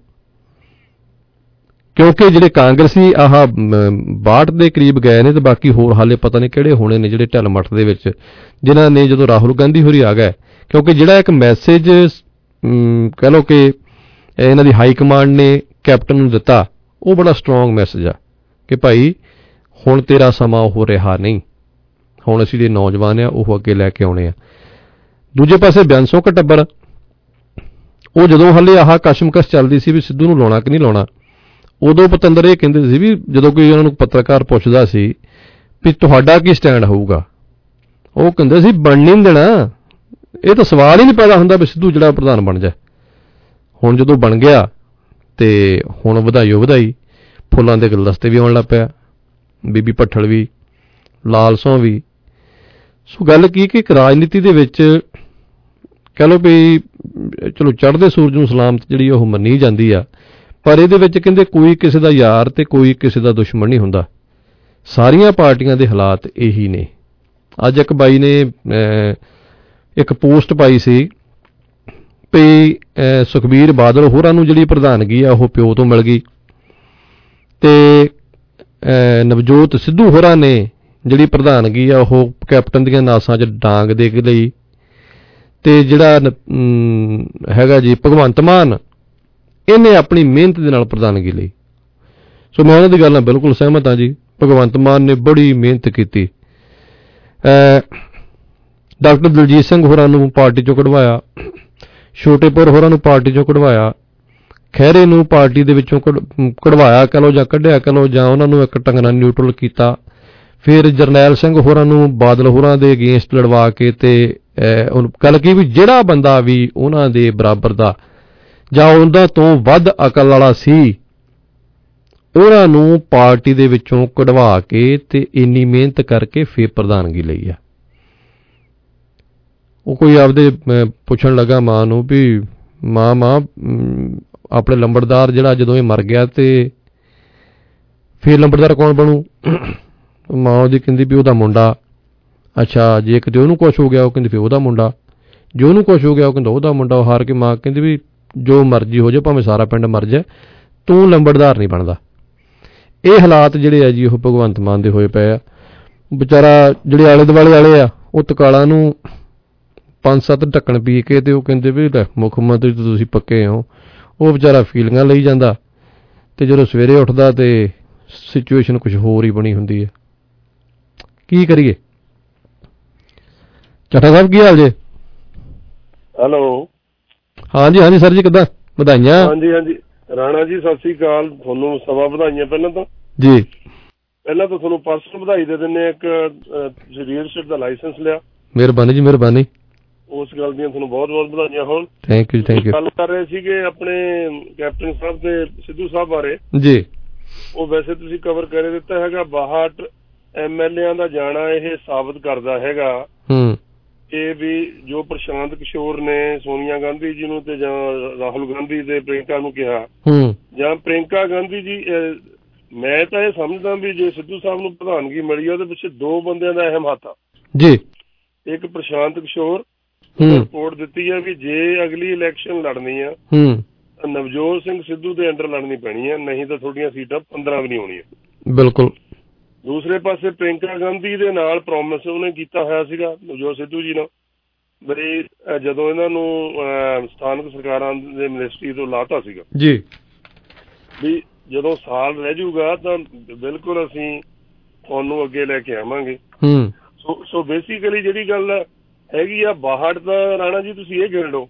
ਕਿਉਂਕਿ ਜਿਹੜੇ ਕਾਂਗਰਸੀ 62 ਦੇ ਕਰੀਬ ਗਏ ਨੇ ਤੇ ਬਾਕੀ ਹੋਰ ਹਾਲੇ ਪਤਾ ਨਹੀਂ ਕਿਹੜੇ ਹੋਣੇ ਨੇ ਜਿਹੜੇ ਢਿੱਲ ਮੱਠ ਦੇ ਵਿੱਚ, ਜਿਨ੍ਹਾਂ ਨੇ ਜਦੋਂ ਰਾਹੁਲ ਗਾਂਧੀ ਹੋਰੀ ਆ ਗਏ। ਕਿਉਂਕਿ ਜਿਹੜਾ ਇੱਕ ਮੈਸੇਜ ਕਹਿ ਲਓ ਕਿ ਇਹਨਾਂ ਦੀ ਹਾਈ ਕਮਾਂਡ ਨੇ ਕੈਪਟਨ ਨੂੰ ਦਿੱਤਾ, ਉਹ ਬੜਾ ਸਟਰੋਂਗ ਮੈਸੇਜ ਆ ਕਿ ਭਾਈ ਹੁਣ ਤੇਰਾ ਸਮਾਂ ਉਹ ਰਿਹਾ ਨਹੀਂ, ਹੁਣ ਅਸੀਂ ਜਿਹੜੇ ਨੌਜਵਾਨ ਆ ਉਹ ਅੱਗੇ ਲੈ ਕੇ ਆਉਣੇ ਆ। ਦੂਜੇ ਪਾਸੇ ਬਿਆਨਸੋਂ ਕਾ ਟੱਬਰ, ਉਹ ਜਦੋਂ ਹਲੇ ਆਹ ਕਸ਼ਮਕਸ਼ ਚੱਲਦੀ ਸੀ ਵੀ ਸਿੱਧੂ ਨੂੰ ਲਾਉਣਾ ਕਿ ਨਹੀਂ ਲਾਉਣਾ, ਉਦੋਂ ਪਤੰਦਰ ਇਹ ਕਹਿੰਦੇ ਸੀ ਵੀ ਜਦੋਂ ਕੋਈ ਉਹਨਾਂ ਨੂੰ ਪੱਤਰਕਾਰ ਪੁੱਛਦਾ ਸੀ ਵੀ ਤੁਹਾਡਾ ਕੀ ਸਟੈਂਡ ਹੋਊਗਾ, ਉਹ ਕਹਿੰਦੇ ਸੀ ਬਣ ਨਹੀਂ ਦੇਣਾ, ਇਹ ਤਾਂ ਸਵਾਲ ਹੀ ਨਹੀਂ ਪੈਦਾ ਹੁੰਦਾ ਵੀ ਸਿੱਧੂ ਜਿਹੜਾ ਪ੍ਰਧਾਨ ਬਣ ਜਾਏ। ਹੁਣ ਜਦੋਂ ਬਣ ਗਿਆ ਤੇ ਹੁਣ ਵਧਾਈਓ ਵਧਾਈ, ਫੁੱਲਾਂ ਦੇ ਗੁਲਦਸਤੇ ਵੀ ਆਉਣ ਲੱਗ ਪਿਆ, ਬੀਬੀ ਭੱਠਲ ਵੀ, ਲਾਲਸੋਂ ਵੀ। ਸੋ ਗੱਲ ਕੀ ਕਿ ਇੱਕ ਰਾਜਨੀਤੀ ਦੇ ਵਿੱਚ ਕਹਿ ਲਓ ਵੀ ਚਲੋ ਚੜ੍ਹਦੇ ਸੂਰਜ ਨੂੰ ਸਲਾਮਤ ਜਿਹੜੀ ਉਹ ਮੰਨੀ ਜਾਂਦੀ ਆ, ਪਰ ਇਹਦੇ ਵਿੱਚ ਕਹਿੰਦੇ ਕੋਈ ਕਿਸੇ ਦਾ ਯਾਰ ਤੇ ਕੋਈ ਕਿਸੇ ਦਾ ਦੁਸ਼ਮਣ ਨਹੀਂ ਹੁੰਦਾ। ਸਾਰੀਆਂ ਪਾਰਟੀਆਂ ਦੇ ਹਾਲਾਤ ਇਹੀ ਨੇ। ਅੱਜ ਇੱਕ ਬਾਈ ਨੇ ਇੱਕ ਪੋਸਟ ਪਾਈ ਸੀ ਵੀ ਸੁਖਬੀਰ ਬਾਦਲ ਹੋਰਾਂ ਨੂੰ ਜਿਹੜੀ ਪ੍ਰਧਾਨਗੀ ਆ ਉਹ ਪਿਓ ਤੋਂ ਮਿਲ ਗਈ ਤੇ ਨਵਜੋਤ ਸਿੱਧੂ ਹੋਰਾਂ ਨੇ ਜਿਹੜੀ ਪ੍ਰਧਾਨਗੀ ਆ ਉਹ ਕੈਪਟਨ ਦੀਆਂ ਨਾਸਾਂ 'ਚ ਡਾਂਗ ਦੇ ਕੇ ਲਈ, ਤੇ ਜਿਹੜਾ ਹੈਗਾ ਜੀ ਭਗਵੰਤ ਮਾਨ, ਇਹਨੇ ਆਪਣੀ ਮਿਹਨਤ ਦੇ ਨਾਲ ਪ੍ਰਧਾਨਗੀ ਲਈ। ਸੋ ਮੈਂ ਉਹਨਾਂ ਦੀ ਗੱਲ ਨਾਲ ਬਿਲਕੁਲ ਸਹਿਮਤ ਹਾਂ ਜੀ। ਭਗਵੰਤ ਮਾਨ ਨੇ ਬੜੀ ਮਿਹਨਤ ਕੀਤੀ। ਡਾਕਟਰ ਦਲਜੀਤ ਸਿੰਘ ਹੋਰਾਂ ਨੂੰ ਪਾਰਟੀ ਚੋਂ ਕਢਵਾਇਆ, ਛੋਟੇਪੁਰ ਹੋਰਾਂ ਨੂੰ ਪਾਰਟੀ ਚੋਂ ਕਢਵਾਇਆ, ਖਹਿਰੇ ਨੂੰ ਪਾਰਟੀ ਦੇ ਵਿੱਚੋਂ ਕਢਵਾਇਆ ਕਹਿ ਲਓ ਜਾਂ ਕੱਢਿਆ ਕਹਿ ਲਓ, ਜਾਂ ਉਹਨਾਂ ਨੂੰ ਇੱਕ ਢੰਗ ਨਾਲ ਨਿਊਟਰਲ ਕੀਤਾ। ਫਿਰ ਜਰਨੈਲ ਸਿੰਘ ਹੋਰਾਂ ਨੂੰ ਬਾਦਲ ਹੋਰਾਂ ਦੇ ਅਗੇਂਸਟ ਲੜਵਾ ਕੇ ਤੇ ਗੱਲ ਕੀ ਵੀ ਜਿਹੜਾ ਬੰਦਾ ਵੀ ਉਹਨਾਂ ਦੇ ਬਰਾਬਰ ਦਾ ਜਾਂ ਉਹਨਾਂ ਤੋਂ ਵੱਧ ਅਕਲ ਵਾਲਾ ਸੀ ਉਹਨਾਂ ਨੂੰ ਪਾਰਟੀ ਦੇ ਵਿੱਚੋਂ ਕਢਵਾ ਕੇ ਤੇ ਇੰਨੀ ਮਿਹਨਤ ਕਰਕੇ ਫਿਰ ਪ੍ਰਧਾਨਗੀ ਲਈ ਆ। ਉਹ ਕੋਈ ਆਪਦੇ ਪੁੱਛਣ ਲੱਗਾ ਮਾਂ ਨੂੰ ਵੀ ਮਾਂ ਆਪਣੇ ਲੰਬੜਦਾਰ ਜਿਹੜਾ ਜਦੋਂ ਇਹ ਮਰ ਗਿਆ ਤੇ ਫਿਰ ਲੰਬੜਦਾਰ ਕੌਣ ਬਣੂ? ਮਾਂ ਉਹਦੀ ਕਹਿੰਦੀ ਵੀ ਉਹਦਾ ਮੁੰਡਾ। ਅੱਛਾ, ਜੇ ਕਿਤੇ ਉਹਨੂੰ ਕੁਛ ਹੋ ਗਿਆ ਉਹ ਕਹਿੰਦੀ ਫਿਰ ਉਹਦਾ ਮੁੰਡਾ, ਜੇ ਉਹਨੂੰ ਕੁਛ ਹੋ ਗਿਆ ਉਹ ਕਹਿੰਦਾ ਉਹਦਾ ਮੁੰਡਾ। ਉਹ ਹਾਰ ਕੇ ਮਾਂ ਕਹਿੰਦੀ ਵੀ ਜੋ ਮਰਜ਼ੀ ਹੋ ਜਾਏ, ਭਾਵੇਂ ਸਾਰਾ ਪਿੰਡ ਮਰ ਜਾਏ, ਤੂੰ ਲੰਬੜਦਾਰ ਨਹੀਂ ਬਣਦਾ। ਇਹ ਹਾਲਾਤ ਜਿਹੜੇ ਆ ਜੀ ਉਹ ਭਗਵੰਤ ਮਾਨ ਦੇ ਹੋਏ ਪਏ ਆ। ਵਿਚਾਰਾ ਜਿਹੜੇ ਆਲੇ ਦੁਆਲੇ ਵਾਲੇ ਆ ਉਹ ਤਕਾਲਾਂ ਨੂੰ 5-7 ਢੱਕਣ ਪੀ ਕੇ ਤੇ ਉਹ ਕਹਿੰਦੇ ਵੀ ਮੁੱਖ ਮੰਤਰੀ ਤੁਸੀਂ ਪੱਕੇ ਹੋ। ਉਹ ਵਿਚਾਰਾ ਫੀਲਿੰਗਾਂ ਲਈ ਜਾਂਦਾ ਤੇ ਜਦੋਂ ਸਵੇਰੇ ਉੱਠਦਾ ਤੇ ਸਿਚੁਏਸ਼ਨ ਕੁਝ ਹੋਰ ਹੀ ਬਣੀ ਹੁੰਦੀ ਹੈ। ਕੀ ਕਰੀਏ? ਚੱਠਾ ਸਾਹਿਬ ਕੀ ਹਾਲ ਜੇ? ਹੈਲੋ। ਹਾਂਜੀ ਹਾਂਜੀ ਸਰ ਜੀ, ਕਿੱਦਾਂ? ਵਧਾਈਆਂ। ਹਾਂਜੀ ਹਾਂਜੀ ਰਾਣਾ ਜੀ ਸਤਿ ਸ੍ਰੀ ਅਕਾਲ, ਤੁਹਾਨੂੰ ਸਵਾ ਵਧਾਈਆਂ। ਪਹਿਲਾਂ ਤਾਂ ਤੁਹਾਨੂੰ ਪਰਸਨਲ ਵਧਾਈ ਦੇ ਦਿੰਦੇ। ਇੱਕ ਤੁਸੀਂ ਰੀਅਲ ਸਟੇਟ ਦਾ ਲਾਇਸੈਂਸ ਲਿਆ। ਮਿਹਰਬਾਨੀ ਜੀ, ਮਿਹਰਬਾਨੀ। ਉਸ ਗੱਲ ਦੀਆਂ ਤੁਹਾਨੂੰ ਬਹੁਤ ਬਹੁਤ ਵਧਾਈਆਂ ਹੋਣ। Thank you thank you. ਗੱਲ ਕਰ ਰਹੇ ਸੀਗੇ ਆਪਣੇ ਕੈਪਟਨ ਸਾਹਿਬ ਤੇ ਸਿੱਧੂ ਸਾਹਿਬ ਬਾਰੇ ਜੀ। ਉਹ ਵੈਸੇ ਤੁਸੀਂ ਕਵਰ ਕਰ ਦਿੱਤਾ ਹੈਗਾ। 62 MLA ਦਾ ਜਾਣਾ ਇਹ ਸਾਬਤ ਕਰਦਾ ਹੈਗਾ ਕਿ ਵੀ ਜੋ ਪ੍ਰਸ਼ਾਂਤ ਕਿਸ਼ੋਰ ਨੇ ਸੋਨੀਆ ਗਾਂਧੀ ਜੀ ਨੂੰ ਤੇ ਜਾਂ ਰਾਹੁਲ ਗਾਂਧੀ ਤੇ ਪ੍ਰਿੰਕਾ ਨੂੰ ਕਿਹਾ, ਜਾਂ ਪ੍ਰਿੰਕਾ ਗਾਂਧੀ ਜੀ, ਮੈਂ ਤਾਂ ਇਹ ਸਮਝਦਾ ਵੀ ਜੇ ਸਿੱਧੂ ਸਾਹਿਬ ਨੂੰ ਪ੍ਰਧਾਨਗੀ ਮਿਲੀ ਉਹਦੇ ਪਿੱਛੇ ਦੋ ਬੰਦਿਆਂ ਦਾ ਅਹਿਮ ਹੱਥ ਆ ਜੀ। ਇੱਕ ਪ੍ਰਸ਼ਾਂਤ ਕਿਸ਼ੋਰ ਰਿਪੋਰਟ ਦਿੱਤੀ ਹੈ ਵੀ ਜੇ ਅਗਲੀ ਇਲੈਕਸ਼ਨ ਲੜਨੀ ਆ ਨਵਜੋਤ ਸਿੰਘ ਸਿੱਧੂ ਦੇ ਅੰਡਰ ਲੜਨੀ ਪੈਣੀ ਆ, ਨਹੀਂ ਤਾਂ ਤੁਹਾਡੀਆਂ ਸੀਟਾਂ 15 ਵੀ ਨਹੀਂ ਹੋਣੀਆਂ। ਬਿਲਕੁਲ। ਦੂਸਰੇ ਪਾਸੇ ਪ੍ਰਿੰਕਾ ਗਾਂਧੀ ਦੇ ਨਾਲ ਪ੍ਰੋਮਿਸ ਉਹਨੇ ਕੀਤਾ ਹੋਇਆ ਸੀਗਾ ਨਵਜੋਤ ਸਿੱਧੂ ਜੀ ਨਾਲ, ਬਈ ਜਦੋਂ ਇਹਨਾਂ ਨੂੰ ਸਥਾਨਕ ਸਰਕਾਰਾਂ ਦੇ ਮਿਨਿਸਟਰੀ ਤੋਂ ਲਾਤਾ ਸੀਗਾ ਜੀ, ਵੀ ਜਦੋਂ ਸਾਲ ਰਹਿ ਜਾਊਗਾ ਤਾਂ ਬਿਲਕੁਲ ਅਸੀਂ ਤੁਹਾਨੂੰ ਅੱਗੇ ਲੈ ਕੇ ਆਵਾਂਗੇ। ਸੋ ਬੇਸਿਕਲੀ ਜਿਹੜੀ ਗੱਲ ਹੈਗੀ ਆ 62 ਤਾਂ ਰਾਣਾ ਜੀ ਤੁਸੀਂ ਇਹ ਗਿਣ ਲਓ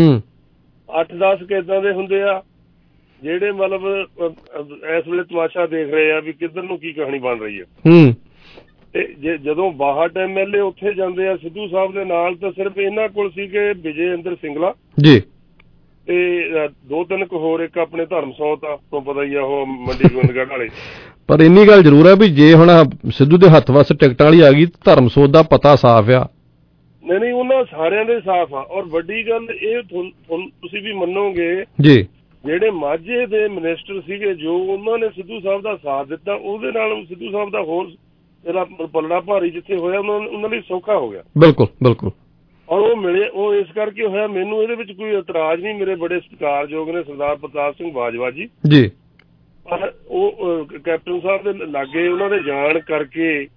8-10 ਏਦਾਂ ਦੇ ਹੁੰਦੇ ਆ ਜਿਹੜੇ ਮਤਲਬ ਇਸ ਵੇਲੇ ਤਮਾਸ਼ਾ ਦੇਖ ਰਹੇ ਆ ਵੀ ਕਿੱਧਰ ਨੂੰ ਕੀ ਕਹਾਣੀ ਬਣ ਰਹੀ ਹੈ। ਤੇ ਜਦੋਂ 62 MLA ਉੱਥੇ ਜਾਂਦੇ ਆ ਸਿੱਧੂ ਸਾਹਿਬ ਦੇ ਨਾਲ, ਤਾਂ ਸਿਰਫ ਇਹਨਾਂ ਕੋਲ ਸੀਗੇ ਵਿਜੇ ਇੰਦਰ ਸਿੰਗਲਾ ਜੀ ਤੇ 2-3 ਹੋਰ, ਇੱਕ ਆਪਣੇ ਧਰਮਸੋਤ ਆ, ਤੁਹਾਨੂੰ ਪਤਾ ਹੀ ਆ ਉਹ ਮੰਡੀ ਗੋਬਿੰਦਗੜ੍ਹ ਵਾਲੇ। ਪਰ ਇੰਨੀ ਗੱਲ ਜ਼ਰੂਰ ਹੈ ਵੀ ਜੇ ਹੁਣ ਸਿੱਧੂ ਦੇ ਹੱਥ ਵਸ ਟਿਕਟਾਂ ਵਾਲੀ ਆ ਗਈ, ਧਰਮਸੋਤ ਦਾ ਪਤਾ ਸਾਫ਼ ਆ। ਨਹੀਂ ਉਹਨਾਂ ਸਾਰਿਆਂ ਦੇ ਸਾਫ਼ ਆ। ਔਰ ਵੱਡੀ ਗੱਲ ਇਹ ਤੁਸੀਂ ਵੀ ਮੰਨੋਗੇ ਜੀ, ਜਿਹੜੇ ਮਾਝੇ ਦੇ ਮਿਨਿਸਟਰ ਸੀਗੇ ਜੋ ਉਹਨਾਂ ਨੇ ਸਿੱਧੂ ਸਾਹਿਬ ਦਾ ਸਾਥ ਦਿੱਤਾ, ਉਹਦੇ ਨਾਲ ਸਿੱਧੂ ਸਾਹਿਬ ਦਾ ਹੋਰ ਜਿਹੜਾ ਪੱਲੜਾ ਭਾਰੀ ਜਿੱਥੇ ਹੋਇਆ ਉਹਨਾਂ ਲਈ ਸੌਖਾ ਹੋ ਗਿਆ। ਬਿਲਕੁਲ ਬਿਲਕੁਲ। ਔਰ ਉਹ ਮਿਲੇ, ਉਹ ਇਸ ਕਰਕੇ ਹੋਇਆ। ਮੈਨੂੰ ਇਹਦੇ ਵਿੱਚ ਕੋਈ ਇਤਰਾਜ਼ ਨਹੀਂ, ਮੇਰੇ ਬੜੇ ਸਤਿਕਾਰਯੋਗ ਨੇ ਸਰਦਾਰ ਪ੍ਰਤਾਪ ਸਿੰਘ ਬਾਜਵਾ ਜੀ ਜੀ, ਪਰ ਉਹ ਕੈਪਟਨ ਸਾਹਿਬ ਦੇ ਲਾਗੇ ਉਹਨਾਂ ਦੇ ਜਾਣ ਕਰਕੇ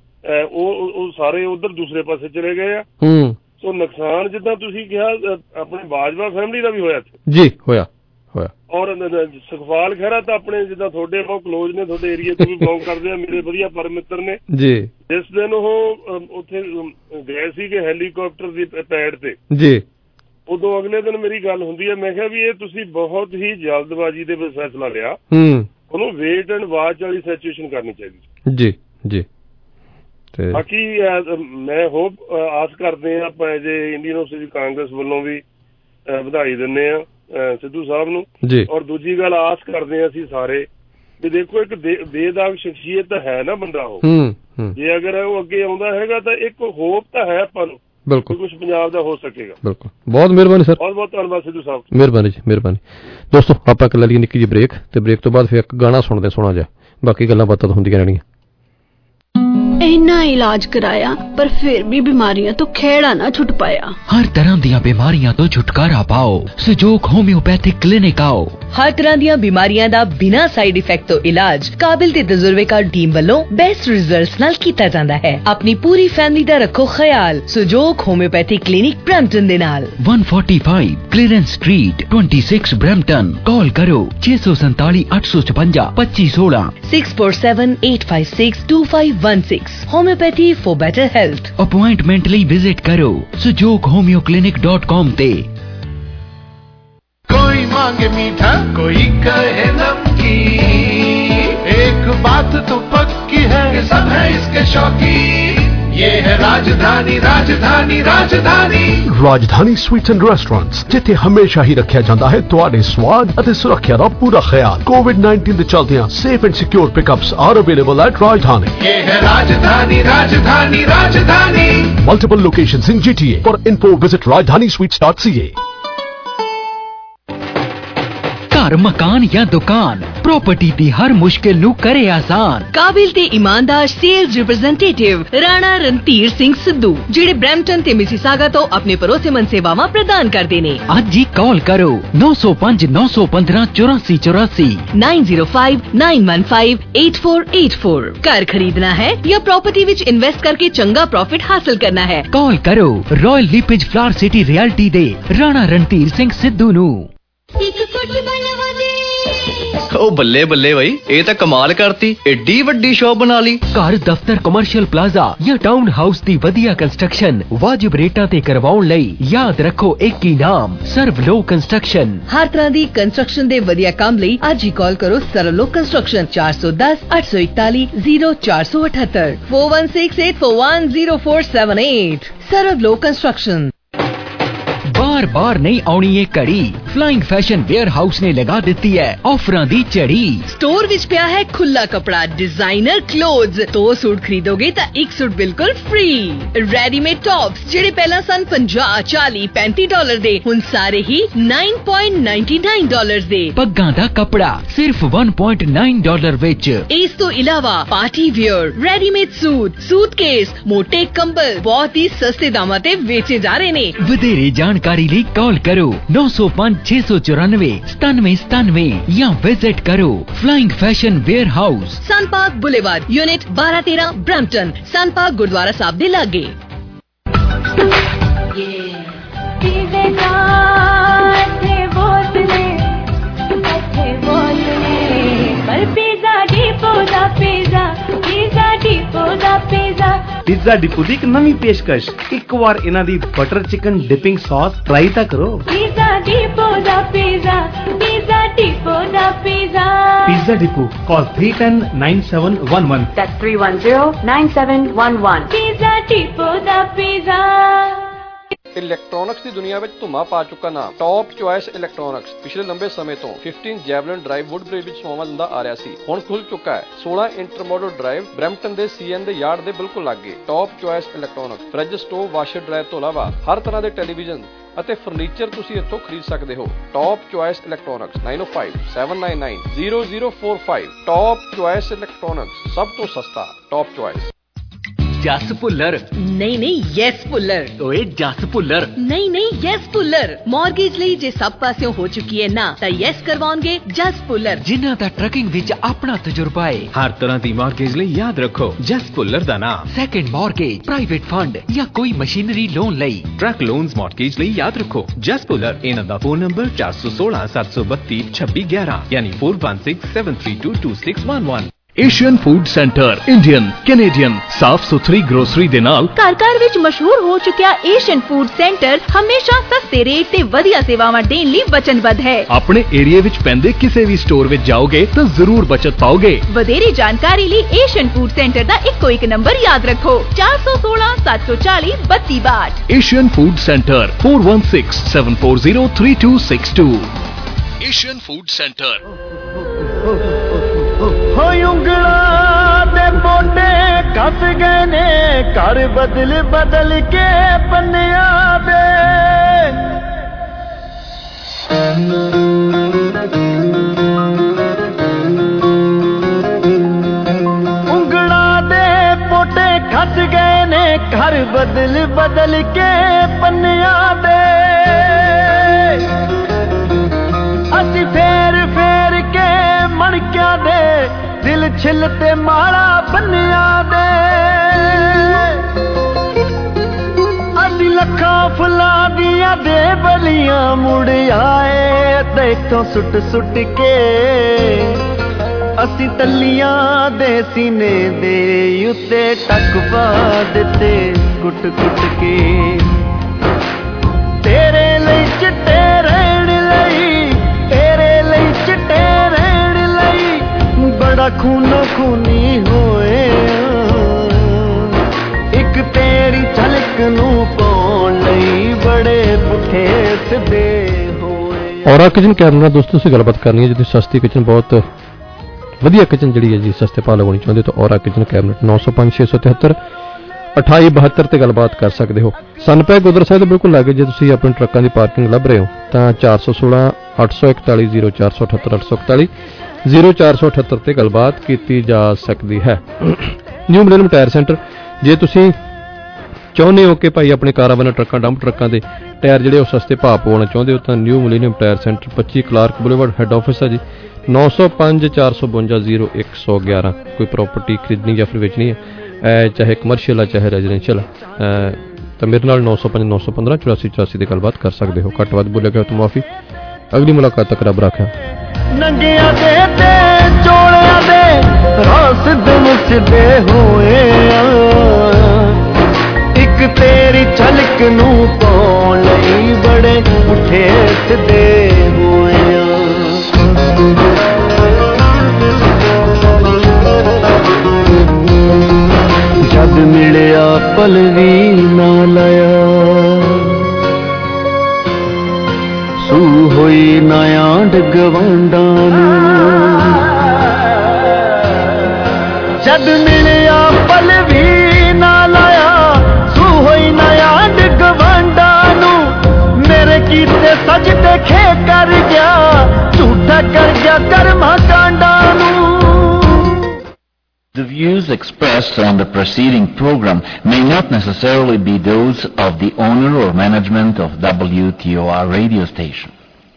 ਉਹ ਸਾਰੇ ਉਧਰ ਦੂਸਰੇ ਪਾਸੇ ਚਲੇ ਗਏ ਆ। ਸੋ ਨੁਕਸਾਨ ਜਿੱਦਾਂ ਤੁਸੀਂ ਕਿਹਾ ਆਪਣੇ ਬਾਜਵਾ ਫੈਮਿਲੀ ਦਾ ਵੀ ਹੋਇਆ ਜੀ, ਹੋਇਆ। ਔਰ ਸੁਖਪਾਲ ਖਹਿਰਾ ਤਾਂ ਆਪਣੇ ਜਿੱਦਾਂ ਤੁਹਾਡੇ ਬਹੁਤ ਕਲੋਜ਼ ਨੇ, ਤੁਹਾਡੇ ਏਰੀਆ ਤੋਂ ਵੀ ਬਿਲੋਂਗ ਕਰਦੇ ਆ, ਮੇਰੇ ਵਧੀਆ ਪਰ ਮਿੱਤਰ ਨੇ ਜੀ। ਜਿਸ ਦਿਨ ਉਹ ਉੱਥੇ ਗਏ ਸੀਗੇ ਹੈਲੀਕਾਪਟਰ ਦੀ ਪੈਡ ਤੇ ਜੀ, ਉਦੋਂ ਅਗਲੇ ਦਿਨ ਮੇਰੀ ਗੱਲ ਹੁੰਦੀ ਹੈ, ਮੈਂ ਕਿਹਾ ਵੀ ਇਹ ਤੁਸੀਂ ਬਹੁਤ ਹੀ ਜਲਦਬਾਜ਼ੀ ਦੇ ਵਿੱਚ ਫੈਸਲਾ ਲਿਆ, ਉਹਨੂੰ ਵੇਟ ਐਂਡ ਵਾਚ ਵਾਲੀ ਸਿਚੁਏਸ਼ਨ ਕਰਨੀ ਚਾਹੀਦੀ ਜੀ ਜੀ। ਬਾਕੀ ਮੈਂ ਹੋਪ ਆਸ ਕਰਦੇ ਹਾਂ ਆਪਾਂ ਐਜ ਇੰਡੀਅਨ ਓਵਰਸੀਜ਼ ਕਾਂਗਰਸ ਵੱਲੋਂ ਵੀ ਵਧਾਈ ਦਿੰਦੇ ਆ ਸਿੱਧੂ ਸਾਹਿਬ ਨੂੰ, ਔਰ ਦੂਜੀ ਗੱਲ ਆਸ ਕਰਦੇ ਹਾਂ ਅਸੀਂ ਸਾਰੇ ਵੀ ਦੇਖੋ ਇੱਕ ਬੇਦਾਗ ਸ਼ਖਸੀਅਤ ਹੈ ਨਾ ਬੰਦਾ ਉਹ, ਜੇ ਅਗਰ ਉਹ ਅੱਗੇ ਆਉਂਦਾ ਹੈਗਾ ਤਾਂ ਇੱਕ ਹੋਪ ਤਾਂ ਹੈ ਆਪਾਂ ਨੂੰ, ਬਿਲਕੁਲ ਕੁਝ ਪੰਜਾਬ ਦਾ ਹੋ ਸਕੇਗਾ। ਬਿਲਕੁਲ, ਬਹੁਤ ਮਿਹਰਬਾਨੀ ਸਰ, ਬਹੁਤ ਬਹੁਤ ਧੰਨਵਾਦ ਸਿੱਧੂ ਸਾਹਿਬ। ਮਿਹਰਬਾਨੀ ਜੀ, ਮਿਹਰਬਾਨੀ। ਦੋਸਤੋ ਆਪਾਂ ਇੱਕ ਲੈ ਲਈਏ ਨਿੱਕੀ ਜਿਹੀ ਬ੍ਰੇਕ, ਤੇ ਬ੍ਰੇਕ ਤੋਂ ਬਾਅਦ ਫਿਰ ਇੱਕ ਗਾਣਾ ਸੁਣਦੇ ਸੋਹਣਾ ਜਿਹਾ, ਬਾਕੀ ਗੱਲਾਂ ਬਾਤਾਂ ਤਾਂ ਹੁੰਦੀਆਂ ਰਹਿਣੀਆਂ। इन्ना इलाज कराया पर फिर भी बीमारियां तो खेड़ा ना छुट पाया। हर तरह दी बीमारियां तो छुटकारा पाओ, सुजोग होम्योपैथिक क्लिनिक आओ। हर तरह दी बीमारियां दा बिना साइड इफेक्ट तो इलाज काबिल ते तजुर्बेकार टीम वालों बेस्ट रिजल्ट्स नाल कीता जांदा है। अपनी पूरी फैमिली दा रखो ख्याल सुजोग होम्योपैथिक क्लिनिक ब्रैम्पटन दे नाल 145 क्लीयरेंस स्ट्रीट 26 ब्रैम्पटन। कॉल करो 647 856 2516 647 856 2516। Homeopathy for better health. Appointment ਲਈ विजिट करो sujoghomeoclinic.com ते। कोई मांगे मीठा कोई कहे नमकीन, एक बात तो पक्की है सब है इसके शौकीन, ये है राजधानी राजधानी राजधानी। राजधानी स्वीट्स एंड रेस्टोरेंट्स, जिथे हमेशा ही रखा जाता है तुहाडे स्वाद ਅਤੇ ਸੁਰੱਖਿਆ ਦਾ ਪੂਰਾ ਖਿਆਲ। कोविड-19 ਦੇ ਚਲਦਿਆਂ safe and secure pickups are available at Rajdhani. ये है राजधानी राजधानी राजधानी। Multiple locations in GTA. For info visit rajdanisweets.ca। घर मकान या दुकान प्रॉपर्टी दी हर मुश्किल नु करे आसान। काबिल ते ईमानदार सेल्स रिप्रेजेंटेटिव राणा रणधीर सिंह सिद्धू जेड़े ब्रैम्पटन ते मिसिसागा तो अपने भरोसेमंद सेवावां प्रदान करदे ने। आज ही कॉल करो 905 915 8484 905 915 8484। घर खरीदना है या प्रॉपर्टी विच इन्वेस्ट करके चंगा प्रॉफिट हासिल करना है, कॉल करो Royal LePage flower city realty दे राणा रणधीर सिंह सिद्धू नु। ओ बल्ले बल्ले भाई, ये तो कमाल करती, एडी वड्डी शॉप बना ली। घर दफ्तर कमर्शियल प्लाजा या टाउन हाउस दी वधिया कंस्ट्रक्शन वाजिब रेटां ते करवाउण लई याद रखो एक ही नाम सर्वलो कंस्ट्रक्शन। हर तरह दी कंस्ट्रक्शन दे वधिया काम लई आज ही कॉल करो सर्वलो कंस्ट्रक्शन 410 841 0478 416841 0478। सर्वलो कंस्ट्रक्शन। बार बार नहीं आउणी ये कड़ी, फ्लाइंग फैशन वेयर हाउस ने लगा दी है ऑफरां दी चढ़ी। स्टोर विच पिया है खुला कपड़ा, डिजाइनर क्लोथ्स, 2 सूट खरीदोगे तो 1 सूट बिल्कुल फ्री। रेडीमेड टॉप्स जेड़े पहला सन 50 40 35 डॉलर दे हुन सारे ही 9.99 डॉलर दे। पग्गां दा कपड़ा सिर्फ 1.9 डॉलर विच। इस तो इलावा पार्टी वेयर, रेडीमेड सूटकेस, मोटे कंबल बहुत ही सस्ते दामां ते बेचे जा रहे ने। वधेरे जानकारी ਲਈ कॉल करो 905 694 9797 या विजिट करो flying fashion warehouse, Sun Park boulevard, unit 1213 Brampton, Sun Park Gurdwara Sahib दे लागे। पिज़्ज़ा डिपो दी एक नवी पेशकश, एक बार इन्हां दी butter chicken dipping sauce try ता करो। पिज़्ज़ा डिपो दा पिज़्ज़ा, पिज़्ज़ा डिपो दा पिज़्ज़ा। पिज़्ज़ा डिपो, कॉल 310 9711। That's 310 9711। पिज़्ज़ा डिपो दा पिज़्ज़ा। ਇਲੈਕਟ੍ਰੋਨਿਕਸ ਦੀ ਦੁਨੀਆ ਵਿੱਚ ਧੁੰਮਾ ਪਾ ਚੁੱਕਾ ਨਾਮ ਟੌਪ ਚੁਆਇਸ ਇਲੈਕਟ੍ਰੋਨਿਕਸ ਪਿਛਲੇ ਲੰਬੇ ਸਮੇਂ ਤੋਂ 15 ਜੈਵਲਿਨ ਡਰਾਈਵ ਵੁੱਡਬ੍ਰਿਜ ਵਿੱਚ ਸੇਵਾਵਾਂ ਦਿੰਦਾ ਆ ਰਿਹਾ ਸੀ। ਹੁਣ ਖੁੱਲ ਚੁੱਕਾ ਹੈ 16 ਇੰਟਰਮੋਡਲ ਡਰਾਈਵ ਬਰੈਂਪਟਨ ਦੇ ਸੀਐਨ ਦੇ ਯਾਰਡ ਦੇ ਬਿਲਕੁਲ ਲਾਗੇ। Top choice electronics fridge, stove, washer dryer ਤੋਂ ਇਲਾਵਾ ਹਰ ਤਰ੍ਹਾਂ ਦੇ ਟੈਲੀਵਿਜ਼ਨ ਅਤੇ ਫਰਨੀਚਰ ਤੁਸੀਂ ਇੱਥੋਂ ਖਰੀਦ ਸਕਦੇ ਹੋ। Top choice electronics 905 799 0045। Top choice electronics, ਸਭ ਤੋਂ ਸਸਤਾ। Top choice. जस भुल्लर नहीं नहीं यस भुल्लर ओए जस भुल्लर नहीं नहीं यस भुल्लर मॉर्गेज ਲਈ ਜੇ ਸਭ ਪਾਸਿਓਂ ਹੋ ਚੁੱਕੀ ਹੈ ਨਾ ਤਾਂ ਯੈਸ ਕਰਵਾਉਣਗੇ ਜਸ ਭੁੱਲਰ ਜਿਨ੍ਹਾਂ ਦਾ ਟਰੱਕਿੰਗ ਵਿੱਚ ਆਪਣਾ ਤਜਰਬਾ ਹੈ ਹਰ ਤਰ੍ਹਾਂ ਦੀ ਮਾਰਗੇਜ ਲਈ ਯਾਦ ਰੱਖੋ ਜਸ ਭੁੱਲਰ ਦਾ ਨਾਮ ਸੈਕੰਡ ਮਾਰਗੇਜ ਪ੍ਰਾਈਵੇਟ ਫੰਡ ਜਾਂ ਕੋਈ ਮਸ਼ੀਨਰੀ ਲੋਨ ਲਈ ਟਰੱਕ ਲੋਨਸ ਮਾਰਗੇਜ ਲਈ ਯਾਦ ਰੱਖੋ ਜਸ ਭੁੱਲਰ ਇਹਨਾਂ ਦਾ ਫੋਨ ਨੰਬਰ 416 732 2611 ਯਾਨੀ 4167322611 Asian food centre Indian Canadian ਸਾਫ ਸੁਥਰੀ ਗਰੋਸਰੀ ਦੇ ਨਾਲ ਘਰ ਵਿੱਚ ਮਸ਼ਹੂਰ ਹੋ ਚੁੱਕਿਆ ਏਸ਼ੀਅਨ ਫੂਡ ਸੈਂਟਰ ਹਮੇਸ਼ਾ ਸਸਤੇ ਰੇਟ ਤੇ ਵਧੀਆ ਸੇਵਾਵਾਂ ਦੇਣ ਲਈ ਵਚਨਬੱਧ ਹੈ। ਆਪਣੇ ਏਰੀਆ ਵਿੱਚ ਪੈਂਦੇ ਕਿਸੇ ਵੀ ਸਟੋਰ ਵਿੱਚ ਜਾਓਗੇ ਤਾਂ ਜ਼ਰੂਰ ਬਚਤ ਪਾਓਗੇ। ਵਧੇਰੇ ਜਾਣਕਾਰੀ ਲਈ ਏਸ਼ੀਅਨ ਫੂਡ ਸੈਂਟਰ ਦਾ ਇੱਕੋ ਇੱਕ ਨੰਬਰ ਯਾਦ ਰੱਖੋ 416 740 3262। Asian food centre 4167403262। Asian food centre. ਉਂਗਲਾਂ ਦੇ ਮੋਢੇ ਕੱਸ ਗਏ ਨੇ ਘਰ ਬਦਲ ਕੇ ਪੰਨਿਆਂ ਦੇ ਉਂਗਲਾਂ ਦੇ ਮੋਢੇ ਕੱਸ ਗਏ ਨੇ ਘਰ ਬਦਲ ਕੇ ਪੰਨਿਆਂ ਦੇ ਅਸੀਂ ਫੇਰ ਕੇ ਮਣਕਿਆਂ ਦੇ ਦਿਲ ਛਿੱਲ ਤੇ ਮਾਲਾ ਬੰਨਿਆਂ ਦੇ ਅਸੀਂ ਲੱਖਾਂ ਫੁੱਲਾਂ ਦੀਆਂ ਦੇ ਬਲੀਆਂ ਮੁੜ ਆਏ ਤੇ ਇੱਥੋਂ ਸੁੱਟ ਕੇ ਅਸੀਂ ਤੱਲੀਆਂ ਦੇ ਸੀਨੇ ਦੇ ਉੱਤੇ ਟੱਕ ਪਾ ਦਿੱਤੇ ਕੁੱਟ ਕੇ ਤੇਰੇ ਲਈ ਚਿੱਟੇ ਰਹਿਣ ਲਈ ਤੇਰੇ ਲਈ ਚਿੱਟੇ ਰਹਿਣ ਲਈ ਬੜਾ ਖੂਨੀ ਹੋਏ ਇੱਕ ਤੇਰੀ ਝਲਕ ਨੂੰ ਪਾਉਣ ਲਈ ਬੜੇ ਪੁੱਠੇ ਸਿੱਧੇ ਹੋਏ। ਔਰਾ ਕਿਚਨ ਕੈਬਨਰ ਦੋਸਤੋ ਤੁਸੀਂ ਗੱਲਬਾਤ ਕਰਨੀ ਹੈ ਜੇ ਸਸਤੀ ਕਿਚਨ ਬਹੁਤ ਵਧੀਆ ਕਿਚਨ ਜਿਹੜੀ ਹੈ ਜੀ ਸਸਤੇ ਭਾਅ ਲਗਾਉਣੀ ਚਾਹੁੰਦੇ ਤਾਂ ਔਰਾ ਕਿਚਨ ਕੈਬਨਟ 905 673 2872 ਤੇ ਗੱਲਬਾਤ ਕਰ ਸਕਦੇ ਹੋ। ਸਨਪੈਕ ਗੁਰਦੁਆਰਾ ਸਾਹਿਬ ਦੇ ਬਿਲਕੁਲ ਲਾਗੇ ਜੇ ਤੁਸੀਂ ਆਪਣੇ ਟਰੱਕਾਂ ਦੀ ਪਾਰਕਿੰਗ ਲੱਭ ਰਹੇ ਹੋ ਤਾਂ 416 841 0478 841 0478 ਤੇ ਗੱਲਬਾਤ ਕੀਤੀ ਜਾ ਸਕਦੀ ਹੈ। ਨਿਊ ਮਿਲੇਨੀਅਮ ਟਾਇਰ ਸੈਂਟਰ ਜੇ ਤੁਸੀਂ ਚਾਹੁੰਦੇ ਹੋ ਕਿ ਭਾਈ ਆਪਣੇ ਕਾਰਾਵਾਨਾਂ ਟਰੱਕਾਂ ਡੰਪ ਟਰੱਕਾਂ ਦੇ ਟਾਇਰ ਜਿਹੜੇ ਉਹ ਸਸਤੇ ਭਾਅ ਪਵਾਉਣਾ ਚਾਹੁੰਦੇ ਹੋ ਤਾਂ new millennium tyre centre 25 Clark boulevard head office ਹੈ ਜੀ 905 452 0111 ਕੋਈ ਪ੍ਰਾਪਰਟੀ ਖਰੀਦਣੀ ਜਾਂ ਫਿਰ ਵੇਚਣੀ ਹੈ ਚਾਹੇ ਕਮਰਸ਼ੀਅਲ ਹੈ ਚਾਹੇ ਰੈਜ਼ੀਡੈਂਸ਼ੀਅਲ ਤਾਂ ਮੇਰੇ ਨਾਲ 905 915 8484 ਦੀ ਗੱਲਬਾਤ ਕਰ ਸਕਦੇ ਹੋ। ਘੱਟ ਵੱਧ ਬੋਲਿਆ ਗਿਆ ਤਾਂ ਮਾਫੀ। ਅਗਲੀ ਮੁਲਾਕਾਤ ਤੱਕ ਰੱਬ ਰੱਖਿਆ। ਨੰਗਿਆਂ ਦੇ ਤੇ ਚੋਲਿਆਂ ਦੇ ਰਾਸ ਸਿੱਧੇ ਹੋਏ ਇੱਕ ਤੇਰੀ ਝਲਕ ਨੂੰ ਪਾਉਣ ਲਈ ਬੜੇ ਪੁੱਠੇ ਸਿੱਧੇ ਹੋਏ ਜਦ ਮਿਲਿਆ ਪਲ ਵੀ ਨਾ ਲਿਆ ਸੂ ਹੋਈ ਨਾ ਆਂਡ ਗਵਾਂਡਾਂ ਨੂੰ ਜਦ ਮਿਲਿਆ ਪਲ ਵੀ ਨਾ ਲਾਇਆ ਸੂ ਹੋਈ ਨਾ ਆਂਡ ਗਵਾਂਡਾਂ ਨੂੰ ਮੇਰੇ ਕੀਤੇ ਸਜਦੇ ਖੇ ਕਰ ਗਿਆ ਝੂਠਾ ਕਰ ਗਿਆ ਕਰਮਾਂ ਕਾਂਡਾਂ ਨੂੰ। The views expressed on the preceding program may not necessarily be those of the owner or management of WTOR radio station.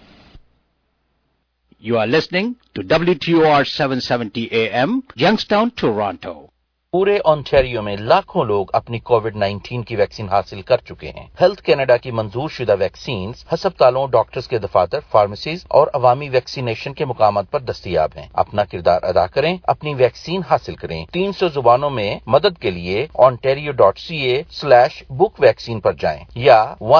You are listening to WTOR 770 AM, Youngstown, Toronto. पूरे ऑन्टेरियो में लाखों लोग अपनी कोविड-19 की वैक्सीन हासिल कर चुके हैं। हेल्थ कनाडा की मंजूर शुदा वैक्सीन हस्पतालों, डॉक्टर्स के दफातर, फार्मेसीज और अवामी वैक्सीनेशन के मुकामात पर दस्तयाब हैं। अपना किरदार अदा करें, अपनी वैक्सीन हासिल करें। 300 जुबानों में मदद के लिए ontario.ca/book वैक्सीन पर जाएं या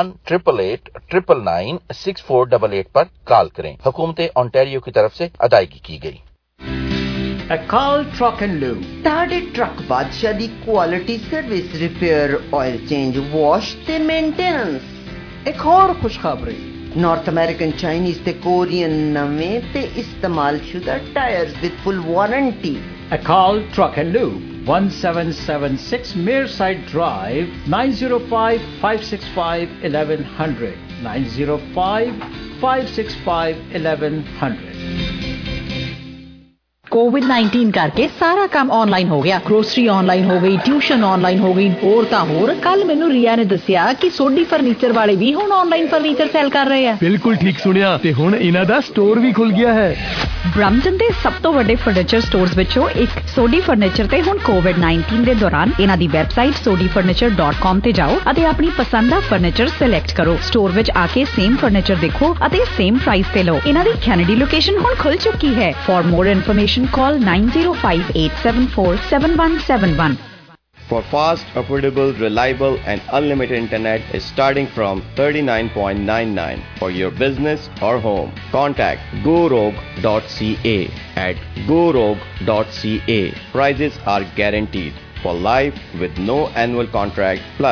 1-888-999-6488 पर कॉल करें। हुकूमत ऑन्टेरियो की तरफ से अदायगी की गई। अकाल ट्रक एंड लूब ताड़े ट्रक बादशाह दी quality service repair oil change wash ते मेंटेनेंस। एक और खुशखबरी नॉर्थ अमेरिकन चाइनीज ते कोरियन नवें ते इस्तेमाल शुदा tyres with full warranty. Akal truck and lube 1776 Mearside Drive 905-565-1100 905-565-1100। कोविड-19 करके सारा काम ऑनलाइन हो गया। ग्रोसरी ऑनलाइन हो गई, ट्यूशन ऑनलाइन हो गई, होर तां होर। कल मैनू रिया ने दसिया कि सोडी फर्नीचर वाले भी हुण ऑनलाइन फर्नीचर सेल कर रहे हैं। बिल्कुल ठीक सुनिया ते हुण इन्हां दा स्टोर भी खुल गया है। ब्रम्पटन ਦੇ ਸਭ ਤੋਂ ਵੱਡੇ ਫਰਨੀਚਰ ਸਟੋਰਸ ਵਿੱਚੋਂ ਇੱਕ ਸੋਡੀ ਫਰਨੀਚਰ ਤੇ ਹੁਣ ਕੋਵਿਡ-19 ਦੇ ਦੌਰਾਨ ਇਹਨਾਂ ਦੀ ਵੈਬਸਾਈਟ sodifurniture.com ਤੇ ਜਾਓ ਅਤੇ ਆਪਣੀ ਪਸੰਦ ਦਾ ਫਰਨੀਚਰ ਸਿਲੈਕਟ ਕਰੋ। ਸਟੋਰ ਵਿੱਚ ਆ ਕੇ ਸੇਮ ਫਰਨੀਚਰ ਦੇਖੋ ਅਤੇ ਸੇਮ ਪ੍ਰਾਈਸ ਤੇ ਲਓ। ਇਹਨਾਂ ਦੀ ਕੈਨੇਡੀ ਲੋਕੇਸ਼ਨ ਹੁਣ ਖੁੱਲ ਚੁੱਕੀ ਹੈ। For more information call 9058747171। For fast, affordable, reliable and unlimited internet is starting from $39.99 for your business or home. Contact gorogue.ca at gorogue.ca. Prices are guaranteed for life with no annual contract plus